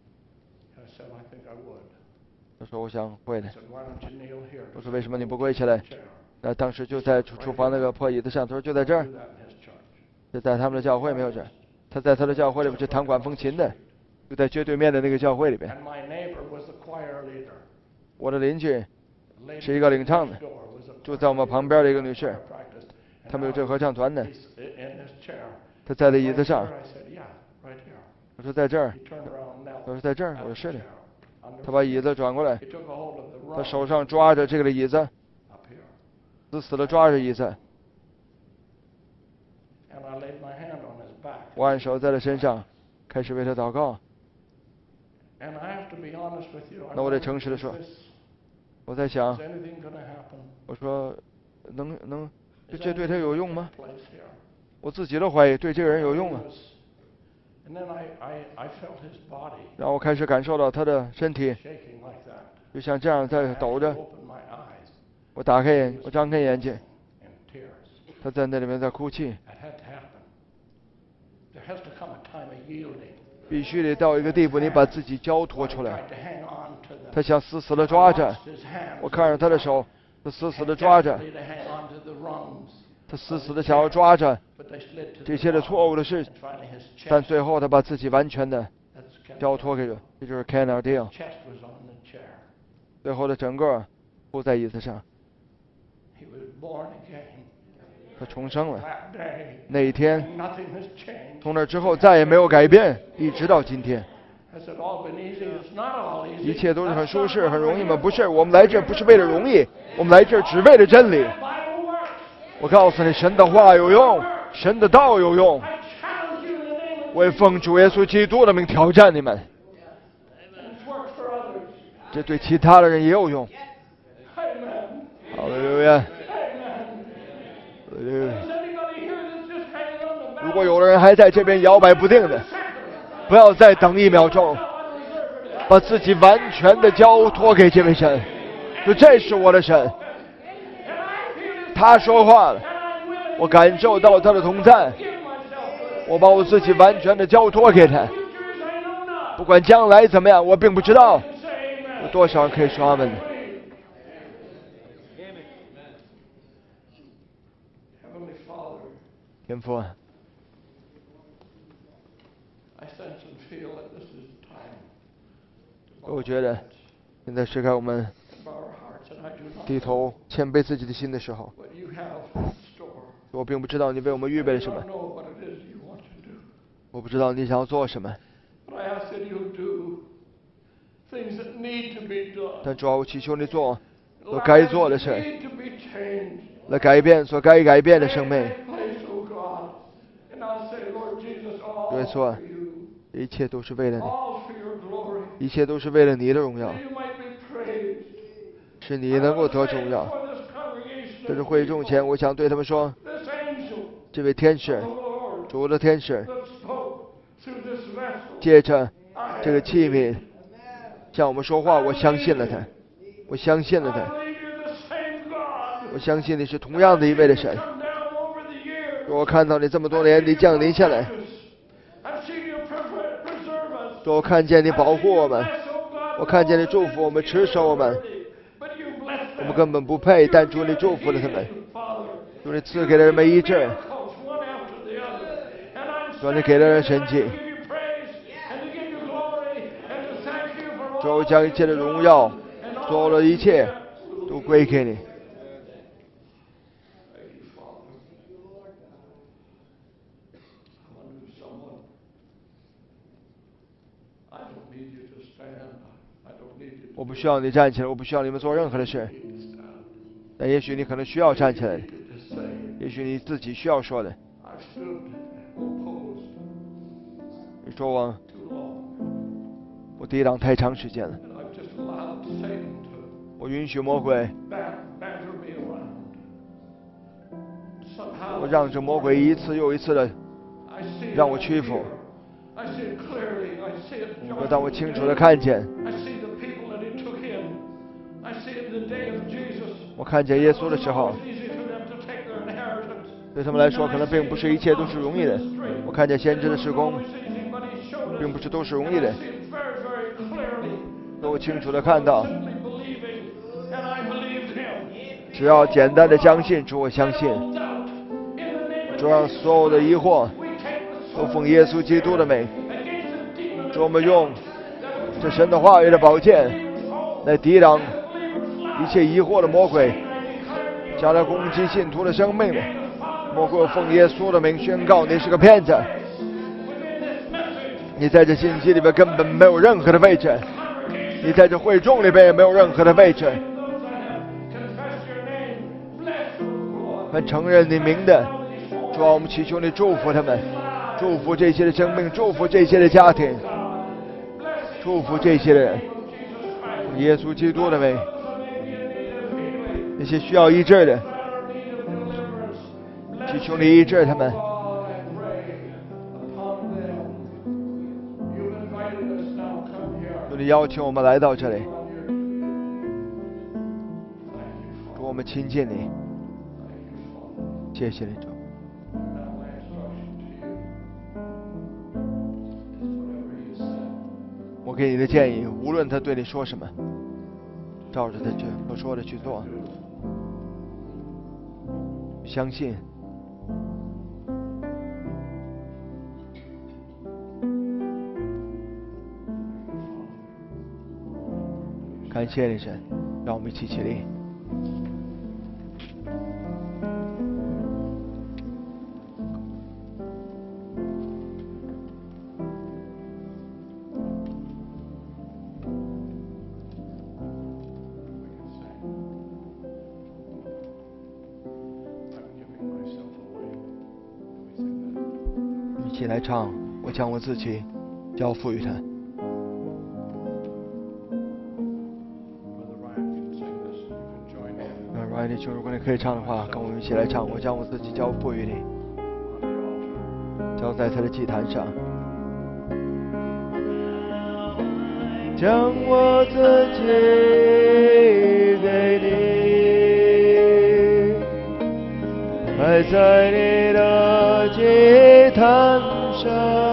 A: 他说：“我想会的。”我说：“为什么你不跪起来？”那当时就在厨厨房那个破椅子上，他说：“就在这儿。”就在他们的教会没有这儿，他在他的教会里边是弹管风琴的，就在街对面的那个教会里边。我的邻居是一个领唱的，就在我们旁边的一个女士，他们有这个合唱团的。他在那椅子上，我说在这儿，我说在这儿，我说是的。他把椅子转过来，他手上抓着这个的椅子，死死的抓着椅子。我按手在他身上，开始为他祷告。那我得诚实的说，我在想，我说能能这这对他有用吗？我自己都怀疑对这个人有用吗？然后我开始感受到他的身体就像这样在抖着。我打开眼，我张开眼睛，他在那里面在哭泣。必须得到一个地步，你把自己交托出来。他想死死的抓着，我看着他的手，他死死的抓着，他死死的想要抓着这些的错误的事，但最后他把自己完全的交托给了，这就是 Ken Ardell。最后的整个扑在椅子上，他重生了。那一天，从那之后再也没有改变，一直到今天。一切都是很舒适、很容易吗？不是，我们来这不是为了容易，我们来这只为了真理。我告诉你，神的话有用，神的道有用。我也奉主耶稣基督的名挑战你们，这对其他的人也有用。好的，留言。如果有的人还在这边摇摆不定的，不要再等一秒钟，把自己完全的交托给这位神，就这是我的神，他说话了，我感受到他的同在，我把我自己完全的交托给他，不管将来怎么样，我并不知道。有多少人可以说阿们？天父，我觉得现在是该我们低头谦卑自己的心的时候。我并不知道你为我们预备了什么，我不知道你想要做什么，但主要我祈求你做所该做的事，来改变所该改变的生命。对错，一切都是为了你，一切都是为了你的荣耀，是你能够得荣耀。这是会众前，我想对他们说，这位天使，主的天使，借着这个器皿向我们说话，我相信了他，我相信了他，我相信你是同样的一位的神。我看到你这么多年，你降临下来， 主，我看见你保护我们，我看见你祝福我们，持守我们。我们根本不配，但主你祝福了他们，主你赐给了人们医治，主你给了人神迹。主，我将一切的荣耀，所有的一切都归给你。我不需要你站起来，我不需要你们做任何的事，但也许你可能需要站起来，也许你自己需要说的。你说我我抵挡太长时间了，我允许魔鬼，我让这魔鬼一次又一次的让我屈服。我当我清楚的看见，我看见耶稣的时候，对他们来说可能并不是一切都是容易的。我看见先知的事工，并不是都是容易的。都清楚的看到，只要简单的相信，主我相信，主让所有的疑惑都奉耶稣基督的名。主，我们用这神的话语的宝剑来抵挡一切疑惑的魔鬼，将来攻击信徒的生命的魔鬼，奉耶稣的名宣告你是个骗子，你在这信息里面根本没有任何的位置，你在这会众里边也没有任何的位置。凡承认你名的，主啊，我们祈求你祝福他们，祝福这些的生命，祝福这些的家庭，祝福这些的人，奉耶稣基督的名。那些需要医治的，祈求你医治他们。求你邀请我们来到这里，主，我们亲近你，谢谢你，主。我给你的建议，无论他对你说什么，照着他所说的去做。相信，感谢你神，让我们一起起立。一起来唱，我将我自己交付于他。那 Riley 就如果你可以唱的话，跟我们一起来唱，我将我自己交付于你，交在他的祭坛上。将我自己给你，摆在你的祭坛上，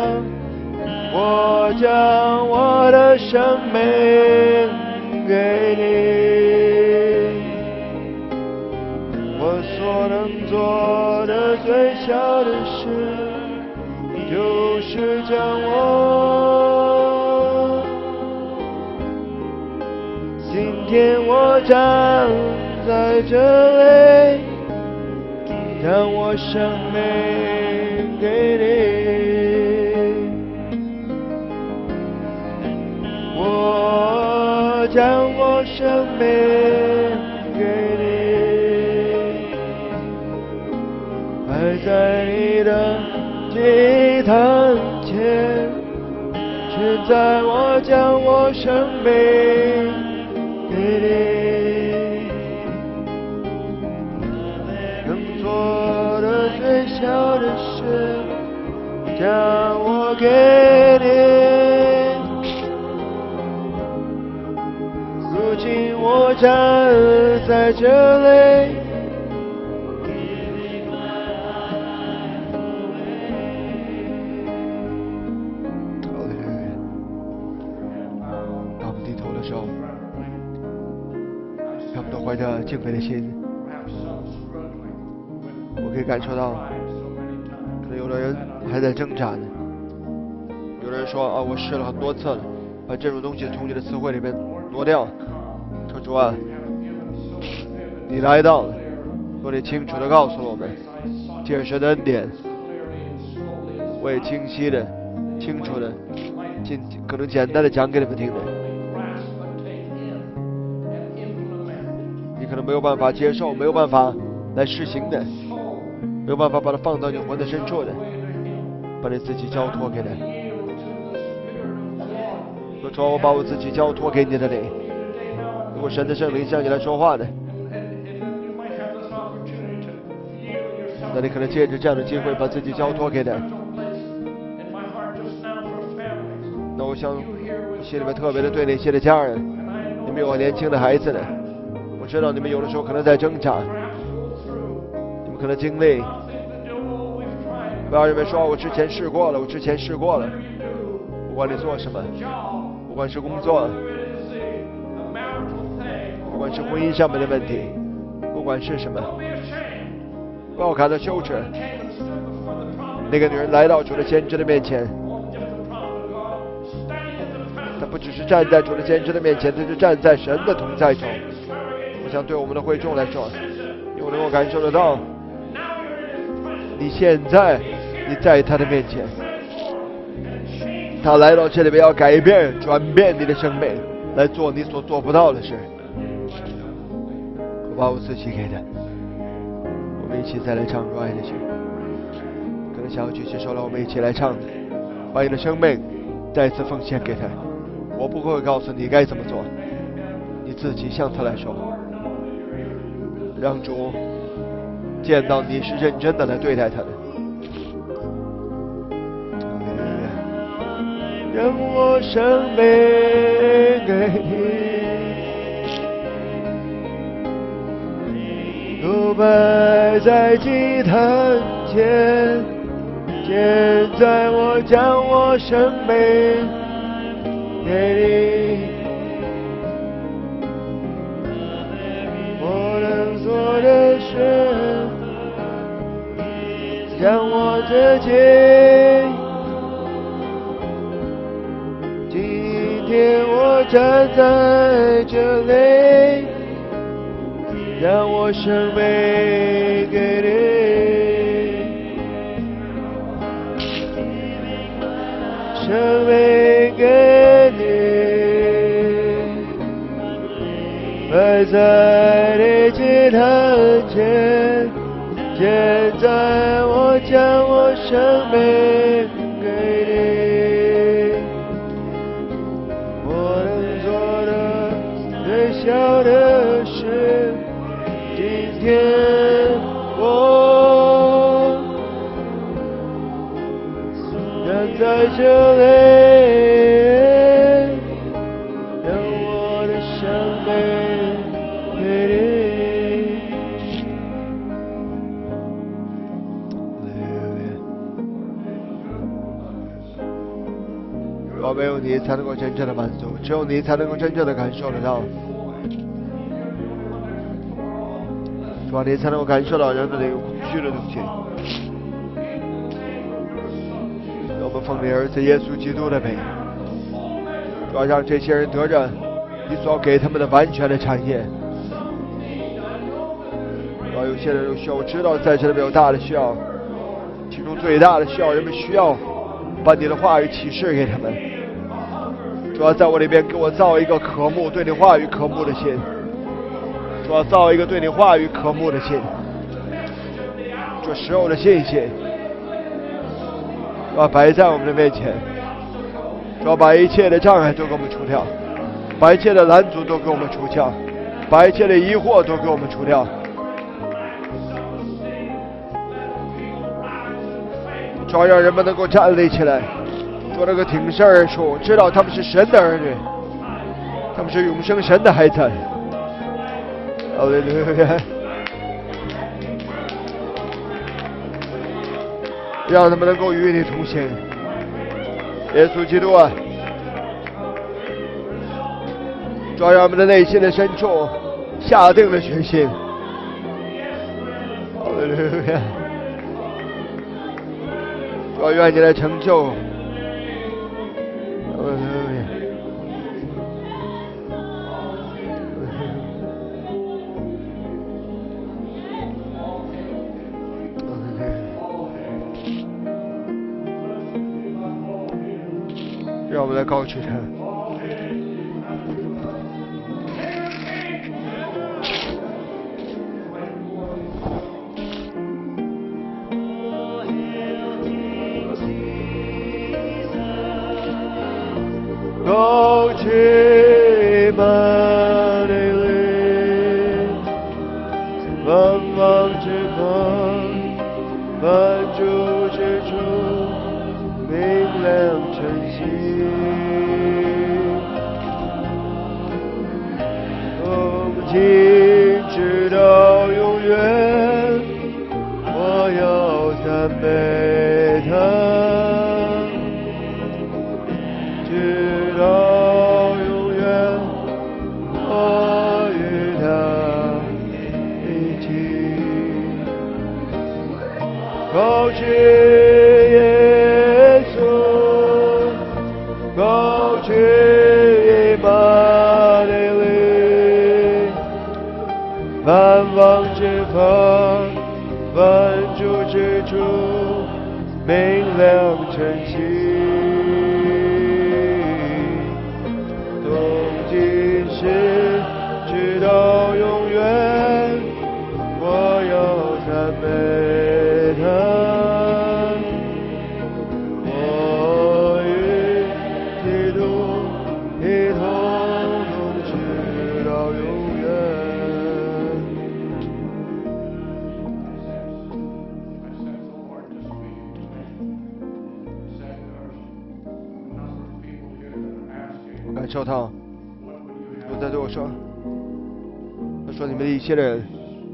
A: 我将我的生命给你，我所能做的最小的事，就是将我，今天我站在这里，将我生命给你，我将我生命给你，摆在你的祭坛前，现在我将我生命给你，能做的最小的事，将我给你。如今我站在这里， 怀着敬畏的心。我可以感受到，可能有的人还在挣扎呢。有人说啊，我试了很多次了，把这种东西从你的词汇里面挪掉。可主啊，你来到了，求你清楚地告诉我们，借着神的恩典，我也清晰的、清楚的、简可能简单的讲给你们听的。你可能没有办法接受，没有办法来实行的，没有办法把它放到你魂的深处的，把你自己交托给他。我说我把我自己交托给你的灵，如果神的圣灵向你来说话的，那你可能借着这样的机会把自己交托给他。那我想心里面特别的对那些的家人，你们有很年轻的孩子呢，我知道你们有的时候可能在挣扎，你们可能经历，不要认为说我之前试过了，我之前试过了，不管你做什么，不管是工作，不管是婚姻上面的问题，不管是什么，不要感到羞耻。那个女人来到主的先知的面前，她不只是站在主的先知的面前，她是站在神的同在中。我想对我们的会众来说，因为我能够感受得到，你现在你在他的面前，他来到这里边要改变、转变你的生命，来做你所做不到的事。我把我自己给他，我们一起再来唱主爱的诗。可能想要举起手来，我们一起来唱，把你的生命再次奉献给他。我不会告诉你该怎么做，你自己向他来说，让主见到你是认真的来对待他的。让我生命给你，都摆在祭坛前，现在我将我生命给你，我能做的事，将我自己。今天我站在这里，让我生命给你，生命给你，摆在你祭坛前，现在我将我生命给你。小的事，今天我站在这里，让我的生命给你。主要没有你才能够真正的满足，只有你才能够真正的感受得到。主啊，你才能够感受到人的那个空虚的东西。让我们奉你儿子耶稣基督的名，主要让这些人得着你所要给他们的完全的产业。主要有些人有需要，我知道在这里面有大的需要，其中最大的需要，人们需要把你的话语启示给他们。主要在我里边给我造一个渴慕对你话语渴慕的心。主要造一个对你话语渴慕的心，这时候的信心，主要摆在我们的面前，主要把一切的障碍都给我们除掉，把一切的拦阻都给我们除掉，把一切的疑惑都给我们除掉。主要让人们能够站立起来，做那个挺身而出，知道他们是神的儿女，他们是永生神的孩子。哈利路亚！让他们能够与你同行。耶稣基督啊，主要让我们的内心的深处下定了决心。哈利路亚！主啊，愿你来成就。哈利路亚！让我们来高举他。高举满地里，万王之王，万主之主，明亮晨曦。从今直到永远，我要赞美他。直到永远，我与他一起。高举耶稣，高举以马内利，万王之王，万主之主，明亮晨曦。直到永远，我要赞美他。我与基督一同同直到永远。我感受他。主在对我说，他说你们一些人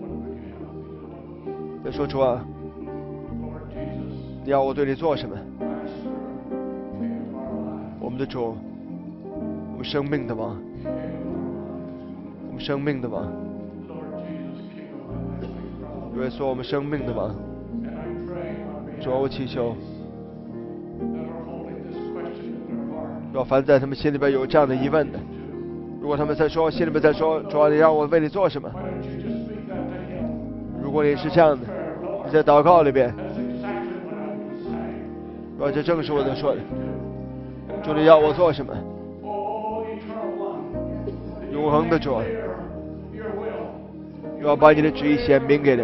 A: 在说主啊，你要我对你做什么？我们的主，我们生命的王，我们生命的王，主耶稣，我们生命的王。主啊，我祈求，主啊，凡在他们心里边有这样的疑问的。如果他们在说，心里面在说，主啊，你让我为你做什么？如果你是这样的，你在祷告里边，主啊，这正是我在说的。主，你要我做什么？永恒的主，主要把你的旨意显明给人，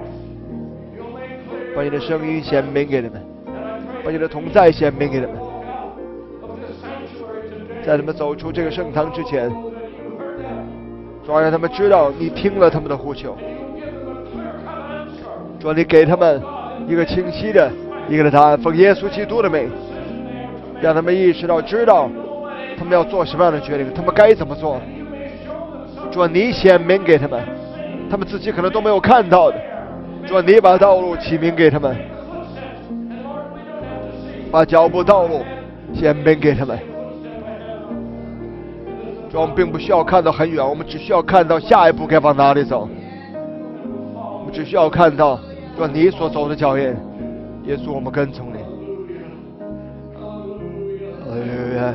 A: 把你的声音显明给人们，把你的同在显明给人们。在他们走出这个圣堂之前，主要让他们知道你听了他们的呼求，主要你给他们一个清晰的一个的答案，奉耶稣基督的名，让他们意识到知道他们要做什么样的决定，他们该怎么做。主要你显明给他们，他们自己可能都没有看到的，主要你把道路启明给他们，把脚步道路显明给他们。主，我们并不需要看到很远，我们只需要看到下一步该往哪里走。我们只需要看到，主你所走的脚印。耶稣，我们跟从你。哎呀，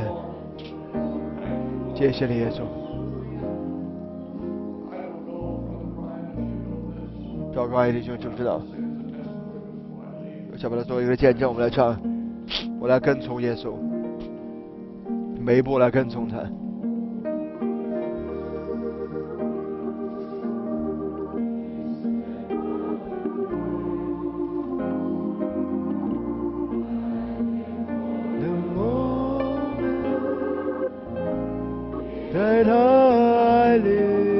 A: 谢谢你，耶稣。照顾爱弟兄就知道，我想把它作为一个见证，我们来唱，我来跟从耶稣，每一步来跟从他。在他爱里，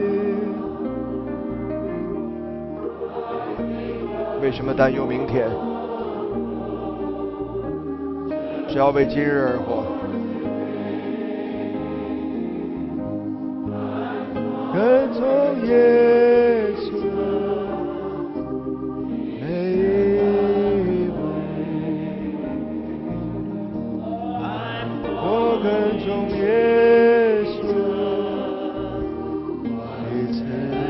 A: 为什么担忧明天？只要为今日而活。跟从耶稣每一步，我跟从耶稣。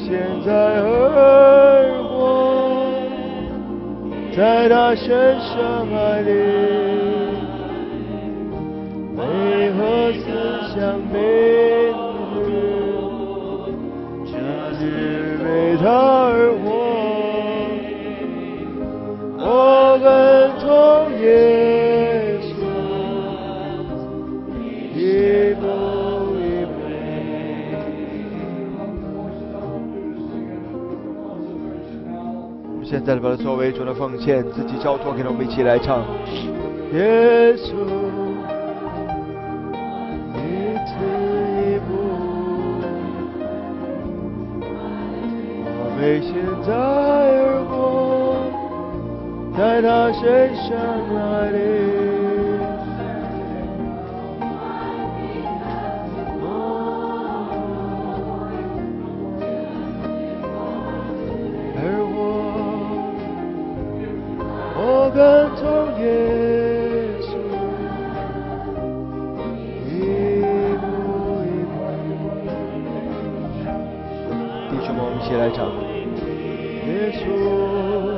A: 现在而活，在他身上爱你，为何思想明日，只是为他而活。我跟从耶稣，一步一步。我们现在把作为主的奉献，自己交托给我们一起来唱。耶稣，一次一步，我为现在而活，在他身上爱你。而我，我跟从耶稣，一步一步。弟兄们，我们一起来唱。耶稣。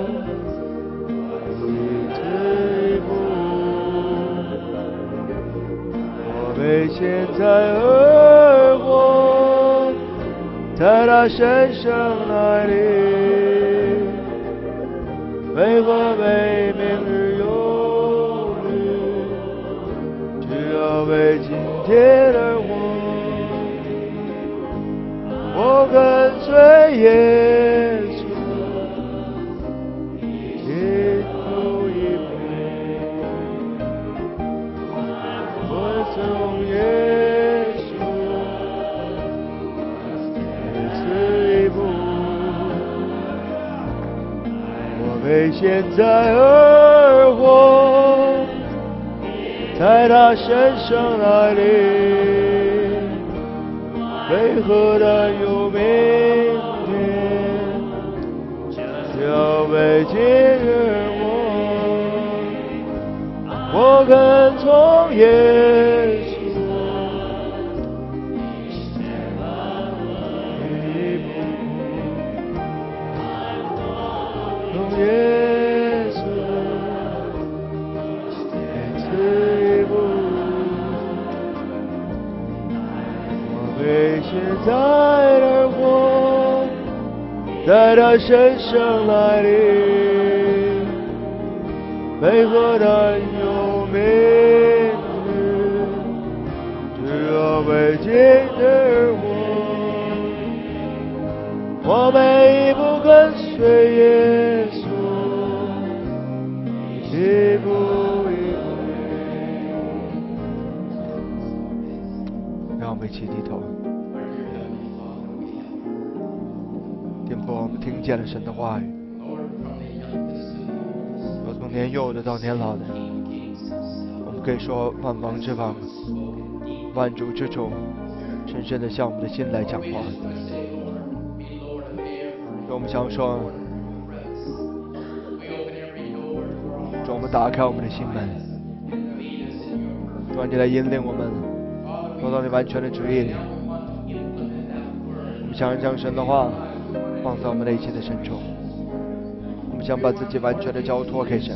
A: 为现在而活，在他身上爱你，为何为明日忧虑，只要为今天而活。我跟随耶稣，一步一步，我从耶稣，一次一步，我为现在而活，在他身上爱你，为何担忧明天，只要为今日活。我跟从耶稣，一步从耶稣，一次一步，我为现在而活，在他身上爱你，为何担忧明日，只要为今日活。我每一步跟随耶稣，一步一步。让我们一起低头。天父，我们听见了神的话语，有从年幼的到年老的，我们可以说万王之王，万主之主，深深的向我们的心来讲话。我们想说，主，我们打开我们的心门，主，你来引领我们走到你完全的旨意里。我们想将神的话放在我们内心的深处，我们想把自己完全的交托给神。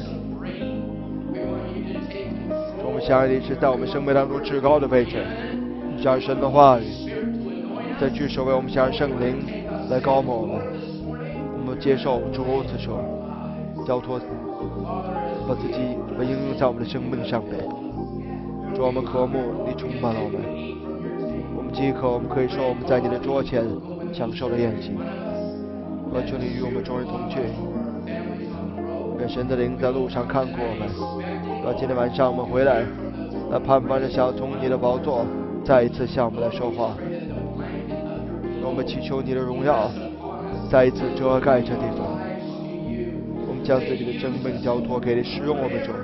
A: 我们想让你是在我们生命当中至高的位置，想让神的话语在居首位，我们想让圣灵来高抹我们，我们接受主此说，交托，把自己把应用在我们的生命上面。主，我们渴慕你充满了我们，我们饥渴，我们可以说我们在你的桌前享受了宴席。我求你与我们众人同去，愿神的灵在路上看过我们。到今天晚上我们回来，那盼望着想从你的宝座再一次向我们来说话。我们祈求你的荣耀再一次遮盖这地方。我们将自己的生命交托给你，使用我们主。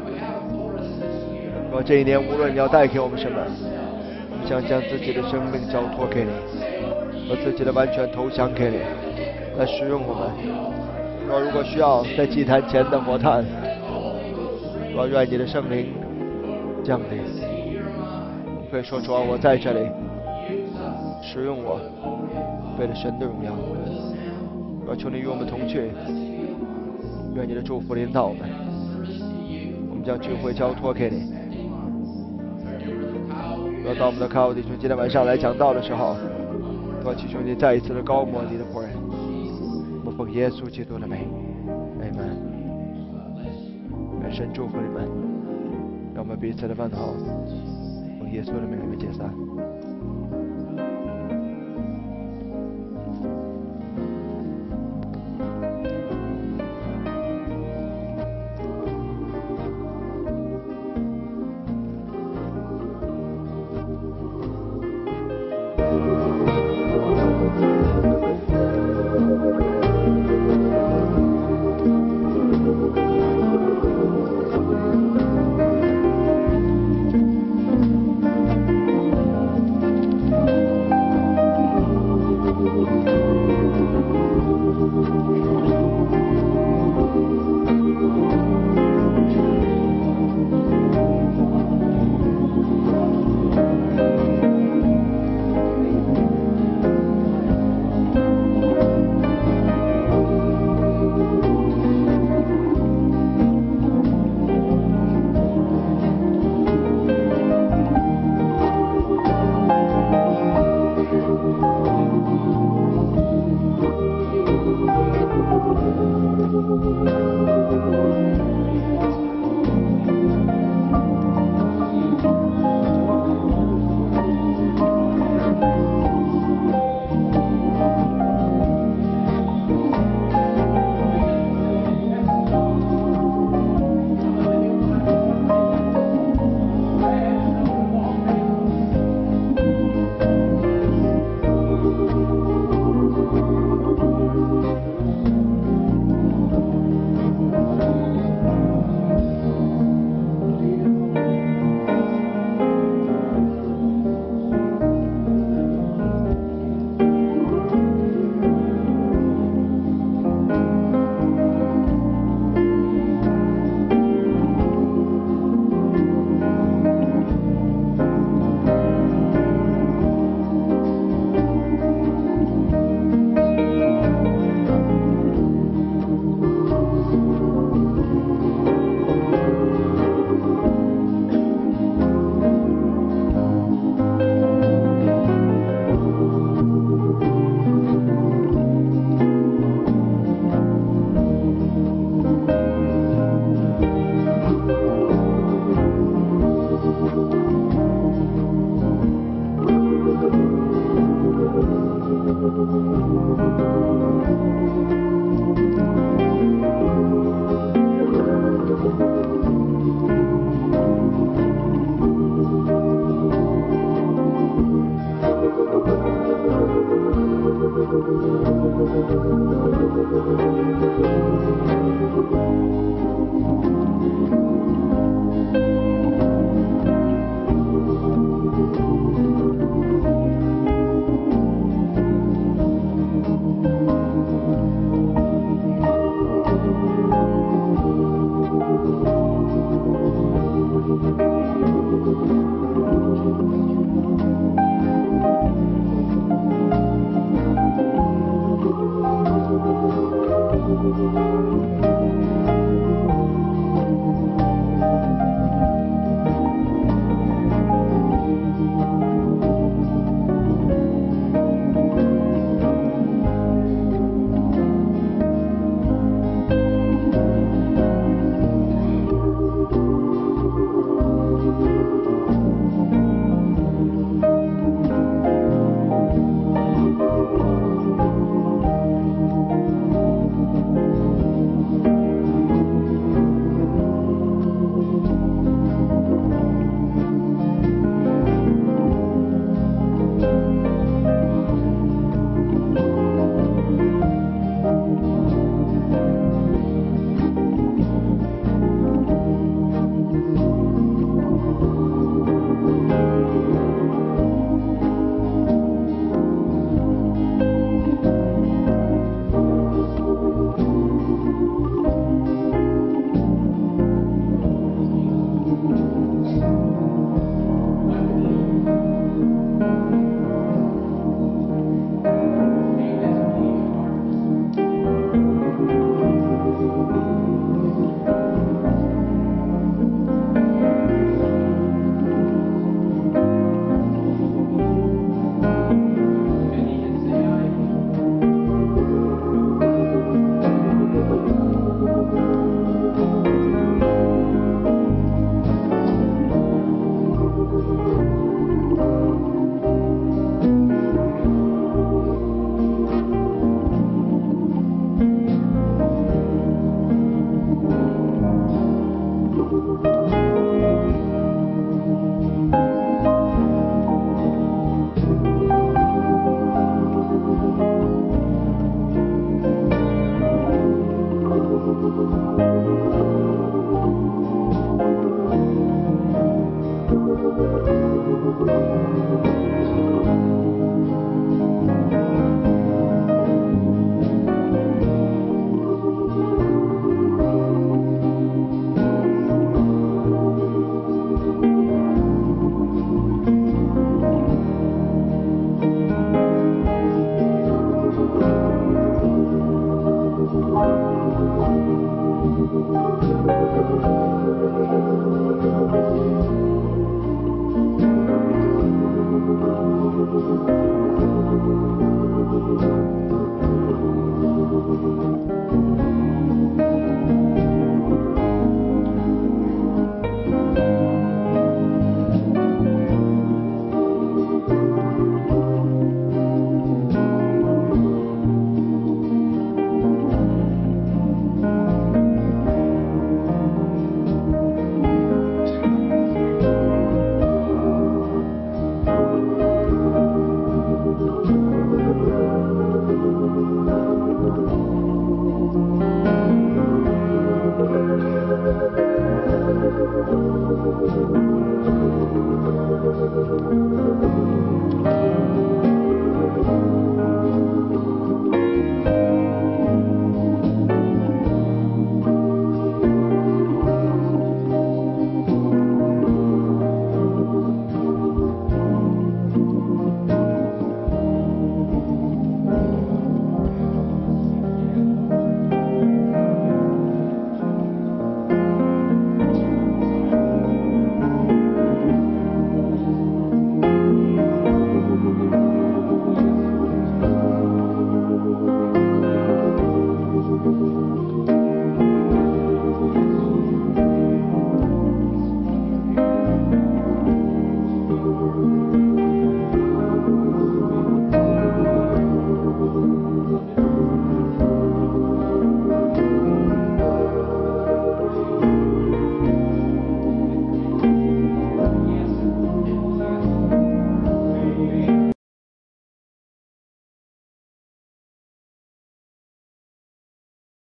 A: 说这一年无论你要带给我们什么，我们想将自己的生命交托给你，把自己的完全投降给你，来使用我们。说如果需要在祭坛前的火炭，说愿你的圣灵降临。可以说主啊，我在这里，使用我， 为了神的荣耀。我求你与我们同去，愿你的祝福领导我们。我们将聚会交托给你。要到我们的靠弟兄今天晚上来讲道的时候，多祈求你再一次的高摩你的仆人。我奉耶稣基督的名，阿们。愿神祝福你们，让我们彼此的问候。奉耶稣的名，你们解散。 Thank you.